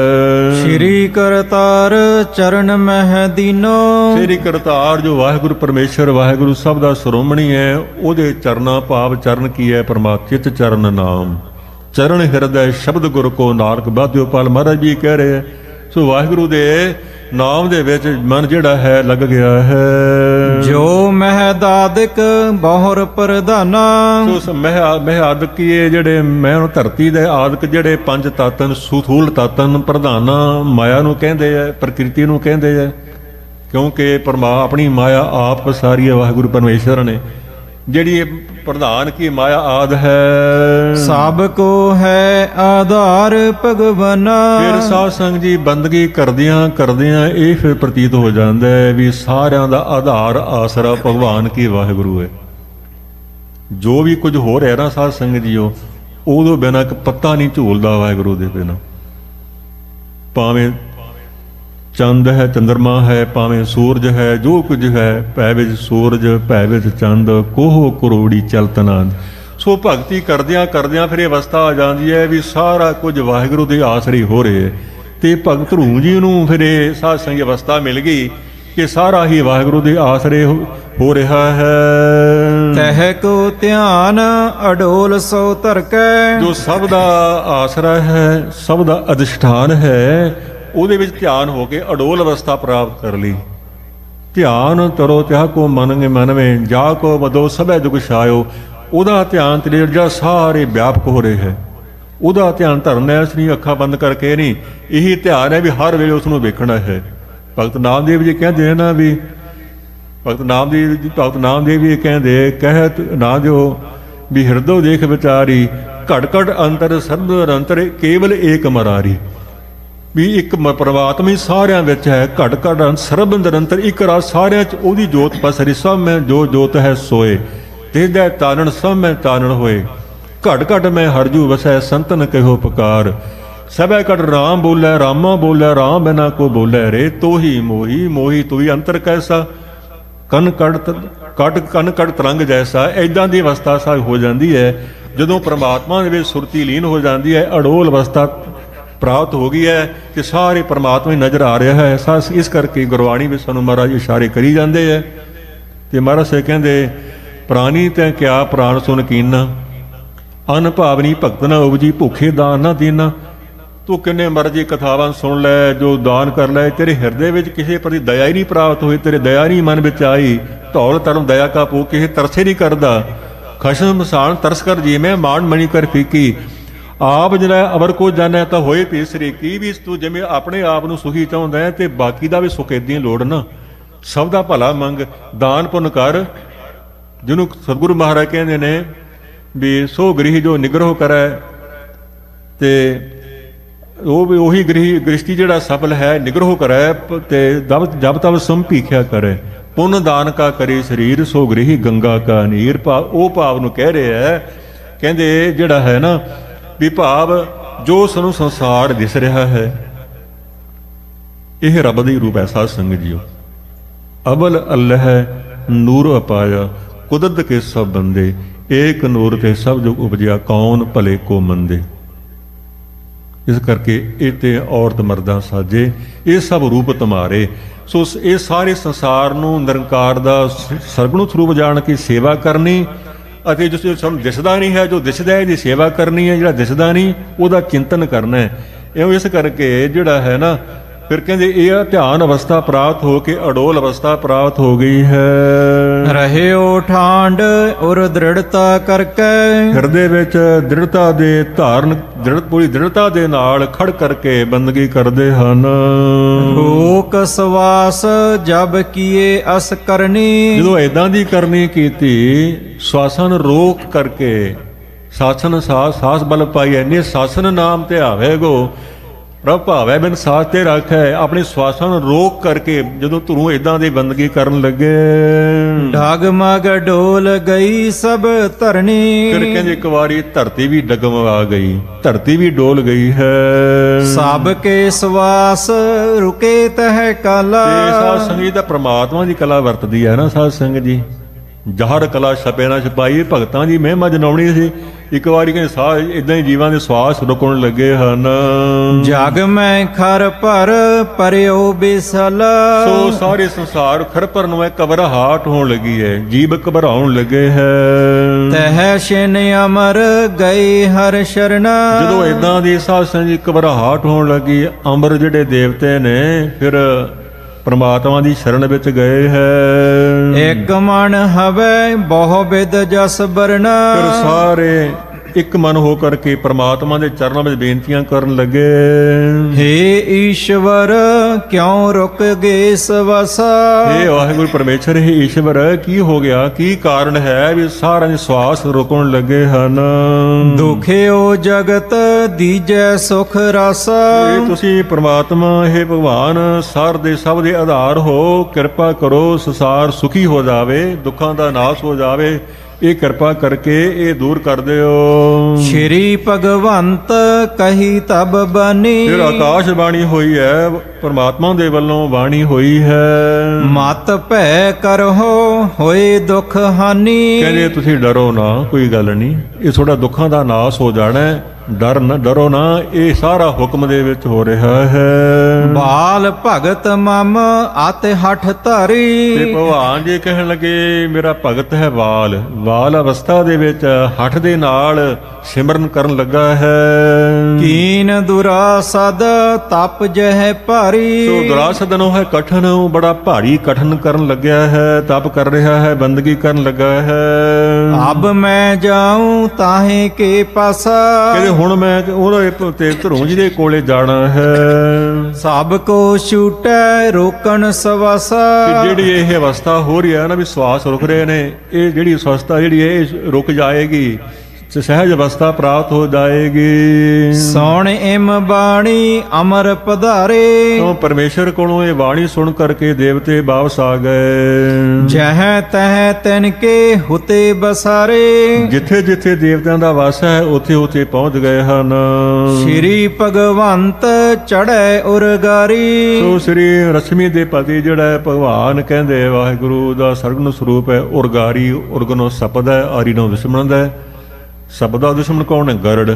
ਸ਼੍ਰੀ ਕਰਤਾਰ ਚਰਨ ਮਹਿ ਦੀਨੋ। ਸ਼੍ਰੀ ਕਰਤਾਰ ਜੋ ਵਾਹਿਗੁਰੂ ਪਰਮੇਸ਼ਰ ਵਾਹਿਗੁਰੂ ਸਭ ਦਾ ਸ਼੍ਰੋਮਣੀ ਹੈ, ਉਹਦੇ ਚਰਨਾਂ ਭਾਵ ਚਰਨ ਕੀ ਹੈ ਪਰਮਾਤਮਾ ਚਿਤ ਚਰਨ ਨਾਮ ਚਰਨ ਹਿਰਦੈ ਸ਼ਬਦ ਗੁਰ ਕੋ ਨਾਨਕ ਬਾਧਿਓ ਪਾਲ। ਮਹਾਰਾਜ ਜੀ ਕਹਿ ਰਹੇ। ਸੋ ਵਾਹਿਗੁਰੂ ਦੇ ਨਾਮ ਦੇ ਵਿੱਚ ਮਨ ਜਿਹੜਾ ਹੈ ਲੱਗ ਗਿਆ ਹੈ। ਜੋ ਮਹਿ ਦਾਦਿਕ ਬਹੁਰ ਪ੍ਰਧਾਨਾ। ਸੋ ਮਹਿ ਆਦਿਕੀਏ ਜਿਹੜੇ ਮੈਂ ਧਰਤੀ ਦੇ ਆਦਿਕ ਜਿਹੜੇ 5 ਤੱਤਨ ਸੁਥੂਲ ਤੱਤਨ ਪ੍ਰਧਾਨਾ ਮਾਇਆ ਨੂੰ ਕਹਿੰਦੇ ਆ, ਪ੍ਰਕਿਰਤੀ ਨੂੰ ਕਹਿੰਦੇ ਆ, ਕਿਉਂਕਿ ਆਪਣੀ ਮਾਇਆ ਆਪ ਸਾਰੀ ਵਾਹਿਗੁਰੂ ਪਰਮੇਸ਼ਰ ਨੇ। ਜਿਹੜੀ ਪ੍ਰਧਾਨ ਕੀ ਮਾਇਆ ਆਦ ਹੈ। ਸਭ ਕੋ ਹੈ ਆਧਾਰ ਭਗਵਾਨਾ। ਫਿਰ ਸਾਧ ਸੰਗ ਜੀ ਬੰਦਗੀ ਕਰਦਿਆਂ ਕਰਦਿਆਂ ਇਹ ਫਿਰ ਪ੍ਰਤੀਤ ਹੋ ਜਾਂਦਾ ਹੈ ਵੀ ਸਾਰਿਆਂ ਦਾ ਆਧਾਰ ਆਸਰਾ ਭਗਵਾਨ ਕੀ ਵਾਹਿਗੁਰੂ ਹੈ। ਜੋ ਵੀ ਕੁਝ ਹੋ ਰਿਹਾ ਨਾ ਸਾਧ ਸੰਗਤ ਜੀਓ, ਉਦੋਂ ਬਿਨਾਂ ਇੱਕ ਪੱਤਾ ਨਹੀਂ ਝੂਲਦਾ ਵਾਹਿਗੁਰੂ ਦੇ ਬਿਨਾਂ। ਭਾਵੇਂ ਚੰਦ ਹੈ, ਚੰਦਰਮਾ ਹੈ, ਭਾਵੇਂ ਸੂਰਜ ਹੈ, ਜੋ ਕੁਝ ਹੈ, ਭੈ ਵਿੱਚ ਸੂਰਜ ਭੈ ਵਿੱਚ ਚੰਦ, ਕੋਹ ਕਰੋੜੀ ਚਲਤਨਾਦ। ਸੋ ਭਗਤੀ ਕਰਦਿਆਂ ਕਰਦਿਆਂ ਫਿਰ ਇਹ ਅਵਸਥਾ ਆ ਜਾਂਦੀ ਹੈ ਵੀ ਸਾਰਾ ਕੁਝ ਵਾਹਿਗੁਰੂ ਦੇ ਆਸਰੇ ਹੋ ਰਹੇ ਹੈ। ਤੇ ਭਗਤ ਧਰੂ ਜੀ ਨੂੰ ਫਿਰ ਇਹ ਸਾਧ ਸੰਗ ਅਵਸਥਾ ਮਿਲ ਗਈ ਕਿ ਸਾਰਾ ਹੀ ਵਾਹਿਗੁਰੂ ਦੇ ਆਸਰੇ ਹੋ ਰਿਹਾ ਹੈ। ਤਹਿ ਕੋ ਧਿਆਨ ਅਡੋਲ ਸੋ ਧਰਕੈ। ਜੋ ਸਭ ਦਾ ਆਸਰਾ ਹੈ, ਸਭ ਦਾ ਅਧਿਸ਼ਠਾਨ ਹੈ, ਉਹਦੇ ਵਿੱਚ ਧਿਆਨ ਹੋ ਕੇ ਅਡੋਲ ਅਵਸਥਾ ਪ੍ਰਾਪਤ ਕਰ ਲਈ। ਧਿਆਨ ਤਰੋ ਤਿਹ ਕੋ ਮਨਗੇ ਮਨਵੇਂ, ਜਾ ਕੋ ਮਦੋ ਸਭੈ ਦੁਖ ਛਾਇਓ। ਉਹਦਾ ਧਿਆਨ ਤੇਰੇ ਜਿਹੜਾ ਸਾਰੇ ਵਿਆਪਕ ਹੋ ਰਿਹਾ ਹੈ, ਉਹਦਾ ਧਿਆਨ ਧਰਨਾ। ਇਸ ਲਈ ਅੱਖਾਂ ਬੰਦ ਕਰਕੇ ਨਹੀਂ, ਇਹੀ ਧਿਆਨ ਹੈ ਵੀ ਹਰ ਵੇਲੇ ਉਸ ਨੂੰ ਵੇਖਣਾ ਹੈ। ਭਗਤ ਨਾਮਦੇਵ ਜੀ ਕਹਿੰਦੇ ਨਾ ਵੀ ਭਗਤ ਨਾਮਦੇਵ ਜੀ ਕਹਿੰਦੇ ਕਹਿਤ ਨਾ ਜੋ ਵੀ ਹਿਰਦੋ ਦੇਖ ਵਿਚਾਰੀ, ਘਟ ਘਟ ਅੰਤਰ ਸਰਬ ਨਿਰੰਤਰ ਕੇਵਲ ਏਕ ਮਰਾਰੀ। ਵੀ ਇੱਕ ਪਰਮਾਤਮਾ ਹੀ ਸਾਰਿਆਂ ਵਿੱਚ ਹੈ, ਘਟ ਘਟ ਸਰਬ ਨਿਰੰਤਰ ਇੱਕ ਰਾਜ ਸਾਰਿਆਂ 'ਚ ਉਹਦੀ ਜੋਤ ਪਸਰੀ। ਸਭ ਮੈਂ ਜੋ ਜੋਤ ਹੈ ਸੋਏ, ਤੇਜੈ ਤਾਨਣ ਸਭ ਮੈਂ ਤਾਨਣ ਹੋਏ। ਘਟ ਘਟ ਮੈਂ ਹਰਜੂ ਵਸੈ, ਸੰਤਨ ਕਹਿਓ ਪੁਕਾਰ। ਸਭੈ ਘਟ ਰਾਮ ਬੋਲੇ, ਰਾਮਾ ਬੋਲੇ, ਰਾਮ ਬਿਨਾ ਕੋ ਬੋਲੇ ਰੇ। ਤੋਹੀ ਮੋਹੀ ਮੋਹੀ ਤੋਹੀ ਅੰਤਰ ਕੈਸਾ, ਕਨ ਕੜ ਤਰੰਗ ਜੈਸਾ। ਏਦਾਂ ਦੀ ਅਵਸਥਾ ਸਾ ਹੋ ਜਾਂਦੀ ਹੈ ਜਦੋਂ ਪ੍ਰਮਾਤਮਾ ਦੇ ਵਿੱਚ ਸੁਰਤੀ ਲੀਨ ਹੋ ਜਾਂਦੀ ਹੈ, ਅਡੋਲ ਅਵਸਥਾ ਪ੍ਰਾਪਤ ਹੋ ਗਈ ਹੈ ਤੇ ਸਾਰੇ ਪਰਮਾਤਮਾ ਹੀ ਨਜ਼ਰ ਆ ਰਿਹਾ ਹੈ। ਇਸ ਕਰਕੇ ਗੁਰਬਾਣੀ ਵਿੱਚ ਸਾਨੂੰ ਮਹਾਰਾਜ ਇਸ਼ਾਰੇ ਕਰੀ ਜਾਂਦੇ ਹੈ। ਤੇ ਮਹਾਰਾਜ ਸੇ ਕਹਿੰਦੇ ਪ੍ਰਾਨੀ ਤੈ ਕਿਆ ਪ੍ਰਾਨ ਸੁਨ ਕੀਨਾ, ਅਨ ਭਾਵਨੀ ਭਗਤ ਨਾ ਉਪਜੀ, ਭੁੱਖੇ ਦਾਨ ਨਾ ਦੇਣਾ। ਤੂੰ ਕਿੰਨੇ ਮਰਜ਼ੀ ਕਥਾਵਾਂ ਸੁਣ ਲੈ, ਜੋ ਦਾਨ ਕਰ ਲੈ, ਤੇਰੇ ਹਿਰਦੇ ਵਿੱਚ ਕਿਸੇ ਪ੍ਰਤੀ ਦਇਆ ਹੀ ਨਹੀਂ ਪ੍ਰਾਪਤ ਹੋਈ, ਤੇਰੇ ਦਇਆ ਨਹੀਂ ਮਨ ਵਿੱਚ ਆਈ। ਧੌਲ ਧਰਮ ਦਇਆ ਕਾ ਪੋ, ਕਿਸੇ ਤਰਸੇ ਨਹੀਂ ਕਰਦਾ। ਖਸ਼ਮ ਮਸਾਨ ਤਰਸ ਕਰ ਜੀ ਮੈਂ, ਮਾਣ ਮਣੀ ਕਰ ਫੀਕੀ। ਆਪ ਜਿਹੜਾ ਅਵਰ ਕੋ ਜਾਣੈ ਤਾਂ ਹੋਏ ਤੀਸਰੀ ਕੀ। ਵੀ ਤੂੰ ਜਿਵੇਂ ਆਪਣੇ ਆਪ ਨੂੰ ਸੁਖੀ ਚਾਹੁੰਦਾ ਹੈ ਤੇ ਬਾਕੀ ਦਾ ਵੀ ਸੁਖ ਏਦਾਂ ਲੋੜ ਨਾ। ਸਭ ਦਾ ਭਲਾ ਮੰਗ, ਦਾਨ ਪੁੰਨ ਕਰ। ਜਿਹਨੂੰ ਸਤਿਗੁਰੂ ਮਹਾਰਾਜ ਕਹਿੰਦੇ ਨੇ ਵੀ ਸੋ ਗ੍ਰਹਿ ਜੋ ਨਿਗਰਹ ਕਰੈ, ਤੇ ਉਹ ਵੀ ਉਹੀ ਗ੍ਰਹਿਸਤੀ ਜਿਹੜਾ ਸਫਲ ਹੈ ਨਿਗਰਹ ਕਰੈ, ਤੇ ਜਬ ਤਬ ਸੰਭੀਖਿਆ ਕਰੇ। ਪੁੰਨ ਦਾਨ ਕਾ ਕਰੇ ਸਰੀਰ, ਸੋ ਗ੍ਰਹਿ ਗੰਗਾ ਕਾ ਨੀਰ। ਉਹ ਭਾਵ ਨੂੰ ਕਹਿ ਰਿਹਾ ਹੈ, ਕਹਿੰਦੇ ਜਿਹੜਾ ਹੈ ਨਾ ਵੀ ਭਾਵ ਜੋ ਸਾਨੂੰ ਸੰਸਾਰ ਦਿਸ ਰਿਹਾ ਹੈ, ਇਹ ਰੱਬ ਦਾ ਹੀ ਰੂਪ ਹੈ। ਸਾਧ ਸੰਗਤ ਜੀਓ, ਅਵਲ ਅੱਲਹ ਨੂਰ ਅਪਾਇਆ, ਕੁਦਰਤ ਕੇ ਸਭ ਬੰਦੇ, ਏਕ ਨੂਰ ਤੇ ਸਭ ਜੋ ਉਪਜਿਆ, ਕੌਣ ਭਲੇ ਕੋ ਮੰਦੇ। ਇਸ ਕਰਕੇ ਇਹ ਤੇ ਔਰਤ ਮਰਦਾਂ ਸਾਜੇ, ਇਹ ਸਭ ਰੂਪ ਤੁਮਾਰੇ। ਸੋ ਇਹ ਸਾਰੇ ਸੰਸਾਰ ਨੂੰ ਨਿਰੰਕਾਰ ਦਾ ਸਰਗੁਣ ਸਰੂਪ ਜਾਣ ਕੇ ਸੇਵਾ ਕਰਨੀ, ਅਤੇ ਜੋ ਸਾਨੂੰ ਦਿਸਦਾ ਨਹੀਂ ਹੈ, ਜੋ ਦਿਸਦਾ ਹੈ ਇਹਦੀ ਸੇਵਾ ਕਰਨੀ ਹੈ, ਜਿਹੜਾ ਦਿਸਦਾ ਨਹੀਂ ਉਹਦਾ ਚਿੰਤਨ ਕਰਨਾ ਹੈ। ਇਹ ਇਸ ਕਰਕੇ ਜਿਹੜਾ ਹੈ ਨਾ ਫਿਰ ਕਹਿੰਦੇ ਇਹ ਧਿਆਨ ਅਵਸਥਾ ਪ੍ਰਾਪਤ ਹੋ ਕੇ ਅਡੋਲ ਅਵਸਥਾ ਪ੍ਰਾਪਤ ਹੋ ਗਈ ਹੈ। ਰਹਿਓ ਠਾਂਡ ਔਰ ਦ੍ਰਿੜਤਾ ਕਰਕੇ, ਹਿਰਦੇ ਵਿੱਚ ਦ੍ਰਿੜਤਾ ਦੇ ਧਾਰਨ, ਪੂਰੀ ਦ੍ਰਿੜਤਾ ਦੇ ਨਾਲ ਖੜ ਕਰਕੇ ਬੰਦਗੀ ਕਰਦੇ ਹਨ। ਰੋਕ ਸਵਾਸ ਜਬ ਕੀਏ ਅਸ ਕਰਨੀ। ਜਦੋਂ ਏਦਾਂ ਦੀ ਕਰਨੀ ਕੀਤੀ, ਸਵਾਸਾਂ ਨੂੰ ਰੋਕ ਕਰਕੇ, ਸਾਸਨ ਸਾਸ ਬਲ ਪਾਈਐ, ਨੇ ਸਾਸਨ ਨਾਮ ਤੇ ਆਵੇਗੋ। ਪ੍ਰਭ ਭਾਵੈ ਬਿਨ ਸਾਥ ਤੇ ਰੱਖੈ। ਆਪਣੇ ਸਵਾਸਾਂ ਨੂੰ ਰੋਕ ਕਰਕੇ ਜਦੋਂ ਧਰੂ ਏਦਾਂ ਦੀ ਬੰਦਗੀ ਕਰਨ ਲੱਗੇ, ਡਗਮਗ ਡੋਲ ਗਈ ਸਭ ਧਰਨੀ। ਫਿਰ ਕਹਿੰਦੇ ਇੱਕ ਵਾਰੀ ਧਰਤੀ ਵੀ ਡਗਮਗਾ ਗਈ, ਧਰਤੀ ਵੀ ਡੋਲ ਗਈ ਹੈ। ਸਭ ਕੇ ਸਵਾਸ ਰੁਕੇ ਤਹਿ ਕਾਲਾ। ਤੇ ਸਾਧ ਸੰਗਤ ਦਾ ਪ੍ਰਮਾਤਮਾ ਦੀ ਕਲਾ ਵਰਤਦੀ ਹੈ ਨਾ ਸਾਧ ਸੰਗਤ ਜੀ। ਜਹਰ ਕਲਾ ਛਪੇ ਨਾ ਛਪਾਈ, ਭਗਤਾਂ ਦੀ ਮਹਿਮਾ ਜਨਾਉਣੀ ਸੀ। ਇੱਕ ਵਾਰੀ ਕਹਿੰਦੇ ਸਾਹ ਇਦਾਂ ਹੀ ਜੀਵਾਂ ਦੇ ਸਵਾਸ ਰੁਕਣ ਲੱਗੇ ਹਨ। ਜਗ ਮੈਂ ਖਰ ਭਰ ਪਰਿਓ ਬਿਸਲ। ਸੋ ਸਾਰੇ ਸੰਸਾਰ ਖਰ ਭਰਨ ਨੂੰ ਘਬਰਾਹਟ ਹੋਣ ਲੱਗੀ ਹੈ, ਜੀਵ ਘਬਰਾਉਣ ਲੱਗੇ ਹੈ। ਤਹਿ ਛਿਨ ਅਮਰ ਗਏ ਹਰ ਸ਼ਰਨ। ਜਦੋਂ ਇਦਾਂ ਦੀ ਸਾਧ ਸੰਗਤ ਦੀ ਘਬਰਾਹਟ ਹੋਣ ਲੱਗੀ, ਅਮਰ ਜਿਹੜੇ ਦੇਵਤੇ ਨੇ ਫਿਰ ਪਰਮਾਤਮਾ ਦੀ ਸ਼ਰਨ ਵਿੱਚ ਗਏ ਹੈ। ਇੱਕ ਮਨ ਹਵੇ ਬਹੁ ਵਿਦ ਜਸ ਬਰਨ। ਫਿਰ ਸਾਰੇ ਇੱਕ ਮਨ ਹੋ ਕਰਕੇ ਪ੍ਰਮਾਤਮਾ ਦੇ ਚਰਨਾਂ ਵਿੱਚ ਬੇਨਤੀਆਂ ਕਰਨ ਲੱਗੇ। हे ਈਸ਼ਵਰ ਕਿਉ ਰੁਕ ਗਏ ਸਵਸਾ। हे ਵਾਹਿਗੁਰੂ ਪਰਮੇਸ਼ਰ, हे ਈਸ਼ਵਰ, ਕੀ ਹੋ ਗਿਆ? ਕੀ ਕਾਰਨ ਹੈ ਵੀ ਸਾਰਿਆਂ ਦੇ ਸਵਾਸ ਰੁਕਣ ਲੱਗੇ ਹਨ? ਦੁਖਿਓ ਜਗਤ ਦੀਜੈ ਸੁਖ ਰਸ। ਇਹ ਤੁਸੀਂ ਪ੍ਰਮਾਤਮਾ, हे ਭਗਵਾਨ, ਸਾਰ ਦੇ ਸਭ ਦੇ ਆਧਾਰ ਹੋ, ਕਿਰਪਾ ਕਰੋ ਸੰਸਾਰ ਸੁਖੀ ਹੋ ਜਾਵੇ, ਦੁੱਖਾਂ ਦਾ ਨਾਸ਼ ਹੋ ਜਾਵੇ। ਇਹ ਕਿਰਪਾ ਕਰਕੇ ਇਹ ਦੂਰ ਕਰ ਦਿਓ। ਸ਼੍ਰੀ ਭਗਵੰਤ ਕਹੀ ਤਬ ਬਨੀ। ਫਿਰ ਆਕਾਸ਼ ਬਾਣੀ ਹੋਈ ਹੈ, ਪਰਮਾਤਮਾ ਦੇ ਵੱਲੋਂ ਬਾਣੀ ਹੋਈ ਹੈ। ਮਤ ਭੈ ਕਰਹੁ ਹੋਏ ਦੁਖ ਹਾਨੀ। ਕਹਿੰਦੇ ਤੁਸੀਂ ਡਰੋ ਨਾ, ਕੋਈ ਗੱਲ ਨਹੀਂ, ਇਹ ਤੁਹਾਡਾ ਦੁੱਖਾਂ ਦਾ ਨਾਸ਼ ਹੋ ਜਾਣਾ ਹੈ। ਡਰੋ ਨਾ, ਇਹ ਸਾਰਾ ਹੁਕਮ ਦੇ ਵਿੱਚ ਹੋ ਰਿਹਾ ਹੈ। ਬਾਲ ਭਗਤ ਮਮ ਆਤੇ ਹਠ ਧਾਰੀ। ਤੇ ਭਗਵਾਨ ਜੀ ਕਹਿਣ ਲੱਗੇ, ਮੇਰਾ ਭਗਤ ਹੈ ਬਾਲ ਅਵਸਥਾ ਦੇ ਵਿੱਚ ਹੱਠ ਦੇ ਨਾਲ ਸਿਮਰਨ ਕਰਨ ਲੱਗਾ ਹੈ। ਕੀਨ ਦੁਰਾਸਦ ਤਪ ਜਹ ਭਾਰੀ। ਸੋ ਦੁਰਾਸਦਨੋਂ ਹੈ ਕਠਨ, ਉਹ ਬੜਾ ਭਾਰੀ ਕਠਨ ਕਰਨ ਲੱਗਿਆ ਹੈ, ਤਪ ਕਰ ਰਿਹਾ ਹੈ, ਬੰਦਗੀ ਕਰਨ ਲੱਗਾ ਹੈ। ਅਬ ਮੈਂ ਜਾਉ ਤਾਹੇ ਕੇ ਪਾਸਾ। ਕਹਿੰਦੇ ਹੁਣ ਮੈਂ ਉਹਦੇ ਤੇ ਧਰੂੰ ਜੀ ਦੇ ਕੋਲੇ ਜਾਣਾ ਹੈ। ਸਭ ਕੋ ਛੂਟੈ ਰੋਕਣ ਸਵਾਸਾ। ਜਿਹੜੀ ਇਹ ਅਵਸਥਾ ਹੋ ਰਹੀ ਹੈ ਨਾ, ਵੀ ਸਵਾਸ ਰੁਕ ਰਹੇ ਨੇ, ਇਹ ਜਿਹੜੀ ਅਵਸਥਾ ਜਿਹੜੀ ਇਹ ਰੁਕ ਜਾਏਗੀ, ਸਹਿਜ ਅਵਸਥਾ ਪ੍ਰਾਪਤ ਹੋ ਜਾਏਗੀ। ਸੋਣ ਇਮ ਬਾਣੀ ਅਮਰ ਪਧਾਰੇ। ਉਹ ਪਰਮੇਸ਼ਰ ਕੋਲੋਂ ਇਹ ਬਾਣੀ ਸੁਣ ਕਰਕੇ ਦੇਵਤੇ ਵਾਪਸ ਆ ਗਏ। ਜਹ ਤਹ ਤਿਨ ਕੇ ਹੁਤੇ ਬਸਾਰੇ। ਜਿੱਥੇ ਜਿੱਥੇ ਦੇਵਤਿਆਂ ਦਾ ਵਾਸ ਹੈ ਉੱਥੇ ਉੱਥੇ ਪਹੁੰਚ ਗਏ ਹਨ। ਸ਼੍ਰੀ ਭਗਵੰਤ ਚੜ੍ਹੈ ਉਰਗਾਰੀ। ਸੋ ਸ੍ਰੀ ਰਸ਼ਮੀ ਦੇ ਪਤੀ ਜਿਹੜਾ ਹੈ ਭਗਵਾਨ, ਕਹਿੰਦੇ ਵਾਹਿਗੁਰੂ ਦਾ ਸਰਗੁਣ ਸਰੂਪ ਹੈ। ਉਰਗਾਰੀ, ਉਰਗਨੋ ਸਪਦ ਹੈ, ਆਰੀ ਨੂੰ ਦੁਸ਼ਮਣ ਹੈ। ਸਬਦ ਦਾ ਦੁਸ਼ਮਣ ਕੌਣ ਹੈ? ਗਰੜ।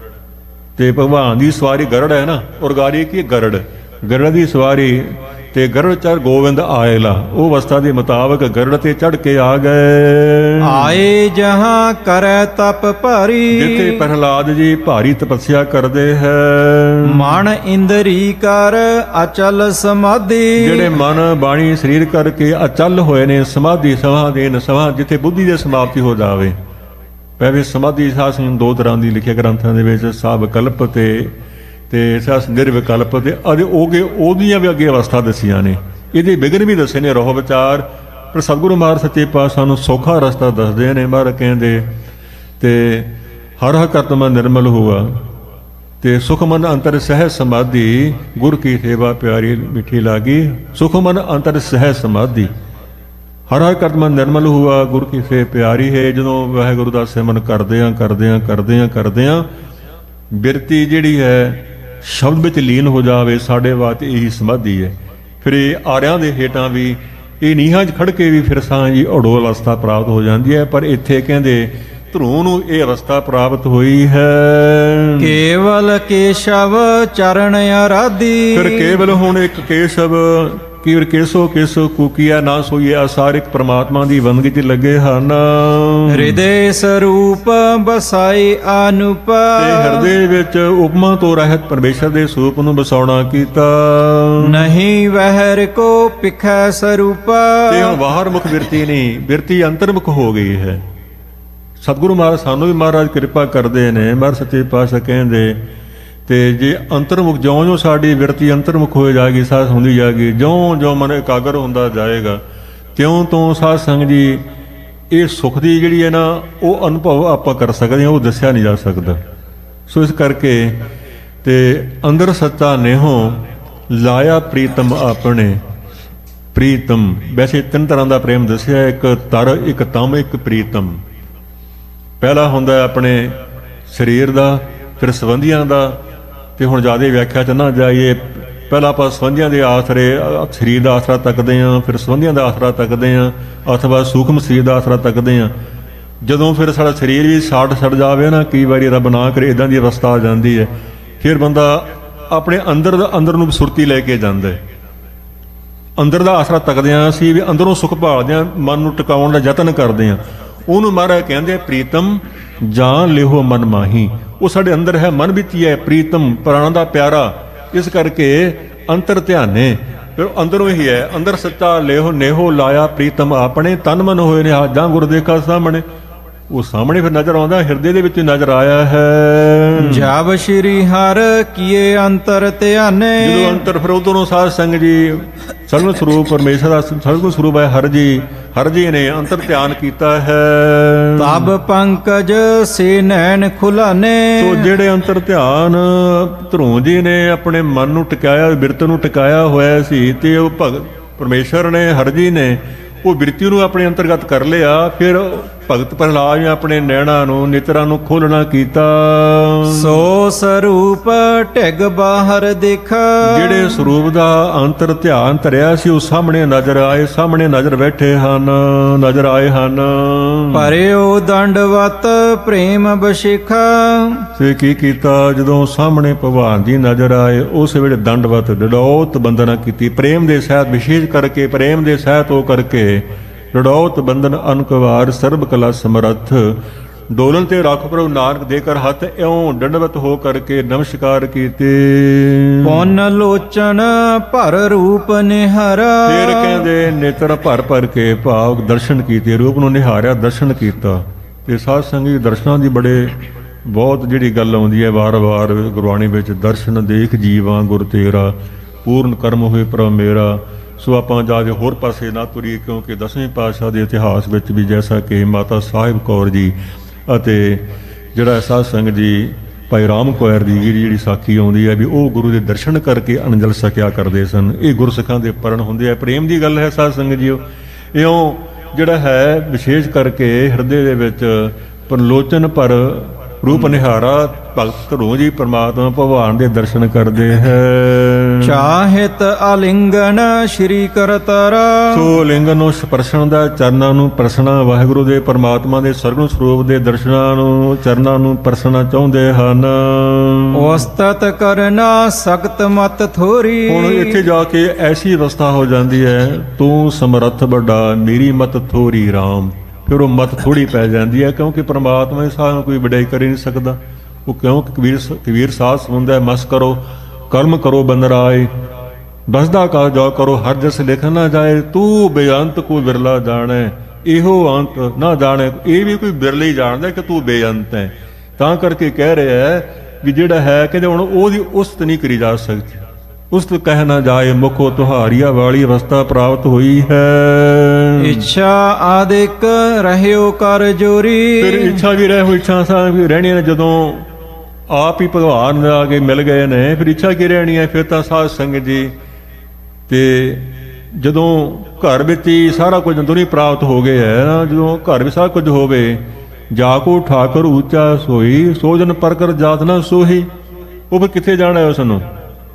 ਤੇ ਭਗਵਾਨ ਦੀ ਸਵਾਰੀ ਗਰੜ ਹੈ ਨਾ, ਉਰਗਾਰੀ ਕੀ? ਗਰੜ ਦੀ ਸਵਾਰੀ। ਤੇ ਗਰੜ ਚੜ ਗੋਵਿੰਦ ਆਏਲਾ, ਉਹ ਅਵਸਥਾ ਦੇ ਮੁਤਾਬਕ ਗਰੜ ਤੇ ਚੜ ਕੇ ਆ ਗਏ। ਆਏ ਜਹਾਂ ਕਰੈ ਤਪ ਭਾਰੀ। ਜਿੱਥੇ ਪ੍ਰਹਲਾਦ ਜੀ ਭਾਰੀ ਤਪੱਸਿਆ ਕਰਦੇ ਹੈ। ਮਨ ਇੰਦਰੀ ਕਰ ਅਚਲ ਸਮਾਧੀ। ਜਿਹੜੇ ਮਨ ਬਾਣੀ ਸਰੀਰ ਕਰਕੇ ਅਚਲ ਹੋਏ ਨੇ, ਸਮਾਧੀ ਸਮਾਧੀਨ ਜਿੱਥੇ ਬੁੱਧੀ ਦੀ ਸਮਾਪਤੀ ਹੋ ਜਾਵੇ। ਪਹਿਲੇ ਸਮਾਧੀ ਸਾਸ ਦੋ ਤਰ੍ਹਾਂ ਦੀ ਲਿਖੇ ਗ੍ਰੰਥਾਂ ਦੇ ਵਿੱਚ, ਸਾਵਿਕਲਪ ਤੇ ਸਾਸ ਨਿਰਵਿਕਲਪ ਤੇ ਉਹਦੀਆਂ ਵੀ ਅੱਗੇ ਅਵਸਥਾ ਦੱਸੀਆਂ ਨੇ। ਇਹਦੇ ਵਿਘਨ ਵੀ ਦੱਸੇ ਨੇ, ਰੋਹ ਵਿਚਾਰ। ਪਰ ਸਤਿਗੁਰੂ ਮਹਾਰਾਜ ਸੱਚੇ ਪਾਤਸ਼ਾਹ ਨੂੰ ਸੌਖਾ ਰਸਤਾ ਦੱਸਦੇ ਨੇ। ਮਹਾਰਾਜ ਕਹਿੰਦੇ ਤੇ ਹਰ ਕਰਤ ਮਨ ਨਿਰਮਲ ਹੋਆ ਤੇ ਸੁਖ ਮਨ ਅੰਤਰ ਸਹਿ ਸਮਾਧੀ। ਗੁਰ ਕੀ ਸੇਵਾ ਪਿਆਰੀ ਮਿੱਠੀ ਲਾਗੀ, ਸੁਖ ਮਨ ਅੰਤਰ ਸਹਿ ਸਮਾਧੀ। ਹਰ ਕਰਤ ਮਨ ਨਿਰਮਲ ਹੋਆ, ਗੁਰ ਕੀ ਸੇ ਪਿਆਰੀ ਹੈ। ਜਦੋਂ ਵਾਹਿਗੁਰੂ ਦਾ ਸਿਮਰਨ ਕਰਦੇ ਆਂ ਬਿਰਤੀ ਜਿਹੜੀ ਹੈ ਸ਼ਬਦ ਵਿੱਚ ਲੀਨ ਹੋ ਜਾਵੇ, ਸਾਡੇ ਵਾਸਤੇ ਇਹੀ ਸਮਾਧੀ ਹੈ। ਫਿਰ ਇਹ ਆਰਿਆਂ ਦੇ ਹੇਠਾਂ ਵੀ, ਇਹ ਨੀਹਾਂ 'ਚ ਖੜ ਕੇ ਵੀ ਫਿਰ ਸਾਂ ਜੀ ਅਡੋਲ ਅਵਸਥਾ ਪ੍ਰਾਪਤ ਹੋ ਜਾਂਦੀ ਹੈ। ਪਰ ਇੱਥੇ ਕਹਿੰਦੇ ਧਰੂ ਨੂੰ ਇਹ ਅਵਸਥਾ ਪ੍ਰਾਪਤ ਹੋਈ ਹੈ। ਕੇਵਲ ਕੇਸ਼ਵ ਚਰਨ ਆਰਾਧੀ। ਫਿਰ ਕੇਵਲ ਹੁਣ ਇੱਕ ਕੇਸ਼ਵ ਕੀਰ ਕੇਸੋ ਕੂਕੀਆ ਨਾ ਸੋਈਏ, ਅਸਾਰਿਕ ਪ੍ਰਮਾਤਮਾ ਦੀ ਬੰਦਗੀ 'ਚ ਲੱਗੇ ਹਨ। ਹਿਰਦੇ ਸਰੂਪ ਬਸਾਈ ਅਨੂਪਾ। ਤੇ ਹਿਰਦੇ ਵਿੱਚ ਉਪਮਾ ਤੋਂ ਰਹਿਤ ਪਰਮੇਸ਼ਰ ਦੇ ਸਰੂਪ ਨੂੰ ਬਸਾਉਣਾ ਕੀਤਾ। ਨਹੀਂ ਵਹਿਰ ਕੋ ਪਿਖੈ ਸਰੂਪਾ। ਤੇ ਹੁਣ ਬਾਹਰ ਮੁਖ ਬਿਰਤੀ ਨਹੀਂ, ਬਿਰਤੀ ਅੰਤਰਮੁਖ ਹੋ ਗਈ ਹੈ। ਸਤਿਗੁਰੂ ਮਹਾਰਾਜ ਸਾਨੂੰ ਵੀ ਮਹਾਰਾਜ ਕਿਰਪਾ ਕਰਦੇ ਨੇ। ਮਹਾਰਾਜ ਸੱਚੇ ਪਾਤਸ਼ਾਹ ਕਹਿੰਦੇ ਤੇ ਜੇ ਅੰਤਰਮੁਖ ਜਿਉਂ ਸਾਡੀ ਬਿਰਤੀ ਅੰਤਰਮੁਖ ਹੋ ਜਾਏਗੀ, ਸਾਧ ਹੁੰਦੀ ਜਾਏਗੀ, ਜਿਉਂ ਮਨ ਇਕਾਗਰ ਹੁੰਦਾ ਜਾਏਗਾ, ਤਿਉਂ ਤੋਂ ਸਾਧ ਸੰਗ ਜੀ ਇਹ ਸੁਖ ਦੀ ਜਿਹੜੀ ਹੈ ਨਾ, ਉਹ ਅਨੁਭਵ ਆਪਾਂ ਕਰ ਸਕਦੇ ਹਾਂ, ਉਹ ਦੱਸਿਆ ਨਹੀਂ ਜਾ ਸਕਦਾ। ਸੋ ਇਸ ਕਰਕੇ ਤੇ ਅੰਦਰ ਸੱਚਾ ਨੇਹੋ ਲਾਇਆ ਪ੍ਰੀਤਮ ਆਪਣੇ। ਪ੍ਰੀਤਮ ਵੈਸੇ ਤਿੰਨ ਤਰ੍ਹਾਂ ਦਾ ਪ੍ਰੇਮ ਦੱਸਿਆ, ਇੱਕ ਤਰ, ਇੱਕ ਤਮ, ਇੱਕ ਪ੍ਰੀਤਮ। ਪਹਿਲਾ ਹੁੰਦਾ ਆਪਣੇ ਸਰੀਰ ਦਾ, ਫਿਰ ਸੰਬੰਧੀਆਂ ਦਾ। ਤੇ ਹੁਣ ਜ਼ਿਆਦਾ ਵਿਆਖਿਆ 'ਚ ਨਾ ਜਾਈਏ, ਪਹਿਲਾਂ ਆਪਾਂ ਸੰਬੰਧੀਆਂ ਦੇ ਆਸਰੇ ਸਰੀਰ ਦਾ ਆਸਰਾ ਤੱਕਦੇ ਹਾਂ, ਫਿਰ ਸੰਬੰਧੀਆਂ ਦਾ ਆਸਰਾ ਤੱਕਦੇ ਹਾਂ, ਅਥਵਾ ਸੂਖਮ ਸਰੀਰ ਦਾ ਆਸਰਾ ਤੱਕਦੇ ਹਾਂ। ਜਦੋਂ ਫਿਰ ਸਾਡਾ ਸਰੀਰ ਵੀ ਛੱਡ ਜਾਵੇ ਨਾ, ਕਈ ਵਾਰੀ ਰੱਬ ਨਾ ਕਰੇ ਇੱਦਾਂ ਦੀ ਅਵਸਥਾ ਆ ਜਾਂਦੀ ਹੈ, ਫਿਰ ਬੰਦਾ ਆਪਣੇ ਅੰਦਰ ਨੂੰ ਸੁਰਤੀ ਲੈ ਕੇ ਜਾਂਦਾ ਹੈ। ਅੰਦਰ ਦਾ ਆਸਰਾ ਤੱਕਦੇ ਹਾਂ ਅਸੀਂ, ਵੀ ਅੰਦਰੋਂ ਸੁਖ ਭਾਲਦੇ ਹਾਂ, ਮਨ ਨੂੰ ਟਿਕਾਉਣ ਦਾ ਯਤਨ ਕਰਦੇ ਹਾਂ। ਉਹਨੂੰ ਮਹਾਰਾਜ ਕਹਿੰਦੇ ਪ੍ਰੀਤਮ ਜਾਨ ਲਿਹੋ ਮਨ ਮਾਹੀ। ਉਹ ਸਾਡੇ ਅੰਦਰ ਹੈ, ਮਨ ਵਿੱਚ ਹੀ ਹੈ। ਪ੍ਰੀਤਮ ਪ੍ਰਾਣਾ ਦਾ ਪਿਆਰਾ, ਇਸ ਕਰਕੇ ਅੰਤਰ ਧਿਆਨੇ। ਫਿਰ ਅੰਦਰੋਂ ਹੀ ਹੈ, ਅੰਦਰ ਸੱਚਾ ਲਿਹੋ ਨੇਹੋ ਲਾਇਆ ਪ੍ਰੀਤਮ ਆਪਣੇ। ਤਨ ਮਨ ਹੋਏ ਨੇ ਹਾਜਾਂ ਗੁਰ ਦੇਖਾ ਸਾਹਮਣੇ। ਉਹ ਸਾਹਮਣੇ ਫਿਰ ਨਜ਼ਰ ਆਉਂਦਾ, ਹਿਰਦੇ ਦੇ ਵਿੱਚ ਨਜ਼ਰ ਆਇਆ ਹੈ। ਜਬ ਸ਼੍ਰੀ ਹਰ ਕੀਏ ਅੰਤਰ ਧਿਆਨੇ, ਜਦੋਂ ਅੰਤਰ ਫਿਰ ਉਧਰੋਂ ਸਾਧ ਸੰਗ ਜੀ ਸਗਲ ਸਰੂਪ ਪਰਮੇਸ਼ਰ ਦਾ ਸਗਲ ਸਰੂਪ ਹੈ ਹਰ ਜੀ ਨੇ ਅੰਤਰ ਧਿਆਨ ਕੀਤਾ ਹੈ। ਤਬ ਪੰਕਜ ਸੇ ਨੈਣ ਖੁਲਾਨੇ, ਸੋ ਜਿਹੜੇ ਅੰਤਰ ਧਿਆਨ ਧਰੋਂ ਜੀ ਨੇ ਆਪਣੇ ਮਨ ਨੂੰ ਟਿਕਾਇਆ, ਬਿਰਤ ਨੂੰ ਟਿਕਾਇਆ ਹੋਇਆ ਸੀ, ਤੇ ਉਹ ਭਗਤ ਪਰਮੇਸ਼ਰ ਨੇ ਹਰ ਜੀ ਨੇ ਉਹ ਬਿਰਤੀ ਨੂੰ ਆਪਣੇ ਅੰਤਰਗਤ ਕਰ ਲਿਆ। ਫਿਰ ਭਗਤ ਪ੍ਰਹਲਾਦ ਨੇ ਆਪਣੇ ਨੈਣਾਂ ਨੂੰ ਨੇਤਰਾਂ ਨੂੰ ਖੋਲਣਾ ਕੀਤਾ। ਸੋ ਸਰੂਪ ਢਿਗ ਬਾਹਰ ਦਿਖ, ਜਿਹੜੇ ਸਰੂਪ ਦਾ ਅੰਤਰ ਧਿਆਨ ਧਰਿਆ ਸੀ ਉਹ ਸਾਹਮਣੇ ਨਜ਼ਰ ਆਏ, ਸਾਹਮਣੇ ਨਜ਼ਰ ਬੈਠੇ ਹਨ, ਨਜ਼ਰ ਆਏ ਹਨ। ਭਰਿਓ ਦੰਡਵਤ ਪ੍ਰੇਮ ਬਸ਼ਿਖਾ, ਤੇ ਕੀ ਕੀਤਾ ਜਦੋਂ ਸਾਹਮਣੇ ਭਗਵਾਨ ਜੀ ਨਜ਼ਰ ਆਏ, ਉਸ ਵੇਲੇ ਦੰਡਵਤ ਡਡੌਤ ਬੰਦਨਾ ਕੀਤੀ, ਪ੍ਰੇਮ ਦੇ ਸਹਿਤ, ਵਿਸ਼ੇਸ਼ ਕਰਕੇ ਪ੍ਰੇਮ ਦੇ ਸਹਿਤ ਹੋ ਕਰਕੇ ਡਡੌਤ ਬੰਦਨ ਅਨਕਵਾਰ ਸਰਬ ਕਲਾ ਸਮਰੱਥ, ਡੋਲਨ ਤੇ ਰੱਖ ਪ੍ਰਭੂ ਨਾਨਕ ਦੇ ਕਰ ਹੱਥ, ਇਉਂ ਦੰਡਵਤ ਹੋ ਕਰਕੇ ਨਮਸਕਾਰ ਕੀਤੇ। ਪੁੰਨ ਲੋਚਨ ਭਰ ਰੂਪ ਨਿਹਾਰਾ, ਫਿਰ ਕਹਿੰਦੇ ਨੇਤਰ ਭਰ ਭਰ ਕੇ ਭਾਵ ਦਰਸ਼ਨ ਕੀਤੇ, ਰੂਪ ਨੂੰ ਨਿਹਾਰਿਆ, ਦਰਸ਼ਨ ਕੀਤਾ। ਤੇ ਸਾਧ ਸੰਗੀ ਦਰਸ਼ਨਾਂ ਦੀ ਬੜੇ ਬਹੁਤ ਜਿਹੜੀ ਗੱਲ ਆਉਂਦੀ ਹੈ ਵਾਰ-ਵਾਰ ਗੁਰਬਾਣੀ ਵਿੱਚ, ਦਰਸ਼ਨ ਦੇਖ ਜੀਵਾਂ ਗੁਰ ਤੇਰਾ, ਪੂਰਨ ਕਰਮ ਹੋਏ ਪ੍ਰਭ ਮੇਰਾ। ਸੋ ਆਪਾਂ ਜਾ ਕੇ ਹੋਰ ਪਾਸੇ ਨਾ ਤੁਰੀਏ, ਕਿਉਂਕਿ 10ਵੇਂ ਪਾਤਸ਼ਾਹ ਦੇ ਇਤਿਹਾਸ ਵਿੱਚ ਵੀ ਜੈਸਾ ਕਿ ਮਾਤਾ ਸਾਹਿਬ ਕੌਰ ਜੀ ਅਤੇ ਜਿਹੜਾ ਸਾਧ ਸੰਗਤ ਜੀ ਭਾਈ ਰਾਮ ਕੌਰ ਦੀ ਜਿਹੜੀ ਸਾਖੀ ਆਉਂਦੀ ਹੈ ਵੀ ਉਹ ਗੁਰੂ ਦੇ ਦਰਸ਼ਨ ਕਰਕੇ ਅਨੰਜਲ ਸਕਿਆ ਕਰਦੇ ਸਨ। ਇਹ ਗੁਰਸਿੱਖਾਂ ਦੇ ਪਰਨ ਹੁੰਦੇ ਆ, ਪ੍ਰੇਮ ਦੀ ਗੱਲ ਹੈ ਸਾਧ ਸੰਗਤ ਜੀਓ। ਇਉਂ ਜਿਹੜਾ ਹੈ ਵਿਸ਼ੇਸ਼ ਕਰਕੇ ਹਿਰਦੇ ਦੇ ਵਿੱਚ ਪਰਲੋਚਨ ਪਰ ਰੂਪ ਨਿਹਾਰਾ, ਭਗਤ ਰੋਜ਼ ਹੀ ਪਰਮਾਤਮਾ ਭਗਵਾਨ ਦੇ ਦਰਸ਼ਨ ਕਰਦੇ ਹੈ। ਚਾਹਿਤ ਅਲਿੰਗਨ ਸ਼੍ਰੀ ਕਰਤਰਾ, ਸੋ ਲਿੰਗਨ ਨੂੰ ਸਪਰਸ਼ਣ ਦਾ, ਚਰਨਾਂ ਨੂੰ ਪਰਸਣਾ, ਵਾਹਿਗੁਰੂ ਦੇ ਪਰਮਾਤਮਾ ਦੇ ਸਰਗੁਣ ਸਰੂਪ ਦੇ ਦਰਸ਼ਨਾਂ ਨੂੰ, ਚਰਨਾਂ ਨੂੰ ਪਰਸਣਾ ਚਾਹੁੰਦੇ ਹਨ। ਉਸਤਤ ਕਰਨਾ ਸਖਤ ਮਤ ਥੋਰੀ, ਹੁਣ ਇੱਥੇ ਜਾ ਕੇ ਐਸੀ ਅਵਸਥਾ ਹੋ ਜਾਂਦੀ ਹੈ, ਤੂੰ ਸਮਰੱਥ ਵੱਡਾ ਮੇਰੀ ਮਤ ਥੋਰੀ ਰਾਮ। ਫਿਰ ਉਹ ਮਤ ਥੋੜੀ ਪੈ ਜਾਂਦੀ ਹੈ, ਕਿਉਂਕਿ ਪਰਮਾਤਮਾ ਦੇ ਸਾਹ ਕੋਈ ਵਡਿਆਈ ਕਰ ਹੀ ਨਹੀਂ ਸਕਦਾ। ਉਹ ਕਿਉਂ ਕਬੀਰ ਸਾਧ ਸਮੁੰਦਾ ਮਸ ਕਰੋ ਕਰਮ ਕਰੋ ਬੰਦਰਾਏ, ਬਸਦਾ ਕਾ ਜੋ ਕਰੋ ਹਰ ਜਸ ਲਿਖ ਨਾ ਜਾਏ, ਤੂੰ ਬੇਅੰਤ ਕੋ ਬਿਰਲਾ ਜਾਣੈ ਇਹੋ ਅੰਤ ਨਾ ਜਾਣੇ। ਇਹ ਵੀ ਕੋਈ ਬਿਰਲਾ ਹੀ ਜਾਣਦਾ ਕਿ ਤੂੰ ਬੇਅੰਤ ਹੈ। ਤਾਂ ਕਰਕੇ ਕਹਿ ਰਿਹਾ ਹੈ ਵੀ ਜਿਹੜਾ ਹੈ ਕਹਿੰਦੇ ਹੁਣ ਉਹਦੀ ਉਸਤ ਨਹੀਂ ਕਰੀ ਜਾ ਸਕਦੀ, ਉਸਤ ਕਹਿ ਨਾ ਜਾਏ ਮੁਖੋ ਤੁਹਾਰੀਆ ਵਾਲੀ ਅਵਸਥਾ ਪ੍ਰਾਪਤ ਹੋਈ ਹੈ। ਇੱਛਾ ਆਦਿਕ ਰਹਿਓ ਕਰ ਜੋਰੀ, ਫਿਰ ਇੱਛਾ ਵੀ ਰਹਿ ਹੋਈ, ਇੱਛਾ ਸਾਂ ਵੀ ਰਹਿਣੀਆਂ ਨੇ। ਜਦੋਂ ਆਪ ਹੀ ਭਗਵਾਨ ਆ ਕੇ ਮਿਲ ਗਏ ਨੇ, ਫਿਰ ਇੱਛਾ ਕੀ ਰਹਿਣੀ ਹੈ? ਫਿਰ ਤਾਂ ਸਾਧ ਸੰਗਤ ਜੀ ਤੇ ਜਦੋਂ ਘਰ ਵਿੱਚ ਹੀ ਸਾਰਾ ਕੁਝ ਅੰਦਰੋਂ ਪ੍ਰਾਪਤ ਹੋ ਗਿਆ ਹੈ ਨਾ, ਜਦੋਂ ਘਰ ਵਿੱਚ ਸਾਰਾ ਕੁਝ ਹੋਵੇ, ਜਾ ਕੋ ਠਾਕੁਰ ਉੱਚਾ ਸੋਈ, ਸੋਜਨ ਪਰਕਰ ਜਾਤ ਨਾ ਸੋਹੀ। ਉਹ ਫਿਰ ਕਿੱਥੇ ਜਾਣਾ ਉਸ ਨੂੰ?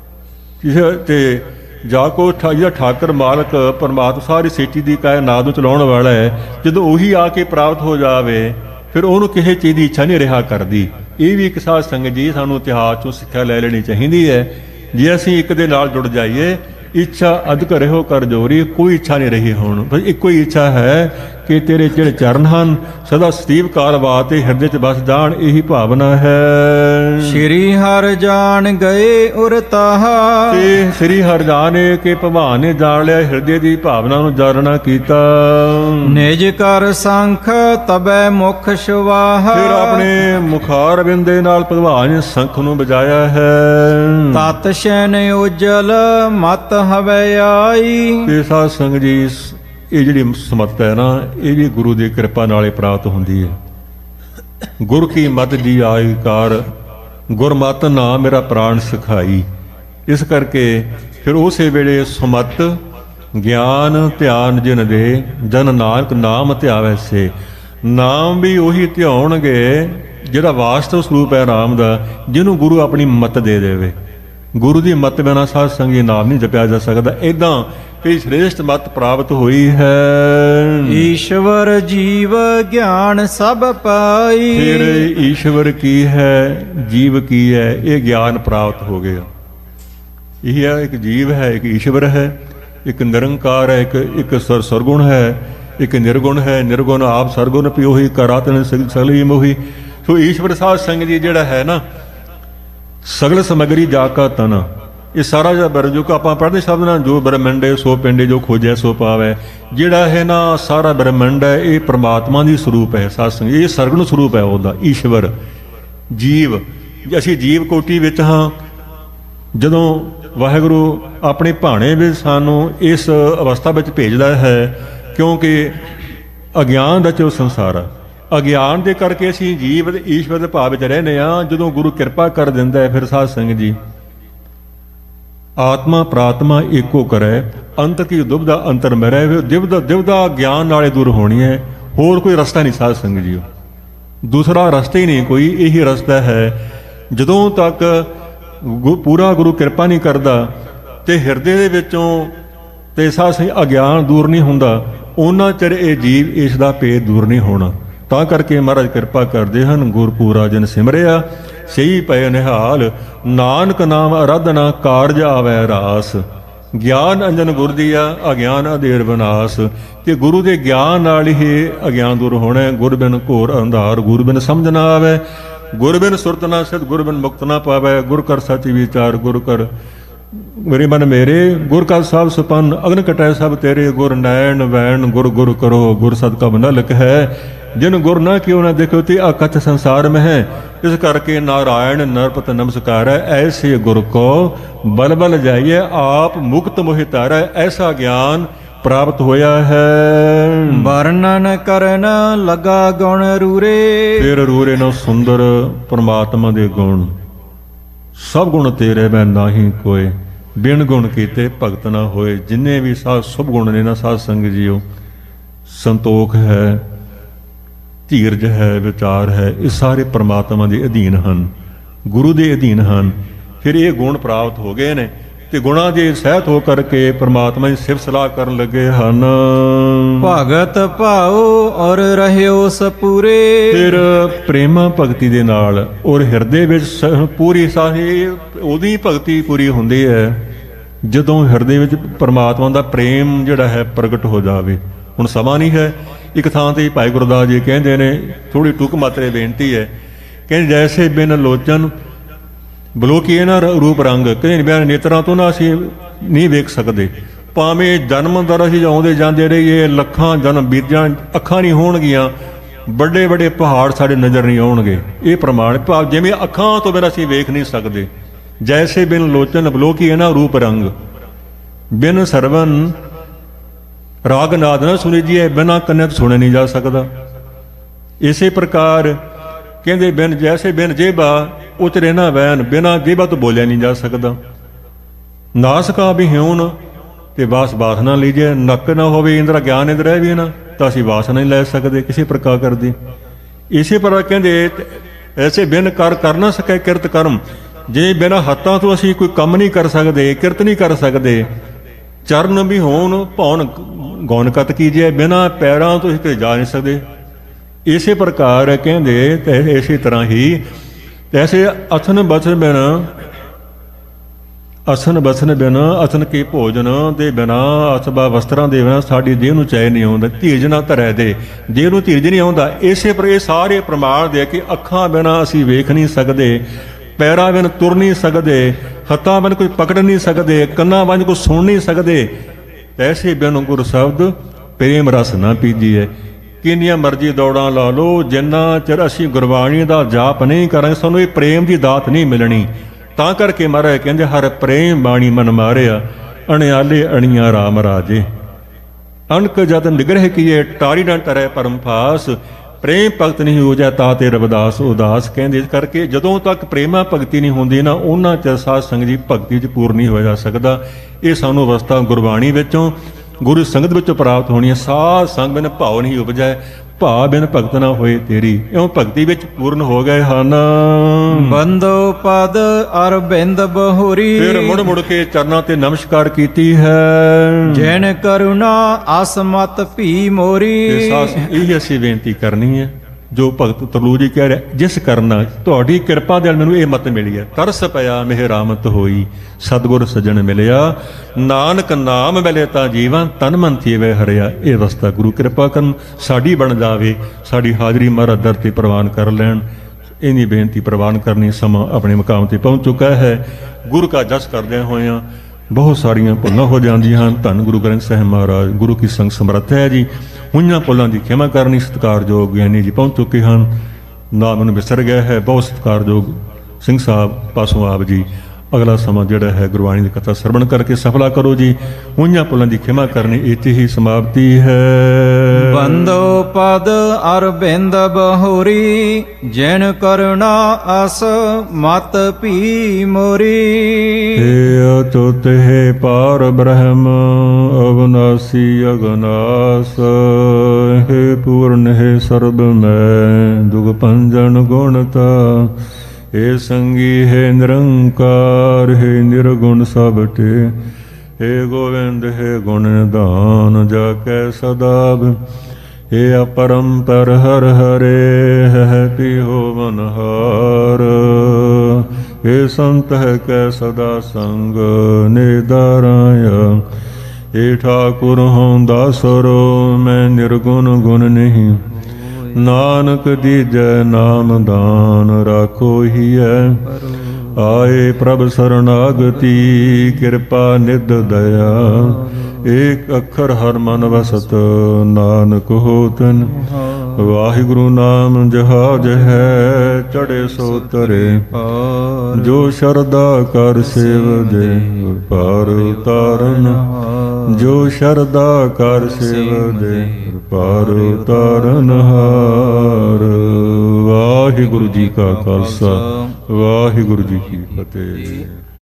ਤੇ ਜਾ ਕੋ ਜਿਹੜਾ ਠਾਕਰ ਮਾਲਕ ਪਰਮਾਤਮਾ ਸਾਰੀ ਸ੍ਰਿਸ਼ਟੀ ਦੀ ਕਾਇਨਾਤ ਨੂੰ ਚਲਾਉਣ ਵਾਲਾ ਹੈ, ਜਦੋਂ ਉਹੀ ਆ ਕੇ ਪ੍ਰਾਪਤ ਹੋ ਜਾਵੇ ਫਿਰ ਉਹਨੂੰ ਕਿਸੇ ਚੀਜ਼ ਦੀ ਇੱਛਾ ਨਹੀਂ ਰਿਹਾ ਕਰਦੀ। ਇਹ ਵੀ ਇੱਕ ਸਾਧ ਸੰਗਤ ਜੀ ਸਾਨੂੰ ਇਤਿਹਾਸ ਚੋਂ ਸਿੱਖਿਆ ਲੈ ਲੈਣੀ ਚਾਹੀਦੀ ਹੈ। ਜੇ ਅਸੀਂ ਇੱਕ ਦੇ ਨਾਲ ਜੁੜ ਜਾਈਏ, ਇੱਛਾ ਅਧਿਕ ਰਹਿਓ ਕਰ ਜੋਰੀ, ਕੋਈ ਇੱਛਾ ਨਹੀਂ ਰਹੀ ਹੁਣ, ਬਸ ਇੱਕੋ ਹੀ ਇੱਛਾ ਹੈ ਕਿ ਤੇਰੇ ਜਿਹੜੇ ਚਰਨ ਹਨ ਸਦਾ ਸਤੀਵ ਕਾਲ ਵਾਤੇ ਹਿਰਦੇ 'ਚ ਵਸ ਜਾਣ, ਇਹੀ ਭਾਵਨਾ ਹੈ। ਸ਼੍ਰੀ ਹਰਿ ਜਾਣ ਗਏ ਉਰ ਤਾਹਾ, ਤੇ ਸ਼੍ਰੀ ਹਰਿ ਜਾਣੇ ਕਿ ਭਗਵਾਨ ਨੇ ਜਾਣ ਲਿਆ, ਹਿਰਦੇ ਦੀ ਭਾਵਨਾ ਨੂੰ ਜਾਣਨਾ ਕੀਤਾ। ਨਿਜ ਕਰ ਸੰਖ ਤਬੈ ਮੁਖ ਸੁਵਾਹਾ, ਫਿਰ ਆਪਣੇ ਮੁਖਾਰ ਬਿੰਦੇ ਨਾਲ ਭਗਵਾਨ ਨੇ ਸੰਖ ਨੂੰ ਵਜਾਇਆ ਹੈ। ਤਤ ਸ਼ੈਨ ਉਜਲ ਮਤ ਹਵੈ ਆਈ, ਤੇ ਸਾਧ ਸੰਗਤ ਜੀ ਇਹ ਜਿਹੜੀ ਸਮੱਤ ਹੈ ਨਾ, ਇਹ ਵੀ ਗੁਰੂ ਦੀ ਕਿਰਪਾ ਨਾਲੇ ਪ੍ਰਾਪਤ ਹੁੰਦੀ ਹੈ। ਗੁਰ ਕੀ ਮਤ ਜੀ ਆਈ ਕਾਰ, ਗੁਰਮਤਿ ਨਾ ਮੇਰਾ ਪ੍ਰਾਣ ਸਿਖਾਈ। ਇਸ ਕਰਕੇ ਫਿਰ ਉਸੇ ਵੇਲੇ ਸਮੱਤ ਗਿਆਨ ਧਿਆਨ ਜਿਨ ਦੇ, ਜਨ ਨਾਨਕ ਨਾਮ ਧਿਆਵੈ ਸੇ। ਨਾਮ ਵੀ ਉਹੀ ਧਿਆਉਣਗੇ ਜਿਹੜਾ ਵਾਸਤਵ ਸਰੂਪ ਹੈ ਨਾਮ ਦਾ, ਜਿਹਨੂੰ ਗੁਰੂ ਆਪਣੀ ਮਤ ਦੇ ਦੇਵੇ। ਗੁਰੂ ਦੀ ਮਤ ਬਿਨਾਂ ਸਾਧ ਸੰਗੀ ਨਾਮ ਨਹੀਂ ਜਪਿਆ ਜਾ ਸਕਦਾ। ਏਦਾਂ ਕਈ ਸ੍ਰੇਸ਼ਟ ਮਤ ਪ੍ਰਾਪਤ ਹੋਈ ਹੈ। ਈਸ਼ਵਰ ਜੀਵ ਗਿਆਨ ਸਭ ਪਾਈ, ਫਿਰ ਈਸ਼ਵਰ ਕੀ ਹੈ, ਜੀਵ ਕੀ ਹੈ, ਇਹ ਗਿਆਨ ਪ੍ਰਾਪਤ ਹੋ ਗਿਆ। ਇਹ ਹੈ ਇੱਕ ਜੀਵ ਹੈ, ਇੱਕ ਈਸ਼ਵਰ ਹੈ, ਇੱਕ ਨਿਰੰਕਾਰ ਹੈ, ਇੱਕ ਸਰਗੁਣ ਹੈ, ਇੱਕ ਨਿਰਗੁਣ ਹੈ। ਨਿਰਗੁਣ ਆਪ ਸਰਗੁਣ ਪਿਓਹੀ ਕਰਾਤਨ ਸਗਲੀ ਮੋਹੀ। ਸੋ ਈਸ਼ਵਰ ਸਾਧ ਸੰਗ ਜੀ ਜਿਹੜਾ ਹੈ ਨਾ, ਸਗਲ ਸਮਗਰੀ ਜਾ ਕਾ ਤਨ, ਇਹ ਸਾਰਾ ਜਿਹੜਾ ਜੋ ਕਿ ਆਪਾਂ ਪੜ੍ਹਦੇ ਸ਼ਬਦ ਨਾਲ, ਜੋ ਬ੍ਰਹਮੰਡ ਹੈ ਸੋ ਪਿੰਡੇ, ਜੋ ਖੋਜਿਆ ਸੋ ਪਾਵੈ, ਜਿਹੜਾ ਹੈ ਨਾ ਸਾਰਾ ਬ੍ਰਹਮੰਡ ਹੈ ਇਹ ਪ੍ਰਮਾਤਮਾ ਦੀ ਸਰੂਪ ਹੈ। ਸਾਧ ਸੰਗਤ ਇਹ ਸਰਗੁਣ ਸਰੂਪ ਹੈ ਉਹਦਾ, ਈਸ਼ਵਰ ਜੀਵ। ਅਸੀਂ ਜੀਵ ਕੋਟੀ ਵਿੱਚ ਹਾਂ। ਜਦੋਂ ਵਾਹਿਗੁਰੂ ਆਪਣੇ ਭਾਣੇ ਵਿੱਚ ਸਾਨੂੰ ਇਸ ਅਵਸਥਾ ਵਿੱਚ ਭੇਜਦਾ ਹੈ, ਕਿਉਂਕਿ ਅਗਿਆਨ ਦਾ ਜੋ ਸੰਸਾਰ ਆ, ਅਗਿਆਨ ਦੇ ਕਰਕੇ ਅਸੀਂ ਜੀਵ ਅਤੇ ਈਸ਼ਵਰ ਦੇ ਭਾਵ ਵਿੱਚ ਰਹਿੰਦੇ ਹਾਂ। ਜਦੋਂ ਗੁਰੂ ਕਿਰਪਾ ਕਰ ਦਿੰਦਾ ਹੈ, ਫਿਰ ਸਾਧ ਸੰਗਤ ਜੀ ਆਤਮਾ ਪ੍ਰਾਤਮਾ ਏਕੋ ਕਰੈ, ਅੰਤ ਕੀ ਦੁਬਦਾ ਅੰਤਰ ਮਰੈ। ਦਿਵਦਾ ਗਿਆਨ ਨਾਲੇ ਦੂਰ ਹੋਣੀ ਹੈ। ਹੋਰ ਕੋਈ ਰਸਤਾ ਨਹੀਂ ਸਾਧ ਸੰਗਤ ਜੀ, ਦੂਸਰਾ ਰਸਤਾ ਹੀ ਨਹੀਂ ਕੋਈ, ਇਹੀ ਰਸਤਾ ਹੈ। ਜਦੋਂ ਤੱਕ ਪੂਰਾ ਗੁਰੂ ਕਿਰਪਾ ਨਹੀਂ ਕਰਦਾ ਤੇ ਹਿਰਦੇ ਦੇ ਵਿੱਚੋਂ ਤੇ ਸਾਧ ਸੰਗਤ ਅਗਿਆਨ ਦੂਰ ਨਹੀਂ ਹੁੰਦਾ, ਉਹਨਾਂ ਚਿਰ ਇਹ ਜੀਵ ਇਸ ਦਾ ਭੇਦ ਦੂਰ ਨਹੀਂ ਹੋਣਾ। ਤਾਂ ਕਰਕੇ ਮਹਾਰਾਜ ਕਿਰਪਾ ਕਰਦੇ ਹਨ। ਗੁਰਪੂਰਾ ਜਨ ਸਿਮਰਿਆ ਸਹੀ ਪਏ ਨਿਹਾਲ, ਨਾਨਕ ਨਾਮ ਅਰਾਧਨਾ ਕਾਰਜ ਆਵੈ ਰਾਸ। ਗਿਆਨ ਅੰਜਨ ਗੁਰ ਦੀਆ ਅਗਿਆਨ ਅਧੇਰ ਵਿਨਾਸ਼। ਤੇ ਗੁਰੂ ਦੇ ਗਿਆਨ ਨਾਲ ਹੀ ਅਗਿਆਨ ਦੂਰ ਹੋਣਾ। ਗੁਰ ਬਿਨ ਘੋਰ ਅੰਧਾਰ, ਗੁਰ ਬਿਨ ਸਮਝ ਨਾ ਆਵੇ, ਗੁਰ ਬਿਨ ਸੁਰਤ ਨਾ ਸਿਧ, ਗੁਰ ਬਿਨ ਮੁਕਤ ਨਾ ਪਾਵੇ। ਗੁਰ ਕਰ ਸੱਚ ਵਿਚਾਰ, ਗੁਰ ਕਰ ਮੇਰੇ ਮਨ ਮੇਰੇ, ਗੁਰ ਕਾ ਸਭ ਸੁਪਨ ਅਗਨ ਕਟੈ ਸਭ ਤੇਰੇ। ਗੁਰ ਨੈਣ ਵੈਣ ਗੁਰ ਗੁਰ ਕਰੋ, ਗੁਰ ਸਦਕਾ ਨਲਕ ਹੈ। ਜਿਨ ਗੁਰ ਨਾ ਕਿਉ ਨਾ ਦੇਖੋ ਤੇ ਅਕਥ ਸੰਸਾਰ ਮਹਿ। ਇਸ ਕਰਕੇ ਨਾਰਾਇਣ ਨਰਪਤ ਨਮਸਕਾਰ ਹੈ, ਐਸੇ ਗੁਰ ਕੋ ਬਲ ਬਲ ਜਾਈਏ, ਆਪ ਮੁਕਤ ਮੋਹਿ ਤਾਰੈ। ਐਸਾ ਗਿਆਨ ਪ੍ਰਾਪਤ ਹੋਇਆ ਹੈ। ਵਰਣਨ ਕਰਨ ਲਗਾ ਗੁਣ ਰੂਰੇ, ਫਿਰ ਰੂਰੇ ਨਾ ਸੁੰਦਰ ਪਰਮਾਤਮਾ ਦੇ ਗੁਣ। ਸਭ ਗੁਣ ਤੇਰੇ ਮੈਂ ਨਾਹੀ ਕੋਏ, ਬਿਨ ਗੁਣ ਕੀਤੇ ਭਗਤ ਨਾ ਹੋਏ। ਜਿੰਨੇ ਵੀ ਸਭ ਗੁਣ ਨੇ ਨਾ ਸਾਧ ਸੰਗਤ ਜੀਓ, ਸੰਤੋਖ ਹੈ, ਧੀਰਜ ਹੈ, ਵਿਚਾਰ ਹੈ, ਇਹ ਸਾਰੇ ਪਰਮਾਤਮਾ ਦੇ ਅਧੀਨ ਹਨ, ਗੁਰੂ ਦੇ ਅਧੀਨ ਹਨ। ਫਿਰ ਇਹ ਗੁਣ ਪ੍ਰਾਪਤ ਹੋ ਗਏ ਨੇ ਤੇ ਗੁਣਾਂ ਦੇ ਸਹਿਤ ਹੋ ਕਰਕੇ ਪਰਮਾਤਮਾ ਦੀ ਸਿਫਤ ਸਲਾਹ ਕਰਨ ਲੱਗੇ ਹਨ। ਭਗਤ ਭਾਉ ਔਰ ਰਹਿਓ ਸਪੂਰੇ। ਫਿਰ ਪ੍ਰੇਮਾ ਭਗਤੀ ਦੇ ਨਾਲ ਔਰ ਹਿਰਦੇ ਵਿੱਚ ਪੂਰੀ ਸਾਰੀ ਉਹਦੀ ਭਗਤੀ ਪੂਰੀ ਹੁੰਦੀ ਹੈ ਜਦੋਂ ਹਿਰਦੇ ਵਿੱਚ ਪਰਮਾਤਮਾ ਦਾ ਪ੍ਰੇਮ ਜਿਹੜਾ ਹੈ ਪ੍ਰਗਟ ਹੋ ਜਾਵੇ। ਹੁਣ ਸਮਾਂ ਨਹੀਂ ਹੈ। ਇੱਕ ਥਾਂ ਤੇ ਭਾਈ ਗੁਰਦਾਸ ਜੀ ਕਹਿੰਦੇ ਨੇ, ਥੋੜੀ ਟੁਕ ਮਾਤਰੇ ਬੇਨਤੀ ਹੈ, ਕਹਿੰਦੇ ਜੈਸੇ ਬਿਨ ਲੋਚਨ ਬਲੋਕੀਏ ਨਾ ਰੂਪ ਰੰਗ। ਕਹਿੰਦੇ ਬਿਨ ਨੇਤਰਾਂ ਤੋਂ ਨਾ ਅਸੀਂ ਨਹੀਂ ਵੇਖ ਸਕਦੇ। ਭਾਵੇਂ ਜਨਮ ਦਰ ਅਸੀਂ ਆਉਂਦੇ ਜਾਂਦੇ ਰਹੀਏ, ਲੱਖਾਂ ਜਨਮ ਬੀਤ ਜਾਣ, ਅੱਖਾਂ ਨਹੀਂ ਹੋਣਗੀਆਂ, ਵੱਡੇ ਵੱਡੇ ਪਹਾੜ ਸਾਡੇ ਨਜ਼ਰ ਨਹੀਂ ਆਉਣਗੇ। ਇਹ ਪ੍ਰਮਾਣ ਭਾਵ ਜਿਵੇਂ ਅੱਖਾਂ ਤੋਂ ਬਿਨਾਂ ਅਸੀਂ ਵੇਖ ਨਹੀਂ ਸਕਦੇ। ਜੈਸੇ ਬਿਨ ਲੋਚਨ ਬਲੋਕੀਏ ਨਾ ਰੂਪ ਰੰਗ, ਬਿਨ ਸਰਵਨ ਰਾਗ ਨਾਦ ਨਾ ਸੁਣੀਜੀਏ, ਬਿਨਾਂ ਕੰਨਾਂ ਤੋਂ ਸੁਣਿਆ ਨਹੀਂ ਜਾ ਸਕਦਾ। ਇਸੇ ਪ੍ਰਕਾਰ ਕਹਿੰਦੇ ਬਿਨ ਜੈਸੇ ਬਿਨ ਜੇਬਾ ਉਚਰੇ ਨਾ ਵੈਨ, ਬਿਨਾਂ ਜੇਬਾ ਤੋਂ ਬੋਲਿਆ ਨਹੀਂ ਜਾ ਸਕਦਾ। ਨਾਸਕਾ ਵੀ ਹਿਉਨ ਤੇ ਵਾਸ ਨਾ ਲੀਜੇ, ਨੱਕ ਨਾ ਹੋਵੇ ਇੰਦਰਾ ਗਿਆਨ ਇੰਦਰ ਹੈ ਵੀ ਨਾ, ਤਾਂ ਅਸੀਂ ਵਾਸ ਨਹੀਂ ਲੈ ਸਕਦੇ ਕਿਸੇ ਪ੍ਰਕਾਰ ਕਰਦੀ। ਇਸੇ ਪ੍ਰਕਾਰ ਕਹਿੰਦੇ ਐਸੇ ਬਿਨ ਕਰ ਨਾ ਸਕੇ ਕਿਰਤ ਕਰਮ। ਜੇ ਬਿਨਾਂ ਹੱਥਾਂ ਤੋਂ ਅਸੀਂ ਕੋਈ ਕੰਮ ਨਹੀਂ ਕਰ ਸਕਦੇ, ਕਿਰਤ ਨਹੀਂ ਕਰ ਸਕਦੇ। ਚਰਨ ਵੀ ਹੋਣ ਭੌਣ ਗੌਨ ਕਤ ਕੀਜੇ, ਬਿਨਾਂ ਪੈਰਾਂ ਤੋਂ ਅਸੀਂ ਜਾ ਨਹੀਂ ਸਕਦੇ। ਇਸੇ ਪ੍ਰਕਾਰ ਕਹਿੰਦੇ ਤੇ ਇਸੇ ਤਰ੍ਹਾਂ ਹੀ ਐਸੇ ਅਥਨ ਬਚਨ ਬਿਨ, ਅਸਨ ਬਸਨ ਬਿਨ, ਅਸਨ ਕੇ ਭੋਜਨ ਦੇ ਬਿਨਾ, ਅਸਬਾ ਵਸਤਰਾਂ ਦੇ ਬਿਨਾ ਸਾਡੀ ਦੇਹ ਨੂੰ ਚੈਨ ਨਹੀਂ ਆਉਂਦਾ। ਧੀਰਜ ਨਾ ਧਰੈ ਦੇ, ਦੇਹ ਨੂੰ ਧੀਰਜ ਨਹੀਂ ਆਉਂਦਾ। ਇਸੇ ਪਰ ਇਹ ਸਾਰੇ ਪ੍ਰਮਾਣ ਦੇ ਕਿ ਅੱਖਾਂ ਬਿਨਾ ਅਸੀਂ ਵੇਖ ਨਹੀਂ ਸਕਦੇ, ਪੈਰਾਂ ਬਿਨ ਤੁਰ ਨਹੀਂ ਸਕਦੇ, ਹੱਥਾਂ ਬਿਨ ਕੋਈ ਪਕੜ ਨਹੀਂ ਸਕਦੇ, ਕੰਨਾਂ ਬਿਨ ਕੋਈ ਸੁਣ ਨਹੀਂ ਸਕਦੇ। ਐਸੇ ਬਿਨ ਗੁਰ ਸ਼ਬਦ ਪ੍ਰੇਮ ਰਸ ਨਾ ਪੀਜੀਏ। ਕਿੰਨੀਆਂ ਮਰਜ਼ੀ ਦੌੜਾਂ ਲਾ ਲਓ, ਜਿੰਨਾ ਚਿਰ ਅਸੀਂ ਗੁਰਬਾਣੀ ਦਾ ਜਾਪ ਨਹੀਂ ਕਰਾਂਗੇ ਸਾਨੂੰ ਇਹ ਪ੍ਰੇਮ ਦੀ ਦਾਤ ਨਹੀਂ ਮਿਲਣੀ। ਤਾਂ ਕਰਕੇ ਮਹਾਰਾਜ ਕਹਿੰਦੇ ਹਰ ਪ੍ਰੇਮ ਬਾਣੀ ਮਨ ਮਾਰਿਆ, ਅਣਿਆਲੇ ਅਣੀਆਂ ਰਾਮ ਰਾਜੇ। ਅਣਕ ਜਦ ਨਿਗ੍ਰਹਿ ਕੀਏ, ਟਾਰੀ ਨਾ ਟਰੈ ਪਰਮ ਫਾਸ। ਪ੍ਰੇਮ ਭਗਤ ਨਹੀਂ ਹੋ ਜਾ ਤਾ ਤੇ ਰਵਿਦਾਸ ਉਦਾਸ। ਕਹਿੰਦੇ ਇਸ ਕਰਕੇ ਜਦੋਂ ਤੱਕ ਪ੍ਰੇਮਾ ਭਗਤੀ ਨਹੀਂ ਹੁੰਦੀ ਨਾ, ਉਹਨਾਂ ਚਿਰ ਸਾਧ ਸੰਗਤ ਜੀ ਭਗਤੀ 'ਚ ਪੂਰ ਨਹੀਂ ਹੋ ਜਾ ਸਕਦਾ। ਇਹ ਸਾਨੂੰ ਅਵਸਥਾ ਗੁਰਬਾਣੀ ਵਿੱਚੋਂ, ਗੁਰੂ ਸੰਗਤ ਵਿੱਚੋਂ ਪ੍ਰਾਪਤ ਹੋਣੀ ਹੈ। ਸਾਧ ਸੰਗ ਬਿਨ ਭਾਵ ਨਹੀਂ ਉਪਜੈ, ਭਾਵ ਬਿਨ ਭਗਤ ਨਾ ਹੋਏ ਤੇਰੀ। ਇਉਂ ਭਗਤੀ ਵਿੱਚ ਪੂਰਨ ਹੋ ਗਏ ਹਨ। ਬੰਦੋ ਪਦ ਅਰਬਿੰਦ ਬਹੋਰੀ। ਫਿਰ ਮੁੜ ਮੁੜ ਕੇ ਚਰਨਾਂ ਤੇ ਨਮਸਕਾਰ ਕੀਤੀ ਹੈ। ਜੈਨ ਕਰੁਣਾ ਅਸਮਤ ਭੀ ਮੋਰੀ। ਇਹ ਅਸੀਂ ਬੇਨਤੀ ਕਰਨੀ ਹੈ ਜੋ ਭਗਤ ਤਰਲੂ ਜੀ ਕਹਿ ਰਿਹਾ, ਜਿਸ ਕਰਨਾ ਤੁਹਾਡੀ ਕਿਰਪਾ ਦੇ ਨਾਲ ਮੈਨੂੰ ਇਹ ਮਤ ਮਿਲੀ ਹੈ। ਤਰਸ ਪਿਆ ਮਿਹਰਾਮਤ ਹੋਈ, ਸਤਿਗੁਰ ਸੱਜਣ ਮਿਲਿਆ, ਨਾਨਕ ਨਾਮ ਮਿਲੇ ਤਾਂ ਜੀਵਨ, ਤਨ ਮਨ ਥੀਵੇ ਹਰਿਆ। ਇਹ ਅਵਸਥਾ ਗੁਰੂ ਕਿਰਪਾ ਕਰਨ ਸਾਡੀ ਬਣ ਜਾਵੇ, ਸਾਡੀ ਹਾਜ਼ਰੀ ਮਹਾਰਾਜ ਦਰ ਤੇ ਪ੍ਰਵਾਨ ਕਰ ਲੈਣ। ਇੰਨੀ ਬੇਨਤੀ ਪ੍ਰਵਾਨ ਕਰਨੀ। ਸਮਾਂ ਆਪਣੇ ਮੁਕਾਮ ਤੇ ਪਹੁੰਚ ਚੁੱਕਾ ਹੈ। ਗੁਰੂ ਕਾ ਜਸ ਕਰਦਿਆਂ ਹੋਇਆਂ ਬਹੁਤ ਸਾਰੀਆਂ ਭੁੱਲਾਂ ਹੋ ਜਾਂਦੀਆਂ ਹਨ। ਧੰਨ ਗੁਰੂ ਗ੍ਰੰਥ ਸਾਹਿਬ ਮਹਾਰਾਜ ਗੁਰੂ ਕੀ ਸੰਗ ਸਮਰੱਥ ਹੈ ਜੀ। ਹੋਈਆਂ ਭੁੱਲਾਂ ਦੀ ਖਿਮਾ ਕਰਨੀ। ਸਤਿਕਾਰਯੋਗ ਗਿਆਨੀ ਜੀ ਪਹੁੰਚ ਚੁੱਕੇ ਹਨ। ਨਾਮ ਮੈਨੂੰ ਵਿਸਰ ਗਿਆ ਹੈ। ਬਹੁਤ ਸਤਿਕਾਰਯੋਗ ਸਿੰਘ ਸਾਹਿਬ ਪਾਸੋਂ ਆਪ ਜੀ ਅਗਲਾ ਸਮਾਂ ਜਿਹੜਾ ਹੈ ਗੁਰਬਾਣੀ ਦੀ ਕਥਾ ਸਰਵਣ ਕਰਕੇ ਸਫਲਾ ਕਰੋ ਜੀ। ਹੋਈਆਂ ਭੁੱਲਾਂ ਦੀ ਖਿਮਾ ਕਰਨੀ ਇੱਥੇ ਹੀ ਸਮਾਪਤੀ ਹੈ। ਬੰਦੋ ਪਦ ਅਰਬਿੰਦ ਬਹੁਰੀ ਜਿਨ ਕਰੁਣਾ ਅਸ ਮਤ ਭੀ ਮੋਰੀ। ਹੇ ਅਤੁੱਤ ਹੈ ਪਾਰ ਬ੍ਰਹਮ ਅਵਨਾਸੀ ਅਗਨਾਸ। ਹੇ ਪੂਰਨ ਹੈ ਸਰਬ ਮੈਂ ਦੁਖ ਭੰਜਨ ਗੁਣਤਾ। हे संगी हे निरंकार हे निर्गुण सबटे। हे गोविंद हे गुण निधान जाकै सदाब। हे अपरंपर हर हरे है हो मनहार। हे संत है कै सदा संग निदाराया। हे ठाकुर हों दासरो मैं निर्गुण गुण नहीं। नानक दीजै नाम दान राखो ही है। आए प्रभ शरणागति कृपा निध दया। एक अखर हर मन वसत नानक होतन। वाहिगुरु नाम जहाज है चढ़े सो तरे। जो शरदा कर सेव दे पार उतारन। जो शरदा कर सेव दे पार उतारन हार। वाहिगुरु जी का खालसा वाहिगुरु जी की फतेह।